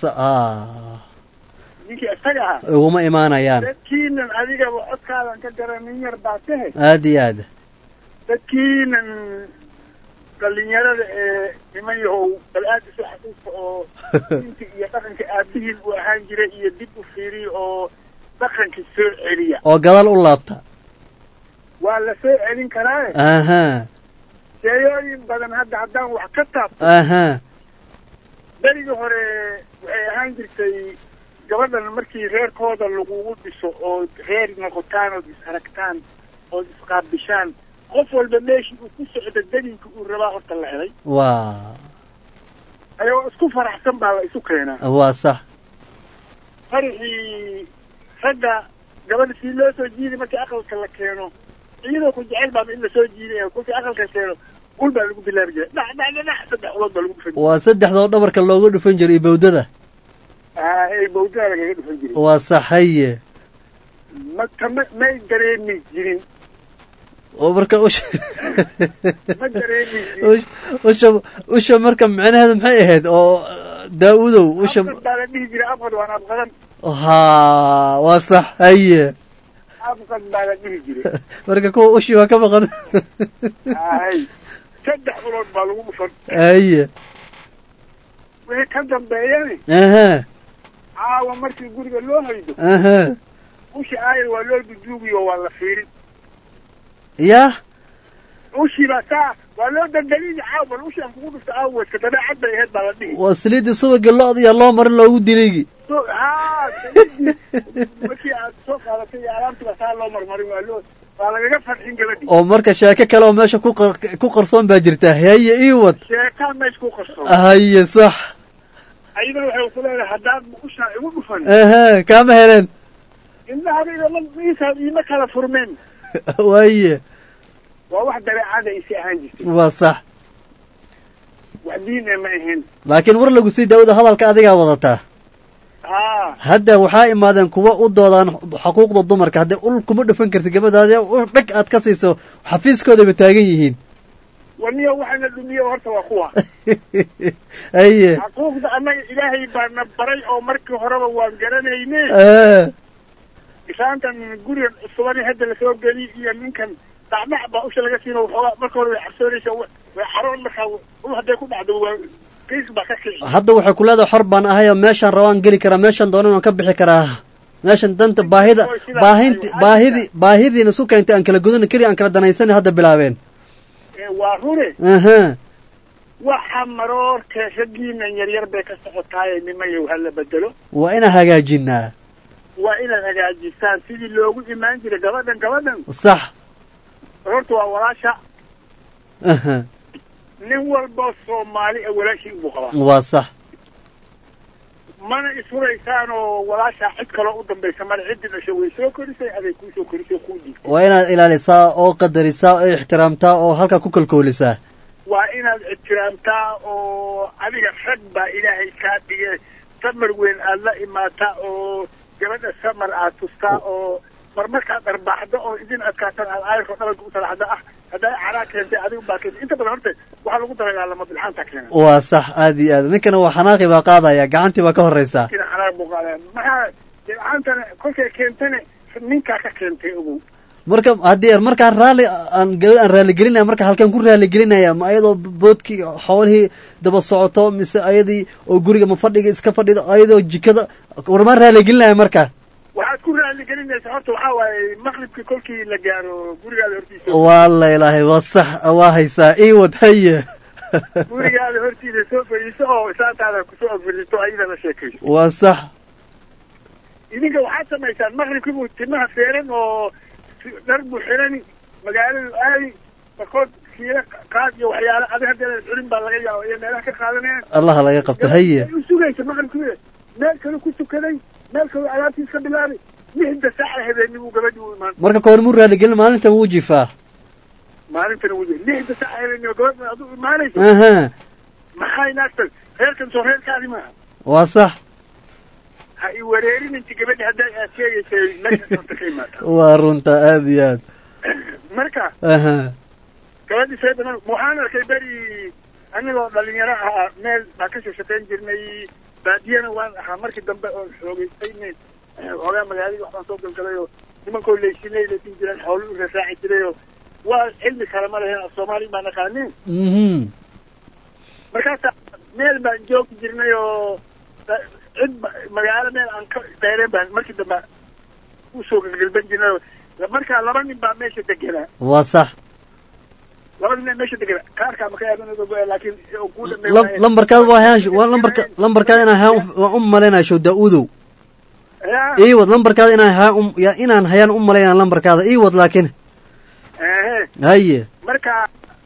Speaker 8: ninkii isaga ahaa
Speaker 1: uguma imaanayaan
Speaker 8: dadkiinan adigaba codkaadan ka garanin yar baa tahe
Speaker 1: aada iyo aada
Speaker 8: dadkiinan dhalinyarada ee niman yahow bal aada isu xasuusta oo diinta iyo dhaqanka aabihiin uu ahaan jiray iyo dib u fiiriya oo dhaqanka soo celiya
Speaker 1: oo gadaal u laabta
Speaker 8: waa la soo celin karaaye
Speaker 1: aha
Speaker 8: sheeyooyin badan hadda haddaan wax ka taabto
Speaker 1: aha
Speaker 8: berigii hore waxay ahaan jirtay gabadhan markii reerkooda lagugu dhiso oo reer noqotaan ood is aragtaan ood isqaabishaan qof walba meeshii uu ku socda deginka uu rabaa horta la helay
Speaker 1: waa
Speaker 8: ayagoo isku faraxsan baa la isu keenaa
Speaker 1: waa sax
Speaker 8: farixii ragga gabadha sii loo soo jiiday markii aqalka la keeno iyadoo ku jecel baaba in lasoo jiiday kolkii aqalka keeno ul baa lagu bilaabi jiray dhac saddex ulood baa lagu dhufan jiray
Speaker 1: waa saddexdoo dhabarka looga dhufan jiray bawdada
Speaker 8: bawdada lagaga dhufan jiray
Speaker 1: waa sax haye
Speaker 8: may dareemi jirin
Speaker 1: oo marka
Speaker 8: ma dareemi jirin
Speaker 1: usha marka macnaheedu maxay ahayd oo daa-udow usha
Speaker 8: baa la dhihi jiray afqad waan afqadan
Speaker 1: ha waa sax haye
Speaker 8: afqad baa la dhihi jiray
Speaker 1: marka kuwa ushi waa ka maqan
Speaker 8: saddex ulood baa lagu dhufan
Speaker 1: haye
Speaker 8: wixii ka dambeeyani
Speaker 1: aha
Speaker 8: caawa markii guriga loo haydo
Speaker 1: aha
Speaker 8: ushi aayad waa loo duduugiyo waa la fiirin
Speaker 1: ya
Speaker 8: ushii baa saa waa loo dandalini caawa bal ushi aan kugu dhufta aawadka dabeecad bay ahayd baa la dhihi
Speaker 1: waa saliidii subaga lo-da iyo loo marin loogu diligi
Speaker 8: markii aad soo qaadatay iyo alaabtiba saa loo marmarin waa lagaga farxin gabadhi
Speaker 1: oo marka sheeko kale oo meesha ku qarsoon baa jirta haye ii wad
Speaker 8: sheekaa meesha ku qarsoon
Speaker 1: haye sax
Speaker 8: ayadana waxay ku leedahay haddaad ushaa igu dhufan
Speaker 1: aha kaama heleen
Speaker 8: indhahada ima kala furmeen
Speaker 1: waaye
Speaker 8: waa wax dabeecada isi ahaan jirtay
Speaker 1: waa sax
Speaker 8: wax diine ma ahayn
Speaker 1: laakiin war lagu sii daawada hadalka adigaa wadataa hadda waxaa imaadeen kuwa u doodaan xuquuqda dumarka haddii ul kuma dhufan karti gabadhaadi dhag aad ka siiso xafiiskoodaba taagan yihiin
Speaker 8: waniyo waxana dhumiye horta waa kuwa
Speaker 1: haye
Speaker 8: xuquuqda annaga ilaahay baana baray oo markii horeba waan garanayne isaantan gurigan cusubani hadda lasoo geli iyo ninkan dhacdhac baa usha laga siino waxoogaa marka hore way cabsoonaysa way xaroon markaa ul hadday ku dhacdo waa kiis baa ka kici
Speaker 1: hadda waxay ku leedahay xor baan ahay oo meeshaan rabaan geli karaa meeshaan doonan aan ka bixi karaa meeshan danta baahidiina su keentay aan kala gudana keliya aan kala danaysana hadda bilaabeen
Speaker 8: waa rune
Speaker 1: aha
Speaker 8: waxa maroorka raggiinan yaryar bay ka socotaaye nimayow hala bedelo
Speaker 1: waa inaan hagaajinaa
Speaker 8: waa inaad hagaajisaan sidii loogu imaan jiray gabadhan
Speaker 1: sax
Speaker 8: horta waa walaasha
Speaker 1: aha
Speaker 8: nin walba soomaali a walaashii buu qabaa
Speaker 1: waa sax
Speaker 8: mana isfuraysaan oo walaashaa cid kaloo u dambaysa male ciddi dhasho way soo korisay aday kuu soo korisay kuu dhiibtay
Speaker 1: waa inaad ilaalisaa oo qadarisaa oo ixtiraamtaa oo halkaa ku kalkoolisaa
Speaker 8: waa inaad ixtiraamtaa oo adiga rag baa ilaahay kaa dhige tamar weyn aad la imaataa oo gabadha samar aad tustaa oo marmarkaad arbaaxdo oo idin adkaatan aad aayarko dhabanka u salaxda hadday caraa keentay adigu baa keentay inta badan horta waxaa lagu dagaalama bilxaanta keena
Speaker 1: waa sax aad iyo aad ninkana waa xanaaqi baa qaadaya gacantii baa ka horeysaa
Speaker 8: kina xanaaq buu qaadaya maxaa bilxaantana kolkay keentana ninkaa ka keentay ogow
Speaker 1: marka haddii markaan raalli aan raalli gelinaya marka halkaan ku raalli gelinaya ma ayadoo boodkii xoolihii daba socoto mise ayadii oo guriga ma fadhiga iska fadhido ayadoo jikada warmaan raalli gelinaya marka
Speaker 8: waxaad ku raalli gelinaysa horta waxaa waaye maqribkii kolkii la gaaro gurigaada hortiisa
Speaker 1: waa la ilaahay waa sax waa haysaa iwad haye
Speaker 8: gurigaada hortiisa soo fadhiiso oo isaantaada kusoo agfiristo ayada la sheekayso
Speaker 1: waa sax
Speaker 8: idinka waxaad samaysaan maqribkii buu timaha feeran oo dhar buu xirani magaaladu aadi bakood kiila qaad iyo waxyaala adig haddeeda xurin baa laga yaaba iyo meelaha ka qaadanayaan
Speaker 1: allaha laga qabta haye
Speaker 8: u sugaysa maqribkii meel kale ku tukaday meel kale alaabtiis ka bilaabay lixda saaca habeenimuu gabadhi u imaan
Speaker 1: marka koor muu raali gelin maalintan wuu jifaa
Speaker 8: maalintana wuu lixda saaca habeenimo gabadha adu imaanaysa maxay naagtan reerkan soo reerkaadi maaha
Speaker 1: waa sax
Speaker 8: ha i wareerin inti gabadhi hadday aad sheegaysay meesha sabta ka imaata
Speaker 1: waa runta aad iyo aad
Speaker 8: marka gabadhi say badan waxaan arkay beri anigoo dhalinyaro ahaa meel baa ka soo shaqayn jirnay baadiyana waan ahaa markii dambe oon xoogaystay hoogaa magaaladii waxbaan soo galgalay oo nimankoo leysinay la dhihi jireen xoolo u raraaci jiray oo waa cilmi kale ma lahayn soomaali baan aqaanin markaasa meel baan joogi jirnay oo cid magaalo meel aan ka dheereen baan markii dambe usoo galgalban jirnay markaa laba nin baa meesha degenaa
Speaker 1: waa sax
Speaker 8: laba nin meesha degenaa kaarkaa maka aadan laakiin
Speaker 1: lambarkaad waa lambarkaad inaan hayaan waan u malaynaya show daa-udow iwad lambarkaada inaan hayaan u malaynaya lambarkaada iwad laakiin haye
Speaker 8: marka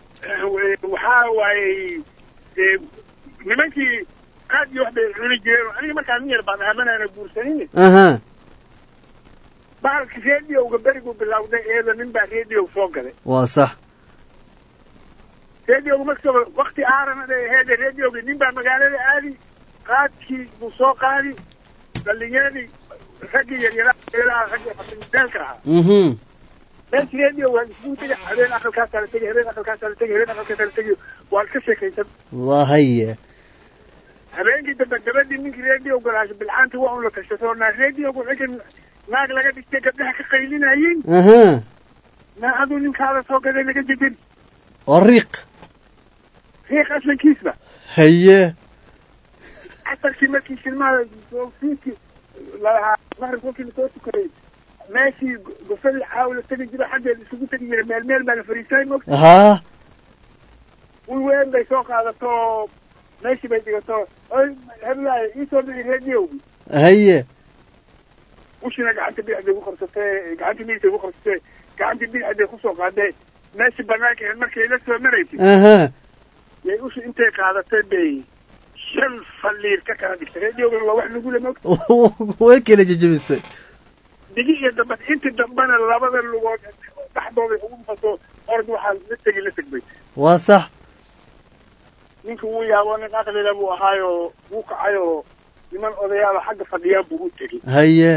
Speaker 8: waxaa waaye nimankii qaad iyo wax bay cuni jireen aniga markaa nin yar baan aamanaana guursanin bahalka rediowga berigu bilawday iyada nin baa rediog soo galay
Speaker 1: waa sax
Speaker 8: rediowga markasoo wakti aaran aheede rediowga nin baa magaalada aadi qaadkii buu soo qaadi dhalinyaradii raggii yaryaraha raggii fasinteelka ahaa meeshii redio waan iskugu tegay habeen aqalkaasaa la tegay habeen aqalkaasaa la tegay habeen aqalkaasaa la tegay waan ka sheekaysan
Speaker 1: waa haye
Speaker 8: habeenkii dambe gabadhii ninkii redio galaasho bilcaanti waa un la tashato naa rediogu xigin naag laga dhigtay gabdhaha ka qaylinayeen naa aduu ninkaada soo gaday laga jejin
Speaker 1: oo riiq
Speaker 8: aslankiisba
Speaker 1: haye
Speaker 8: casarkii markii shilmaha fiidkii lalahaa maqrib kolkii lasoo tukaday meeshii gofadii caaw la tegi jiro xaggeeda isugu tegi jira meel baa la fariisay mogta
Speaker 1: haa
Speaker 8: ul weyn bay soo qaadato meeshii bay dhigato oy heblaay iisoo dhici rediowgi
Speaker 1: haye
Speaker 8: ushina gacanta bidixday ku qabsatee gacanta midigtay ku qabsatee gacantii bidixday kusoo qaadee meeshii banaanka aheed markay la soo maraysay yay ushi intay qaadatay bay shan faliir ka kala dhigtay rediogana waa wax lagula mogta
Speaker 1: way kala jejebisay
Speaker 8: digi iyo dambe intii dambena labada lugood dhaxdooday ugu faso orad waxaa la tegbay
Speaker 1: waa sax
Speaker 8: ninka wuu yaabo nin aqlila buu ahaayo wuu kacayoo niman odayaala xagga fadhiyaa buu u tegey
Speaker 1: haye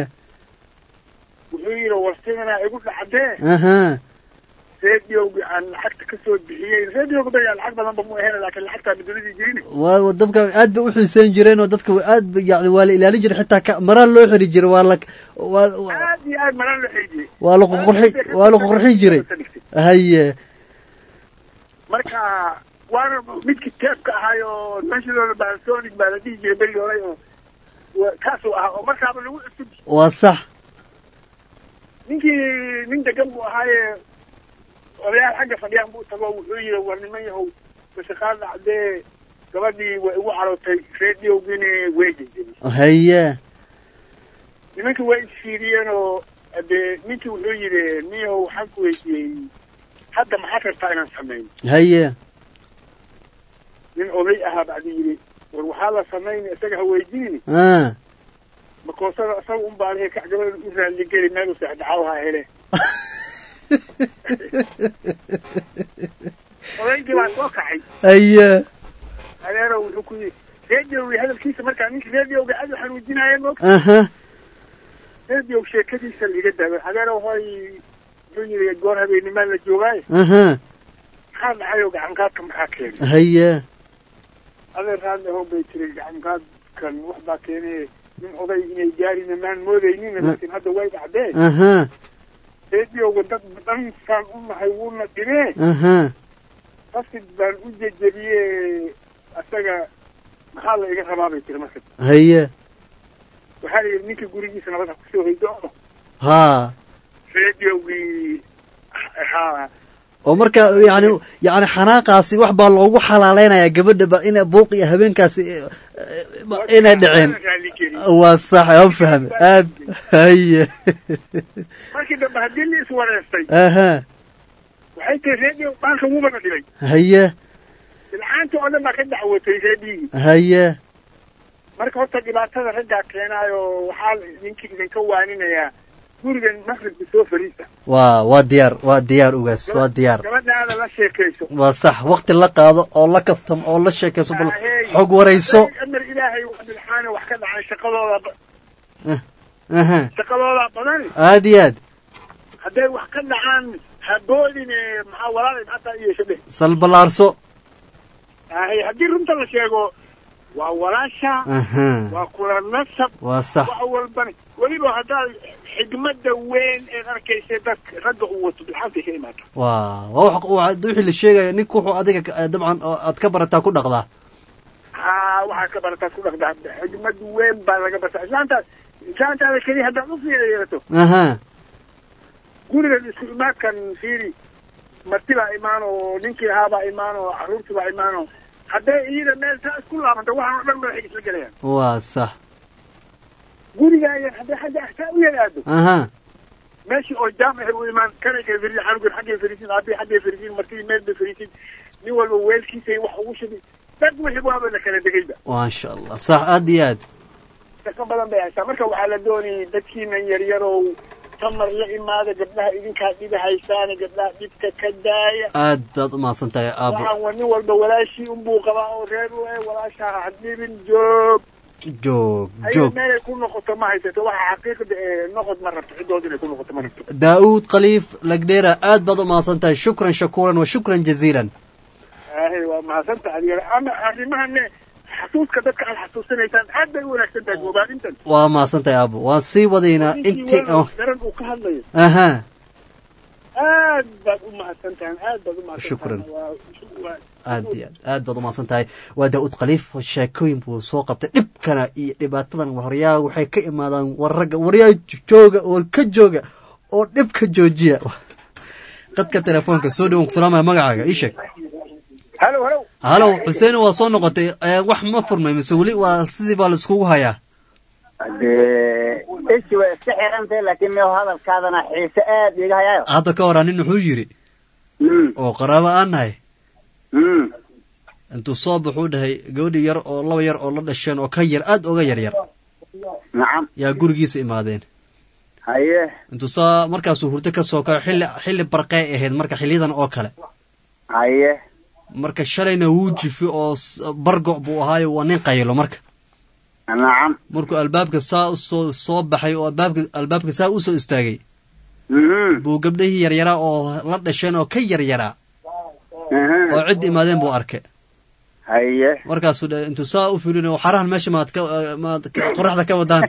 Speaker 8: wuxuu yidhi warsidana igu dhacdee rediowga aan lacagta kasoo bixiyey rediowga ba lacag badanba mu ahayn laakiin lacagtaa madunidii jirin
Speaker 1: waa dadka aad bay uxiiseyn jireen oo dadka aad yani waa la ilaalin jiray xitaa maraan loo xiri jiray
Speaker 8: aad iyo aad maraan loo xiri jiray
Speaker 1: waa la qurxin jiray haye
Speaker 8: marka waana midkii teebka ahaay oo national balsonic baa la dhihi jiray beri horay oo kaasuu ahaa oo markaaba lagu cusub
Speaker 1: waa sax
Speaker 8: ninkii nin degan buu ahaaye odayaal xagga fadhiyaan buu tago wuxuu yidhi war niman yahow mashaqaan dhacdee gabadhii way igu carootay rediogina way jejebisay
Speaker 1: haye
Speaker 8: nimankii way isfiiriyeen oo dee ninkii wuxuu yidhi niyow waxaan ku weydiiyey hadda maxaad rabtaa inaan samayno
Speaker 1: haye
Speaker 8: nin oday ahaa bacdi yidhi war waxaa la samayna isaga ha weydiini makoosada isaga un baa lehe kac gabadha u raalligeli meel u seexdhacaw ha hele odaygii baa soo kacay
Speaker 1: haye
Speaker 8: adeero wuxuu ku yidhi rediowgi hadalkiisa markaa ninkii rediowga aad u xanuujinaya moogta radio sheekadiisa liga daabay adeer hoy dunyada goor habeenimo la joogay maxaa dhacay oo gacan qaadka maxaa keenay
Speaker 1: haye
Speaker 8: adeer raad oo bay tiray gacan qaadkan wax baa keenay nin oday inay gaarina maan moodaynin laakiin hadda way dhacdeen radio dad badan saan u nahay wuuna dhibee qasid baan u jejebiyey asaga maxaa la iga rabaa bay tiri marka
Speaker 1: haye
Speaker 8: waxaa la yidhi ninka gurigiisa nabad ha kusoo hoydo
Speaker 1: haa
Speaker 8: radiogii haa
Speaker 1: oo marka yani xanaaqaasi wax baa loogu xalaaleynayaa gabadhaba ina buuq iyo habeenkaasi inay dhaceen waa sax aan fahme aad haye
Speaker 8: markii dambe haddii la iswareystay waxay tahay radio baalka wubana dhibay
Speaker 1: haye
Speaker 8: bilcaanta oo dhan baa ka dacwatay reediyii
Speaker 1: haye
Speaker 8: marka horta dhibaatada raggaa keenaayo waxaa ninkii idinka waaninayaa gurigan maqribka soo fariista
Speaker 1: waa diyaar ugaas waa diyaar
Speaker 8: gabadhaada la sheekayso
Speaker 1: waa sax waqti la qaado oo la kaftamo oo la sheekayso bal xog warayso
Speaker 8: amar ilaahay bilxaana wax ka dhacay shaqadooda badan
Speaker 1: aad iyo aad
Speaker 8: hadday wax ka dhacaan haboodin maxaa walaalay maxataa yeesho dheh
Speaker 1: salbalaarso
Speaker 8: haddii runta la sheego waa walaasha waa kula nasab
Speaker 1: waa sax
Speaker 8: wax walbani weliba haddaa xigmada weyn ee arkaysa dadka ragga uu wato bilxaantay ka imaata
Speaker 1: wixii la sheegaya ninka wuxuu adiga dabcan aad ka barataa ku dhaqdaa
Speaker 8: waxaad ka barataa ku dhaqdaa xigmad weyn baa laga bartaa islaantaada keliya haddaad u fiira yeelato gurigan isku imaadkan fiiri martibaa imaan oo ninkii ahaabaa imaan oo carruurtibaa imaan oo hadday iyada meel saa isku laabanta waxaan oo dhan madaxay isla gelayaan
Speaker 1: waa sax
Speaker 8: gurigaayan hadday xagga axtaa u yaraado meeshii oo jaamaca u imaan kanayka fariisin xanugan xaggay fariisin aabii xaggay fariisin martidii meel bay fariisin nin walba weelkiisay wax ugu shibi dad wixii waaba la kala degayba
Speaker 1: maasha allah sax aad iyo aad
Speaker 8: shaqo badan bay haysaa marka waxaa la doonayay dadkiinan yaryarow tamar la imaada gabdhaha idinkaa dhiba haysaana gabdhaha dhibka ka daaya
Speaker 1: aad baad umahadsan tahay aabo
Speaker 8: waxaan nin walba walaashii unbuu qabaa oo reer u walaashaa hadhibin joog meelay ku noqoto ma haysato waxa xaqiiqda noqod ma rabto ciddood inay ku noqoto ma rabto
Speaker 1: daa'uud khaliif lagdheera aad baad umahadsan tahay shukran shakuuran wa shukran jaziilan
Speaker 8: waa mahadsan tahay ama arrimahane xasuuska dadka aad xasuusanaysaan aad bay u wanaagsan tahay goobaarintan
Speaker 1: waa mahadsan tahay aabo waan sii wadaynaa intii
Speaker 8: daran uu ka hadlayo aad baad u mahadsan tahay aad baad u mahadsan
Speaker 1: shukran aad iyo aad baad umahadsan tahay waa daa'uud khaliif sheekooyin buu soo qabtay dhibkana iyo dhibaatadan waryaa waxay ka imaadaan warragga waryaa jooga war ka jooga oo dhibka joojiya qadka telefoonka soo dhowan ku salaamaya magacaaga ii sheeg halow xuseen waa soo noqotay wax ma furmay mise weli waa sidii baa laiskugu hayaa
Speaker 9: ishi way iska xirantahay laakiin meeho hadalkaadana xiise aad iga hayaayo
Speaker 1: hadda ka horaa nin wuxuu yidhi oo qaraabo aan nahay intuu soo baxuu dhahay gabadhi yar oo laba yar oo la dhasheen oo ka yar aad oga yaryar
Speaker 9: nacam
Speaker 1: yaa gurigiisa imaadeen
Speaker 9: haye
Speaker 1: intuu saa markaasuu hurdo ka soo kaco xilli barqay ahayd marka xilliyadan oo kale
Speaker 9: haye
Speaker 1: marka shalayna wuu jifi oo bargo buu ahaayo waa nin qaylo marka
Speaker 9: nacam
Speaker 1: markuu albaabka saa usoo soo baxay oo albaabka saa usoo istaagay buu gabdhihii yaryaraa oo la dhasheen oo ka yaryaraa oo cid imaadeen buu arkay
Speaker 9: haye
Speaker 1: markaasuu dhe intuu saa u fiirin xarahan meesha maad qoraxda ka wadaan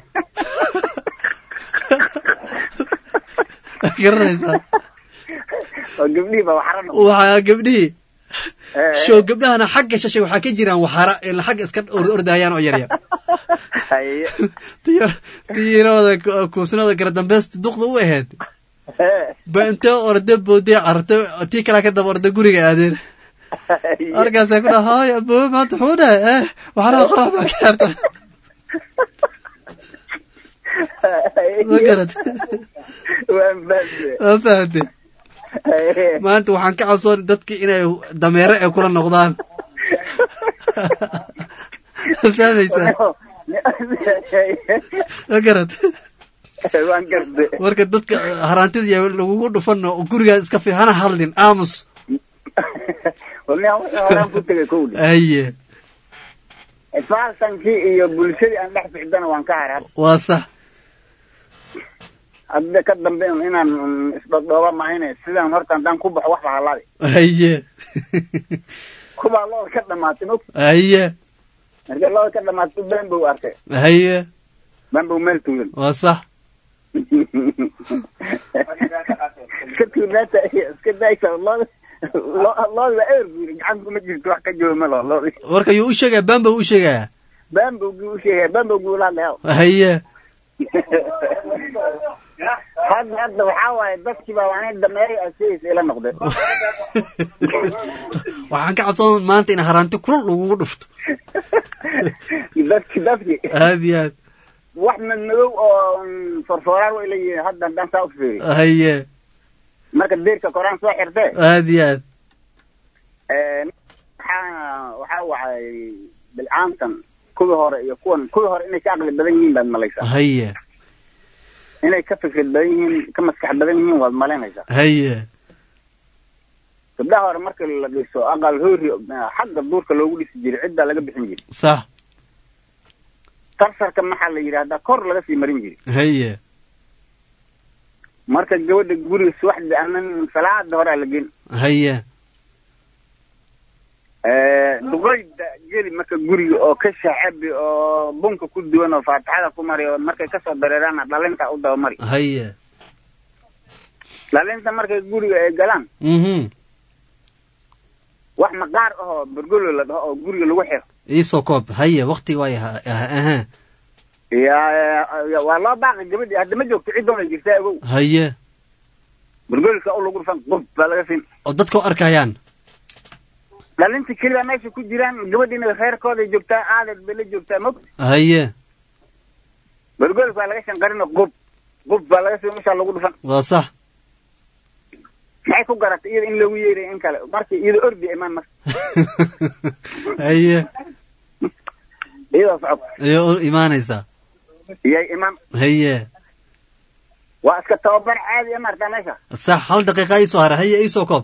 Speaker 1: garanaysaa waxaa gabdhihii show gabdhahana xagga shashay waxaa ka jiraan waxara ila xagga iska ordayaan oo yaryar tiyarooda kuusinada kala dambaysta duqda u ahayd ba intee orda boodee carta tii kalaa ka daba orda guriga aadeen markaasay ku dhaha haay aboobe maanta wuxuu dhahay waxaraha qorax baa ka xerta ma garad waa fahante maanta waxaan ka cabsoon dadki inay dameero ay kula noqdaan fahmaysaa ma garad marka dadka haraantida lagugu dhufano gurigaa iska fi hana hadlin aamus haye
Speaker 9: ifaaltankii iyo bulshadii aan dhex ficdana waan ka harar
Speaker 1: waa sax
Speaker 9: hadda ka dambe inaan isdhodhooba mahayne sidaan horta haddaan ku baxo wax bahalaadi
Speaker 1: haye
Speaker 9: kubaa looda ka dhamaatay mog
Speaker 1: haye
Speaker 9: marka looda ka dhamaatay bambow arkay
Speaker 1: haye
Speaker 9: bambow meel tuugan
Speaker 1: waa sax
Speaker 9: iska tuunaata iska daaysa looda looda eer buuri gacan kuma jirto wax ka jooga malo looda
Speaker 1: warka yuu u sheegaya bambow u sheegaya
Speaker 9: bambowgii u sheegaya bambowgii ula dhayo
Speaker 1: haye
Speaker 9: hadda waxaa waaye dadkii baa waanay dameeray asiis ila noqday
Speaker 1: waxaan ka cabsan maanta in haraanti kulul lagugu dhufto
Speaker 9: dadki
Speaker 1: aad iyo aad
Speaker 9: wax madmadow oo forforaar way leeyihiin hadda haddaan saa u fiiriyo
Speaker 1: haye
Speaker 9: marka deerka koraan soo xirtee
Speaker 1: aad iyo aad
Speaker 9: waxaa wacay bilcaantan kuwii hore iyo kuwii hore inay ka aqli badan yihiin baad malaysaa
Speaker 1: haye
Speaker 9: inay ka fikrad badan yihiin ka maskax badan yihiin waad malaynaysaa
Speaker 1: haye
Speaker 9: gabdhaha hore marka la dhiso aqal hoori xagga duurka loogu dhisi jiray ciddaa laga bixin jiray
Speaker 1: sax
Speaker 9: tarsarka maxaa la yidhahdaa kor laga sii marin jiray
Speaker 1: haye
Speaker 9: marka gabadha guriga subaxdii anan salaada hore la gelin
Speaker 1: haye
Speaker 9: duqayda geli marka guriga oo ka shacabi oo bunka ku duwan oo faatixada ku mari oo markay kasoo dareeraana dhalinta u dabamari
Speaker 1: haye
Speaker 9: dhalinta markay guriga ay galaan wax maqaar ahoo bergolo la dhaho oo guriga lagu xiro
Speaker 1: iisoo koob haye wakti waay aha
Speaker 9: waa loo baaqi gabadhi hadda ma joogto cid doona jirtaa agow
Speaker 1: haye
Speaker 9: bergolka u lagu dhufan qub baa laga siin
Speaker 1: oo dadka u arkayaan
Speaker 9: dhalinta keliya meesha ku jiraan gabadhiina reerkooday joogtaa aadeed bay la joogtaa mog
Speaker 1: haye
Speaker 9: bergolka waa laga shanqarino qub baa laga siin meeshaa lagu dhufan
Speaker 1: waa sax
Speaker 9: maxay ku garatay iyada in loogu yeeray in kale markii iyada ordi imaan marka
Speaker 1: haye
Speaker 9: iyadoo socod
Speaker 1: iyo imaanaysaa
Speaker 9: iyay imaan
Speaker 1: haye
Speaker 9: waa iska tababar caadi martaa meesha
Speaker 1: sax hal daqiiqa iisoo hara haye iisoo koob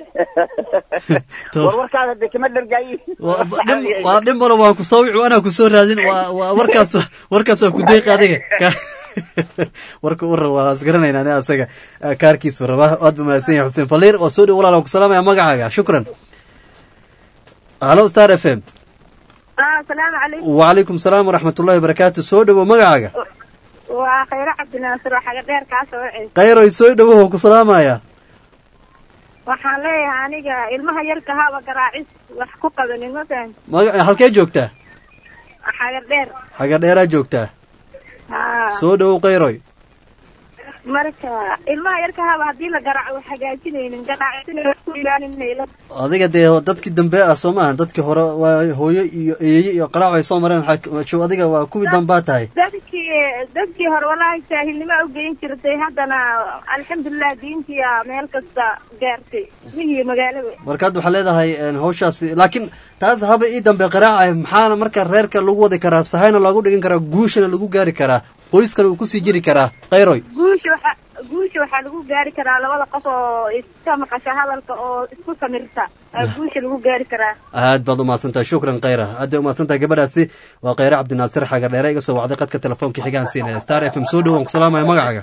Speaker 9: warkaada de kama dhargaayi
Speaker 1: waa dhimbalo waan ku soo wici anaa ku soo raadin waa warkaas waa ku deeqi adiga warka u raba waa isgaranaynaa ani asaga kaarkiisu rabaa aad ba mahadsan yahay xuseen faliir waa soo dhow walaal waan ku salaamaya magacaaga shukran halo star f m
Speaker 7: asalaamu calaykum
Speaker 1: wacalaykum salaam waraxmatullahi wabarakaatu soo dhowo magacaaga
Speaker 7: waa khayro cabdinaasir oo xaga dheer kaa soo wacay
Speaker 1: khayroy soo dhowo waan ku salaamaya
Speaker 7: waxaan leeyahay aniga ilmaha yarka haba garaacis wax ku qabanin ma fahan
Speaker 1: halkee joogtaa
Speaker 7: xaga dheer
Speaker 1: xaga dheeraa joogtaa soo dhowow khayroy
Speaker 7: marka ilmaha yarka haba haddii la garaaco wax hagaajinaynin garaacisina ku ilaalinayla
Speaker 1: adiga dee dadkii dambe ah soo maaha dadkii hore waa hooyo iyo eeye iyo qaraac ay soo mareen waxaa adiga waa kuwii dambaa tahay
Speaker 7: dadkii hore wallaahi saahilnimo ugeyn jirtay haddana alxamdulilah diintiya meel kasta gaartay mihiyo magaalada
Speaker 1: marka hadda waxaa leedahay hawshaasi laakiin taas haba ii dambe qaraaca maxaana marka reerka lagu wadi karaa sahayna loogu dhigin karaa guushana lagu gaari karaa qoyskana uu kusii jiri karaa khayroy
Speaker 7: guusha waxaa lagu gaari karaa labada qof oo iska maqasha hadalka oo isku samirta guusha lagu gaari karaa
Speaker 1: aad baad umahadsantahay shukran khayra aad bay umahadsantahay gabadhaasi waa khayre cabdinaasir xaga dheere iga soo wacday qadka telefoonka xigaan siinaya star f m soo dhow waan ku salaamaya magacaaga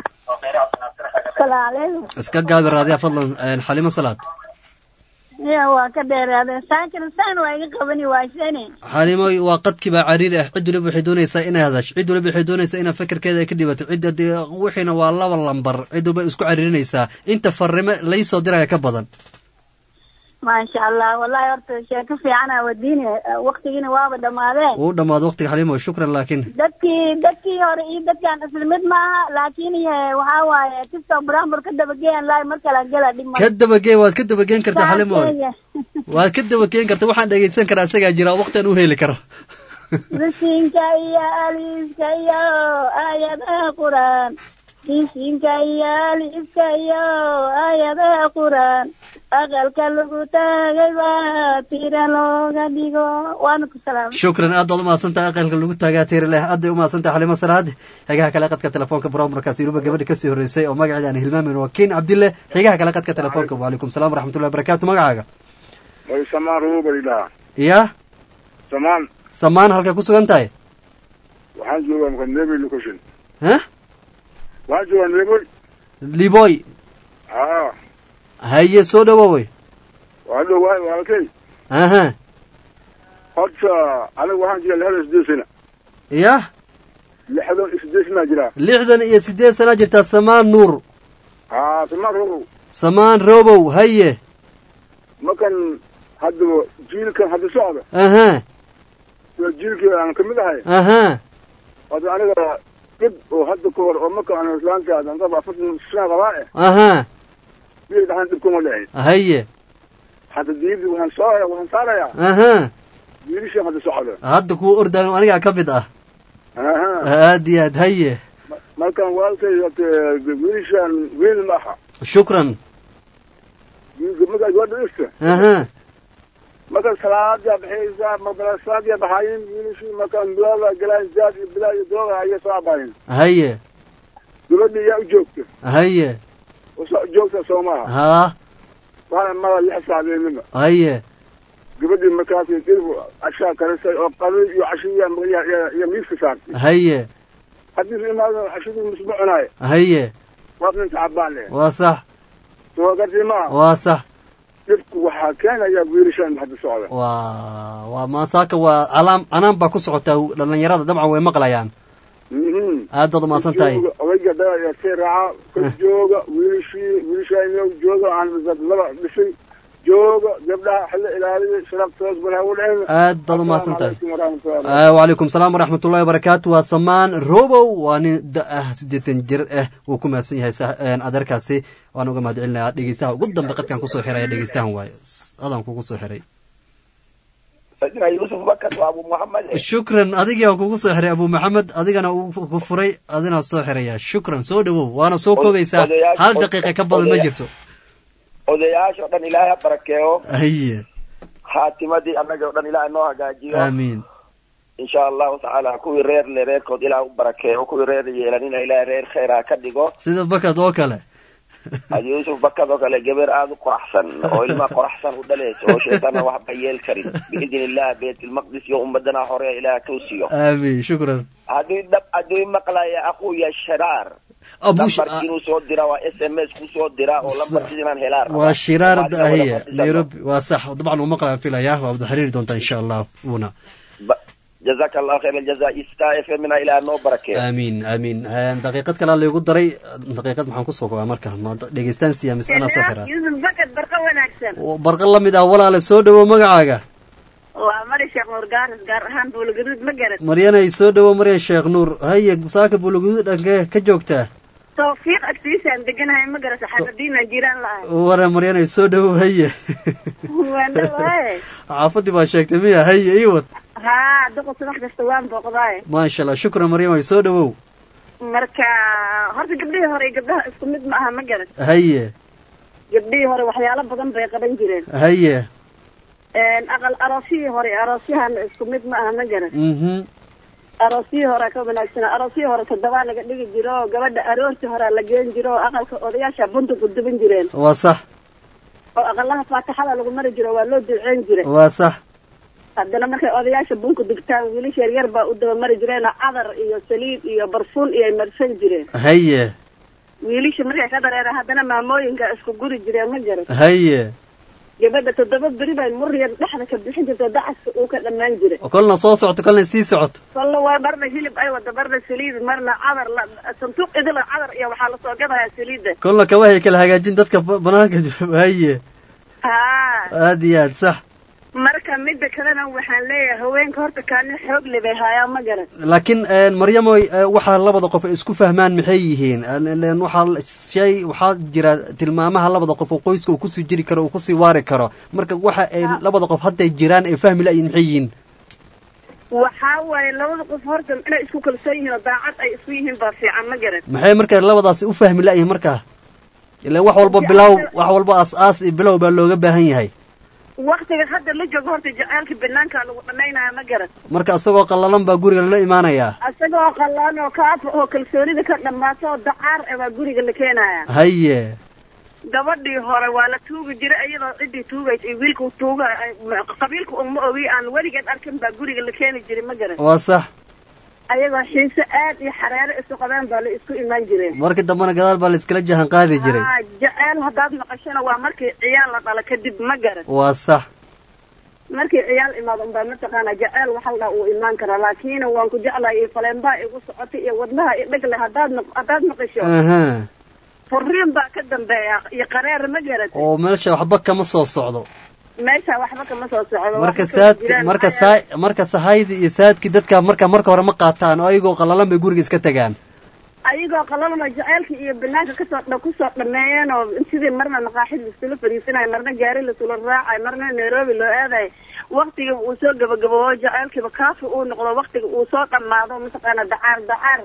Speaker 1: iska gaabi raadiya fadlan xalimo salaad
Speaker 10: waa ka dheeraadeen saan waa iga qabani waashani
Speaker 1: xalimo waa qadkii baa cariiri ah cid waliba waxay doonaysaa inay hadasho cid waliba waxay doonaysaa inaa fekerkeeda ay ka dhibato cidda dee wixiina waa laba lambar cid walba isku cariirinaysaa inta farrimo laysoo diraya ka badan
Speaker 10: maasha allah wallahi horta sheeko fiicana wadiini waqtigiina waaba dhamaadeen
Speaker 1: wuu dhamaado waqtiga xalimo shukran laakiin
Speaker 10: dadkii hore iyo dadkan isla mid maaha laakiin waxaa waaye tiktok brambur ka dabageeyan laay mar kala gala dhib
Speaker 1: ka dabagee waad ka dabageen kartaa xalimo waad ka dabageen kartaa waxaan dhegeysan karaa isagaa jira waqtian u heli karo
Speaker 10: bisinka iyo aliiska iyo aayadaha quraan bisinka iyo aliiska iyo aayadaha quraan aqalka lagu taagay baa tira looga dhigo waana ku salaamay
Speaker 1: shukran aad baad umahadsantahay aqalka lagu taagaa tira leh aad bay umahadsantahay xalimo salaad xigaha kale qadka telefoonka bromarkaas iluba gabadha kasii horreysay oo magaceeda aan hilmaamin waa kiin cabdille xigaha kale qadka telefoonka wacalaykum salaam waraxmatullahi wabarakaatu magacaaga
Speaker 11: samaan ruubalilaa
Speaker 1: ya
Speaker 11: samaan
Speaker 1: halkay ku sugan tahay
Speaker 11: waxaan joogaa makanebi location واجوا ليبوي
Speaker 1: liboy haye soo dhawoowey
Speaker 11: وهذا واي وهالكي
Speaker 1: aha
Speaker 11: horta anigu waxaan jiraa lixdan iyo siddeed sano
Speaker 1: yah
Speaker 11: lixdan iyo siddeed sana jiraa
Speaker 1: 68 sana jirtaa samaan nuur
Speaker 11: samaan robow
Speaker 1: samaan robow haye
Speaker 11: markan haddaba jiilkan hadda socda
Speaker 1: aha
Speaker 11: waa jiilkii aan ka mid ahay
Speaker 1: aha
Speaker 11: hadda aniga dib oo hadda ka hor oo marka aan islaanta aan qaba 40 sana qabaa
Speaker 1: aha
Speaker 11: biyay dhaxan dib kuma dhicin
Speaker 1: haye
Speaker 11: hadda diidii waxaan saarayaa
Speaker 1: aha
Speaker 11: wiilishan hadda socda
Speaker 1: hadda kuwa ordaayo anigaa ka mid ah aad iyo aad haye
Speaker 11: markaan walaalkay wiilishan wiil ma aha
Speaker 1: shukran
Speaker 11: markaad waa dhigista
Speaker 1: aha
Speaker 11: markaan salaadaa baxaysaa madrasadii baxayin wiilishii markaan bilada galaan zaad iyo bilaa iyo dooga ayay soo abaayeen
Speaker 1: haye
Speaker 11: gabadhii yaa u joogta
Speaker 1: haye
Speaker 11: joogta soo maaha
Speaker 1: haa
Speaker 11: waxaana mada 6 saacadeednima
Speaker 1: haye
Speaker 11: gabadhii markaas dirbu cashaa karisay oo qadii iyo cashiya iyo miiska saartay
Speaker 1: haye
Speaker 11: haddii imaado cashadii musma cunaaya
Speaker 1: haye
Speaker 11: waa nin tacbaan leh
Speaker 1: waa sax
Speaker 11: soo gartay maaha
Speaker 1: waa sax
Speaker 11: dhibku waxaa keenaya wiilashan hadda socda
Speaker 1: waa maasaaka waa canaan baa ku socotaa dhalinyarada dabcan way maqlayaan aad baad umaasan tahay
Speaker 11: odayga dayartay raaca ka jooga wiilashayno jooga aan laba dhisay jooga gabdhaha xilli ilaaliya sharaftoos bal hawl dheen
Speaker 1: aad baad umaasan tahay wacalaykum salaam waraxmatullahi wabarakaatu waa samaan robow waa nin da ah 80 jir ah wuu ku mahadsan yahay adeerkaasi waan uga mahad celinayaa dhegeystaha ugu dambe qadkan kusoo xiraya dhegeystahan waaye adaan kugu soo xiray
Speaker 6: سيدنا يوسف بكر وابو محمد
Speaker 1: shukran adigii aan kugu soo xiray abu maxamed adigana uu ku furay adina soo xiraya shukran soo dhawow waana soo koobaysaa hal daqiiqa ka badan ma jirto
Speaker 6: odayaasha dhan ilaahay ha barakeeyo
Speaker 1: haye
Speaker 6: haatimadii annaga dhan ilaahay noo hagaajiyo
Speaker 1: amiin
Speaker 6: insha allahu tacaala kuwii reer le reerkood ilaahay u barakeeyo kuwii reer yeelanina ilaahay reer khayr ha ka dhigo
Speaker 1: sida bakad oo kale
Speaker 6: hadi yuusuf bakad oo kale gabar aad u qoraxsan oo ilma qoraxsan u dhaleeso oo shaytaanna waxba yeel karin biidin illah baytulmaqdis iyo ummadana hore ilaahay tawsiyo
Speaker 1: amiin shukran
Speaker 6: haddii maqlaya aquya sharaar lambarkiinuu soo dira waa SMS ku soo dira oo lambarkiinaan helaan
Speaker 1: waa shiraar dahiya nairobi waa sax dabcan uu maqlaan filayaa waa wada xiriiri doontaa insha allah una
Speaker 6: جزاك الله خير الجزاء استاف منا الى نو بركه
Speaker 1: امين امين دقيقه kala leegu daray daqiiqad maxaan ku soo koobaa marka ma dhageystaan siyamis ana soo xiraa
Speaker 7: yusuf bakad barqa wanaagsan
Speaker 1: barqa lamid ah walaal soo dhawo magacaaga
Speaker 7: waa mari sheekh nuur gaar ahaan buulgaduud ma garan
Speaker 1: mariyana soo dhawo mariya sheekh nuur haye saaka buulgaduud dhanka ka joogtaa
Speaker 7: tawfiiq agtiisaan deganahay ma garan saxaabadiina jiraan lahayn
Speaker 1: wara mariyana soo dhawo haye
Speaker 7: wanda waay
Speaker 1: caafadi baa sheegtay miya haye iwad
Speaker 7: ها دقت واحدة استوان بقضاي
Speaker 1: ما شاء الله شكرا مريم يسود وو
Speaker 7: مركا هرت قبلي هوري قبلها اسكمد معها ما قالت
Speaker 1: هي
Speaker 7: قبلي هوري وحياله بدن بي قبن جيرين
Speaker 1: هي
Speaker 7: اقل اراسي هوري اراسيها اسكمد معها ما قالت aroosi hore ka wanaagsan aroosi hore toddoba laga dhigi jiro gabadha aroorti hore la geen jiro aqalka odayaasha bunta ku duban jireen
Speaker 1: waa sax
Speaker 7: oo aqalaha faataxada lagu mari jiro waa loo duceyn jiray
Speaker 1: waa sax
Speaker 7: haddana markay odayaasha bunka dugtaan wiilasha yaryar baa u daba mari jireen cadar iyo saliid iyo barfuun iyo marsan jireen
Speaker 1: haye
Speaker 7: wiilasha markay ka dareera haddana maamooyinka isku guri jireen ma garan
Speaker 1: haye
Speaker 7: gabadha toddoba beri baa muriyad dhexda ka bixin jirta dacaska uu ka dhammaan jiray
Speaker 1: kolna soo socoto kolna sii socoto
Speaker 7: kolla waa marna hilib ay wada marna saliid marna cadar sanduuq idil cadar iyo waxaa lasoo gadayaa saliida
Speaker 1: kolna kabahay kala hagaajin dadka banaanka haye aad iyo aad sax
Speaker 7: marka midda kalena waxaan leeyahay haweenka horta kaalin xoog leh bay haayaan ma garan
Speaker 1: laakiin maryamo waxaa labada qof isku fahmaan maxay yihiin leen waxaa jira tilmaamaha labada qof oo qoyska uu kusii jiri karo uu kusii waari karo marka waxa ay labada qof hadday jiraan ay fahmi la'yiin maxay yihiin
Speaker 7: waxaa waaye labada qof horta inay isku kalsoon yihiin oo daacad ay isku yihiin baa fiican ma garan
Speaker 1: maxay marka labadaasi u fahmi la'yiin markaa ilaan wax walba aas-aas iyo bilow baa looga baahan yahay
Speaker 7: waktiga hadda la joogo horta jaceylka banaanka lagu dhamaynaya ma garan
Speaker 1: marka isagoo qallalan baa guriga lala imaanayaa
Speaker 7: isagoo qallalan oo kaafa oo kalsoonida ka dhamaato oo dacaar baa guriga la keenaya
Speaker 1: haye
Speaker 7: gabadhii hore waa la tuugi jiray iyadoo ciddii tuugays iyo wiilku tuuga qabiilka uma ogi aan weligeed arkin baa guriga la keeni jiray ma garan
Speaker 1: waa sax
Speaker 7: ayagoo xiise aad iyo xareero isu qabeen baa la isku imaan jireen
Speaker 1: markii dambena gadaal baa la iskala jahan qaadi jiray
Speaker 7: jaceyl haddaad maqashana waa markii ciyaal la dhala kadib ma garan
Speaker 1: waa sax
Speaker 7: markii ciyaal imaado unbaa mataqaana jaceyl waxa la dhaha uu imaan karaa laakiin waan ku jeclahay iyo faleenbaa igu socotay iyo wadnaha i dheg leh haddaad maqasho furiin baa ka dambeeya iyo qareer ma garatay
Speaker 1: oo meesha waxba kama soo socdo
Speaker 7: meesha waxba kama soo socdo
Speaker 1: marka sahaydi iyo saadki dadka marka hore ma qaataan oo ayagoo qalalan bay guriga iska tagaan
Speaker 7: ayagoo qalalma jaceylka iyo banaanka kusoo dhameeyeen oo sidii marna maqaaxid lasula fariisanayo marna gaari lasula raacayo marna Nairobi loo aadayo waqtiga uu soo gabagaboobo jaceylkiiba kaafi uu noqdo waqtiga uu soo dhamaado mataqaana dacaar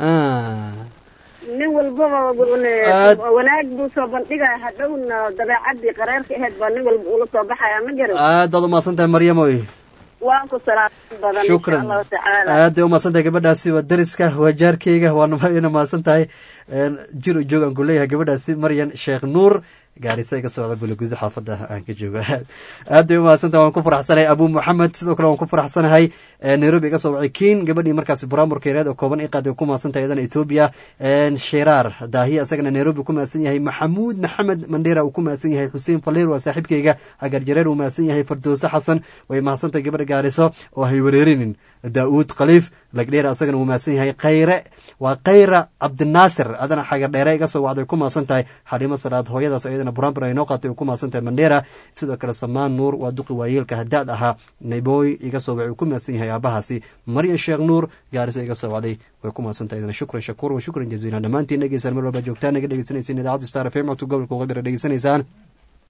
Speaker 7: nin walbaba wanaag buu soo bandhigaya hadhowna dabeecadii qareerka ahayd baa nin walba ula soo baxaya ma garan
Speaker 1: aad baad umahadsantahay maryamoy
Speaker 7: waan ku salaam badan
Speaker 1: shukran aad ay umahadsantahay gabadhaasi waa dariska waa jaarkeyga waana mahadsantahay jiro joogaan ku leeyahay gabadhaasi maryan sheekh nuur gaarisa iga socda bulguud xaafada aan ka joogo aad ay umahadsantahay waan ku faraxsanahay abu maxamed sidoo kale waan ku faraxsanahay Nairobi iga soo wacay kiin gabadhii markaasi buraamurkeereed oo kooban iqaad ku mahadsantahay iyadana Ethiopia Shiraar daahiya asagana Nairobi ku mahadsan yahay Maxamuud Maxamed Mandera uu ku mahadsan yahay Xuseen Faleer waa saaxiibkayga agar jareer uu mahadsan yahay Fardoosa Xasan way mahadsantahay gabadha gaariso oo hay wareerinin Daawud Khaliif lagdheer asagana uu mahadsan yahay Khayra Abdinaasir adana xaga dheere iga soo wacday ku mahadsantahay Xalimo Salaad hooyadaas iyadana buraamur ay noo qaatay ku mahadsantahay Mandera sidoo kale Samaan Nuur waa duqi waayeelka hadaad ahaa Naiboy iga soo wacay ku mahadsan yahay aabahaasi Maryan Sheekh Nuur gaarisa iga soo wacday way ku mahadsantahay idana shukran shakuur wa shukran jaziilan dhamaantiin dhegeysan mar walba joogtaan naga dhegeysanaysiin idaacadda Star FM oo gobolka Qodobada dhegeysanaysan